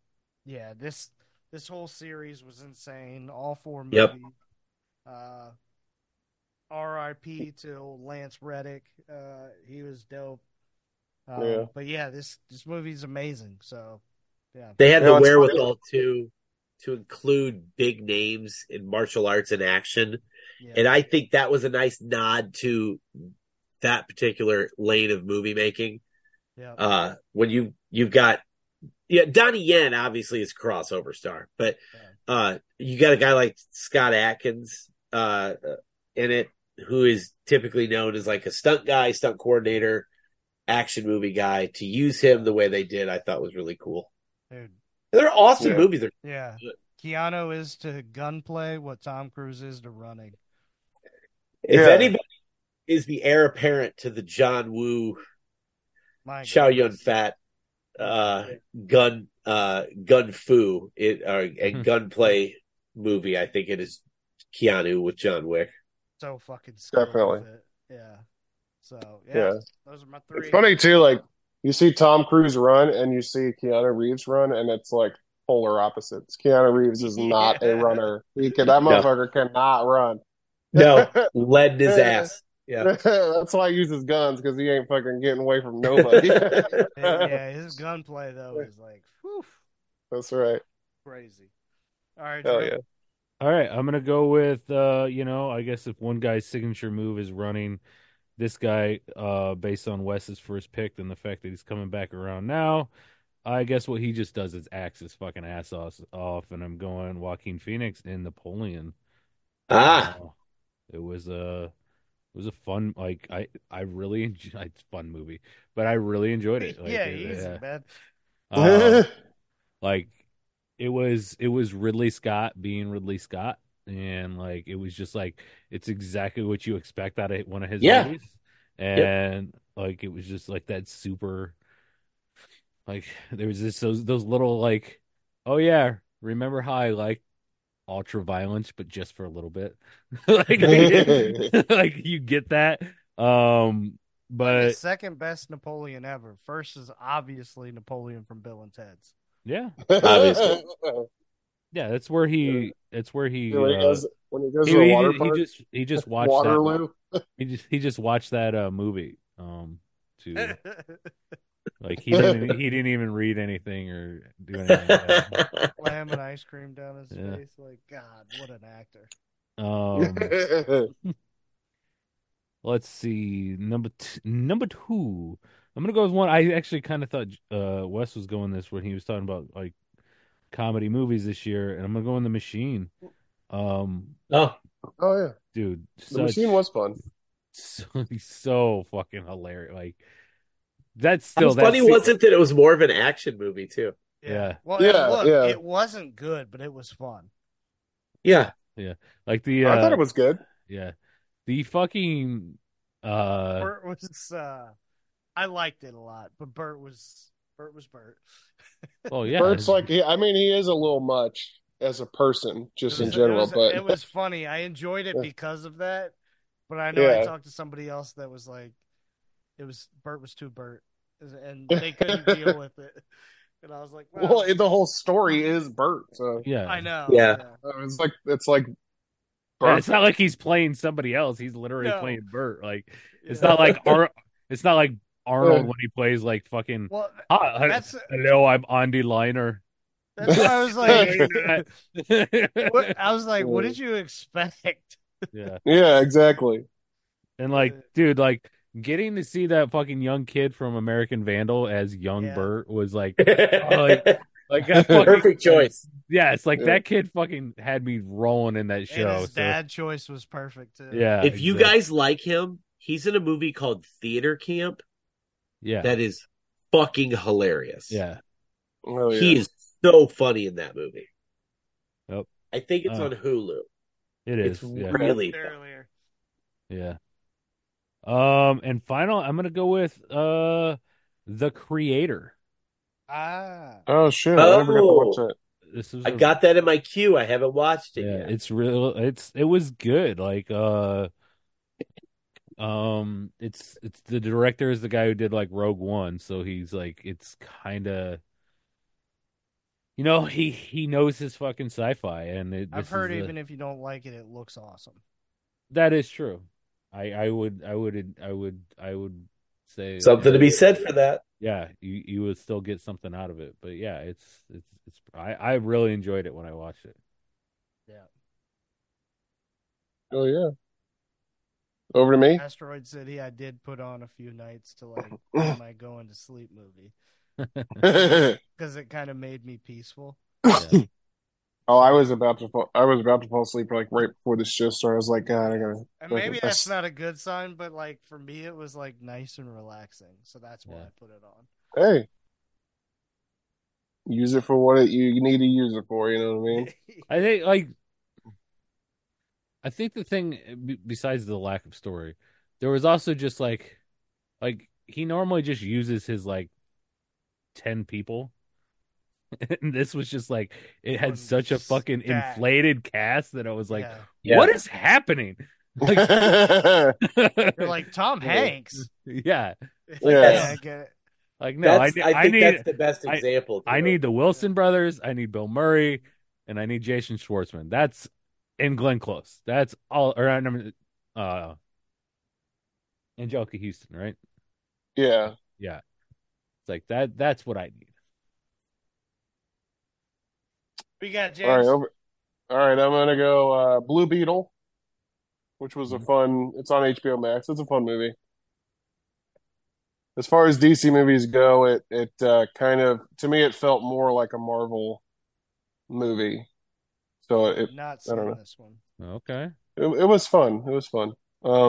this whole series was insane. All 4 movies. Yep. R.I.P. to Lance Reddick. He was dope. But this movie's amazing. So they had the wherewithal to include big names in martial arts and action, and I think that was a nice nod to that particular lane of movie making. Yeah. When you've got Donnie Yen obviously is a crossover star, but you got a guy like Scott Adkins in it, who is typically known as a stunt guy, stunt coordinator, action movie guy. To use him the way they did, I thought was really cool. Dude. They're awesome movies. Keanu is to gunplay what Tom Cruise is to running. If anybody is the heir apparent to the John Woo, Chow Yun Fat gun fu and gunplay movie, I think it is Keanu with John Wick. So fucking definitely. Yeah. So those are my 3. It's funny too, you see Tom Cruise run and you see Keanu Reeves run, and it's polar opposites. Keanu Reeves is not a runner. That motherfucker cannot run. No, lead in his ass. Yeah. That's why he uses guns, because he ain't fucking getting away from nobody. His gunplay though is whew. That's right. Crazy. All right. Hell yeah. All right, I'm gonna go with I guess if one guy's signature move is running, this guy, based on Wes's first pick and the fact that he's coming back around now, I guess what he just does is acts his fucking ass off, and I'm going Joaquin Phoenix in Napoleon. It was a fun, I really enjoyed, it's a fun movie, but I really enjoyed it. Easy, man. It was Ridley Scott being Ridley Scott, and it was just it's exactly what you expect out of one of his movies, and it was just that super, there was those little oh yeah, remember how I like ultra violence, but just for a little bit, you get that. But second best Napoleon ever. First is obviously Napoleon from Bill and Ted's. Yeah, obviously. Yeah, that's where he. when he goes to the water park. He just watched Waterloo. He just watched that movie. To he didn't even read anything or do anything. Slamming ice cream down his face. God, what an actor. Let's see. Number 2. I'm gonna go with one. I actually kind of thought Wes was going this when he was talking about comedy movies this year, and I'm gonna go in The Machine. Oh yeah, dude, The Machine was fun. So fucking hilarious. That's still What's funny wasn't that it was more of an action movie too. Yeah. Well, look, it wasn't good, but it was fun. Yeah. Yeah. I thought it was good. Yeah. The fucking Bert was I liked it a lot, but Bert was Bert. Oh yeah. Bert's he is a little much as a person, just in general, but it was funny. I enjoyed it because of that. But I know I Yeah. talked to somebody else that was like, Bert was too Bert, and they couldn't deal with it. And I was like, Well, the whole story is Bert, so Yeah. I know. Yeah. it's like Yeah, Bert. it's not like he's playing somebody else. He's literally No. playing Bert. Like it's Yeah. not like it's not like Arnold when he plays like fucking Well, Hi, hello, I'm Andy Liner. that's why I was like, Yeah. I was like, what did you expect? Yeah. Yeah, exactly. And like, dude, like getting to see that fucking young kid from American Vandal as young Yeah. Bert was like, like that fucking, Perfect choice. yeah, it's like Yeah. that kid fucking had me rolling in that show. And his so, dad choice was perfect too. yeah. If you exactly. guys like him, he's in a movie called Theater Camp Yeah. that is fucking hilarious. Yeah. Oh, yeah. He is so funny in that movie. Yep. I think it's on Hulu. It is. It's Yeah. really fun. Earlier. Yeah. And final, I'm gonna go with The Creator. Oh shit! I never got to watch that. This is I got that in my queue. I haven't watched it yeah, yet. it's real. It was good. Like it's the director is the guy who did like Rogue One, so he's like it's kind of he knows his fucking sci-fi, and I've heard even if you don't like it, it looks awesome. that is true. I would say Something to be said for that. yeah, you would still get something out of it. But yeah, it's I really enjoyed it when I watched it. Yeah. Oh yeah. Over to me. Asteroid City, I did put on a few nights to like my going to sleep movie because it kind of made me peaceful. Yeah. Oh, I was about to fall asleep like right before this show started. I was like, God, I gotta. And maybe that's not a good sign, but like for me, it was like nice and relaxing, so that's why I put it on. Hey, use it for what you need to use it for. You know what I mean? I think the thing besides the lack of story, there was also just like he normally just uses his like 10 people. And this was just like it had such a fucking inflated cast that I was like, what is happening? Like, you're like Tom Hanks. Yeah. Yeah. I get it. Like no, I think that's the best example. I need the Wilson brothers, I need Bill Murray, and I need Jason Schwartzman. That's in Glenn Close. That's all or I mean Angelica Houston, right? Yeah. Yeah. It's like that's what I need. We got James. All right, I'm gonna go Blue Beetle, which was a fun. It's on HBO Max. It's a fun movie. As far as DC movies go, it kind of to me it felt more like a Marvel movie. So it not I don't know. this one. Okay. It was fun. It was fun.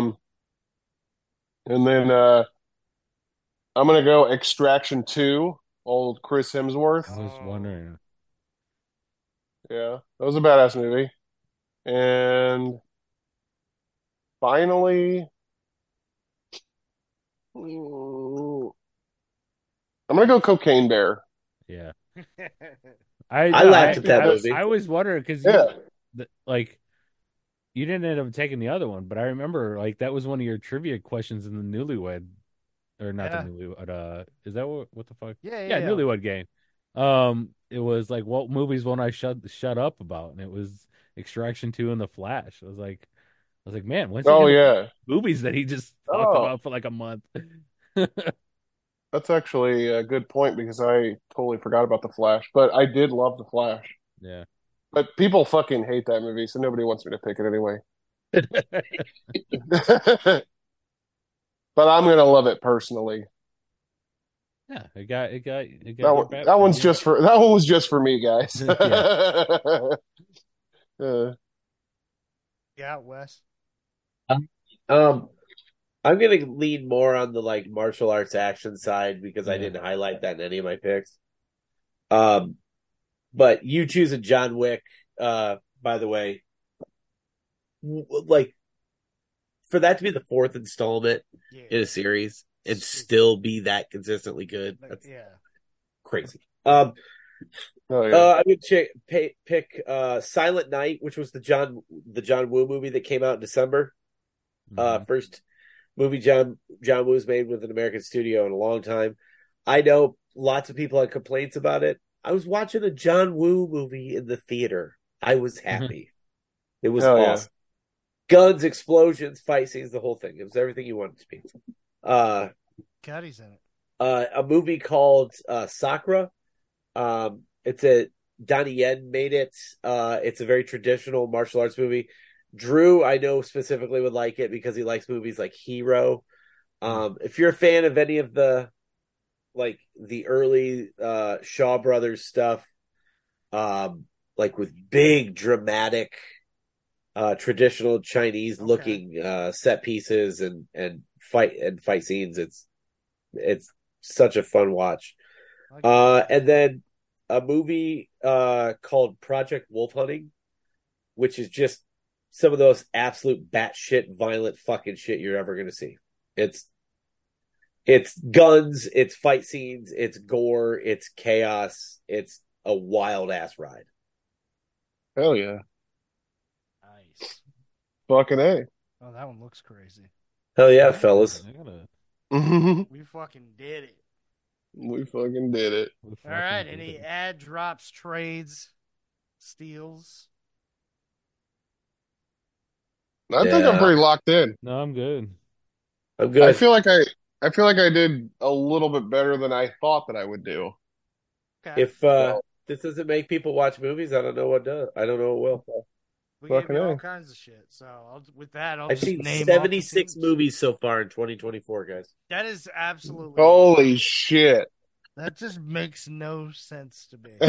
And then I'm gonna go Extraction 2, old Chris Hemsworth. I was wondering. Yeah, that was a badass movie. And finally, I'm gonna go Cocaine Bear. Yeah. I laughed at that movie. I was wondering because like you didn't end up taking the other one, but I remember like that was one of your trivia questions in the Newlywed, or not the Newlywed. Is that what the fuck? Yeah. Newlywed Game. It was like what movies won't I shut up about, and it was Extraction 2 and The Flash. I was like, man, when's he gonna movies that he just talked about for like a month? That's actually a good point because I totally forgot about The Flash, but I did love The Flash. Yeah. But people fucking hate that movie, so nobody wants me to pick it anyway. But I'm gonna love it personally. Yeah, it got that one was just for me, guys. Yeah, Wes. I'm gonna lean more on the like martial arts action side because I didn't highlight that in any of my picks. But you choosing John Wick, by the way, like for that to be the fourth installment in a series and still be that consistently good, that's crazy. I'm gonna pick Silent Night, which was the John Woo movie that came out in December. First movie John Woo's made with an American studio in a long time. I know lots of people had complaints about it. I was watching a John Woo movie in the theater. I was happy. It was Hell yeah. awesome. Guns, explosions, fight scenes, the whole thing. It was everything you wanted to be. Cuddy's in it. A movie called Sakura. It's a Donnie Yen made it. It's a very traditional martial arts movie. Drew, I know specifically would like it because he likes movies like Hero. If you're a fan of any of the early Shaw Brothers stuff, like with big dramatic traditional Chinese looking set pieces and fight scenes, it's such a fun watch. And then a movie called Project Wolf Hunting, which is just some of those absolute batshit violent fucking shit you're ever gonna see. It's guns, it's fight scenes, it's gore, it's chaos, it's a wild ass ride. Hell yeah. Nice. Fucking A. Oh, that one looks crazy. Hell yeah, fellas. We fucking did it. We fucking did it. All right. Any ad drops, trades, steals? I think I'm pretty locked in. No, I'm good. I'm good. I feel like I did a little bit better than I thought that I would do. Okay. If this doesn't make people watch movies, I don't know what does. I don't know what will. We gave fucking you all A. kinds of shit. So with that, I'll I've just seen name 76 off the teams. movies so far in 2024, guys. That is absolutely. Holy shit. That just makes no sense to me.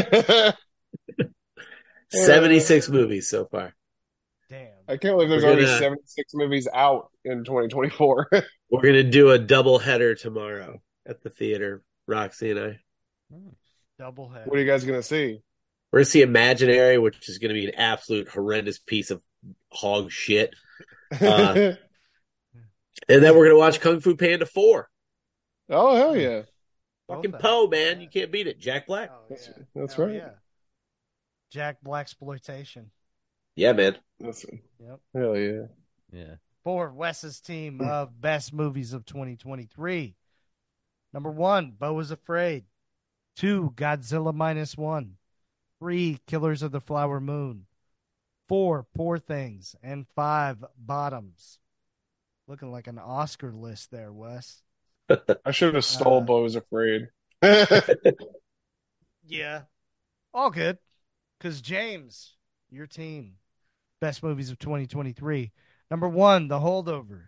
76 movies so far. Damn. I can't believe there's We're already gonna- 76 movies out in 2024. We're gonna do a double header tomorrow at the theater. Roxy and I. Double head. What are you guys going to see? We're gonna see Imaginary, which is gonna be an absolute horrendous piece of hog shit. And then we're gonna watch Kung Fu Panda 4. Oh, hell yeah. Fucking Both Poe, of them. man. You can't beat it. Jack Black. Oh, yeah. That's Hell right. Yeah. Jack Blaxploitation. Yeah, man. Listen. Yep. Hell yeah. Yeah. For Wes's team of best movies of 2023. Number 1, Beau is Afraid. 2, Godzilla -1. 3, Killers of the Flower Moon. 4, Poor Things. And 5, Bottoms. Looking like an Oscar list there, Wes. I should have stole Beau is Afraid. Yeah. All good. Because James, your team, best movies of 2023. Number 1, The Holdovers.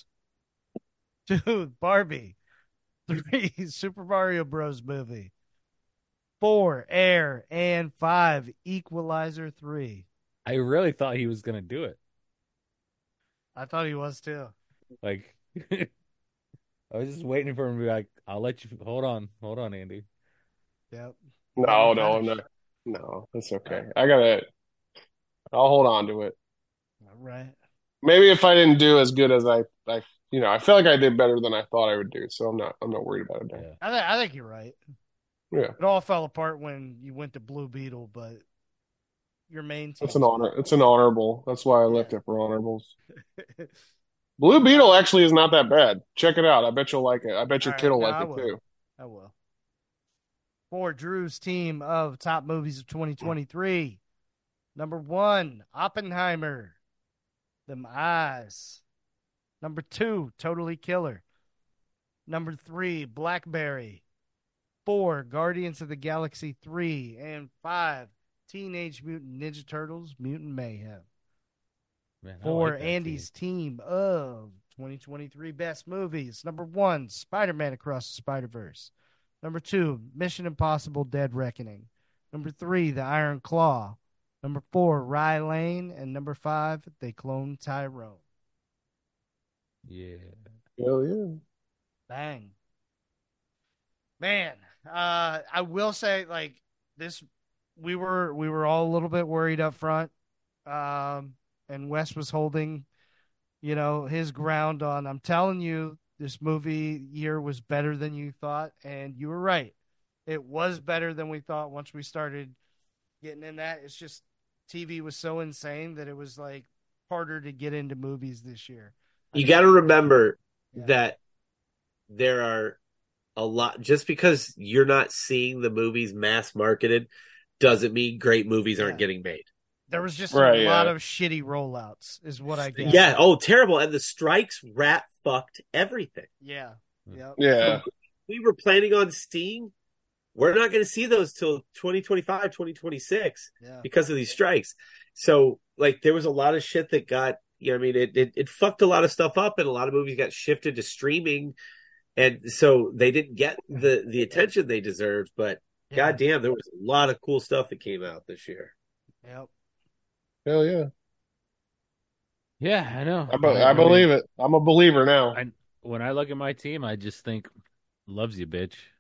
2, Barbie. 3, Super Mario Bros. Movie. 4, Air. And 5, Equalizer 3. I really thought he was gonna do it. I thought he was too. Like, I was just waiting for him to be like, "I'll let you hold on, Andy." Yep. No, I'm not. No, that's okay. I'll hold on to it. All right. Maybe if I didn't do as good as I feel like I did better than I thought I would do, so I'm not worried about it now. Yeah. I think you're right. Yeah. It all fell apart when you went to Blue Beetle, but your main team. It's an honor. It's an honorable. That's why I left it for honorables. Blue Beetle actually is not that bad. Check it out. I bet you'll like it. I bet your kid will like it too. I will. For Drew's team of top movies of 2023. Number 1, Oppenheimer. Them Eyes. Number 2, Totally Killer. Number 3, Blackberry. 4, Guardians of the Galaxy 3. And 5, Teenage Mutant Ninja Turtles Mutant Mayhem. Man, I For like that Andy's team of 2023 best movies. Number 1, Spider-Man Across the Spider-Verse. Number 2, Mission Impossible Dead Reckoning. Number 3, The Iron Claw. Number 4, Rye Lane. And number 5, They Clone Tyrone. Yeah. Hell yeah. Bang. Man, I will say, like, this, we were all a little bit worried up front. And Wes was holding, his ground on, I'm telling you, this movie year was better than you thought. And you were right. It was better than we thought once we started getting in that. It's just TV was so insane that it was like harder to get into movies this year. You got to remember that there are a lot. Just because you're not seeing the movies mass marketed doesn't mean great movies aren't getting made. There was just Right, a lot yeah. of shitty rollouts, is what I get. Yeah. Oh, terrible. And the strikes rat fucked everything. Yeah. Yep. Yeah. We were planning on seeing. We're not going to see those till 2025, 2026 Yeah. because of these strikes. So, like, there was a lot of shit that got, you know, what I mean, it fucked a lot of stuff up, and a lot of movies got shifted to streaming, and so they didn't get the attention they deserved. But Yeah. goddamn, there was a lot of cool stuff that came out this year. Yep. Hell yeah. Yeah, I know. I believe it. I'm a believer now. When I look at my team, I just think, loves you, bitch.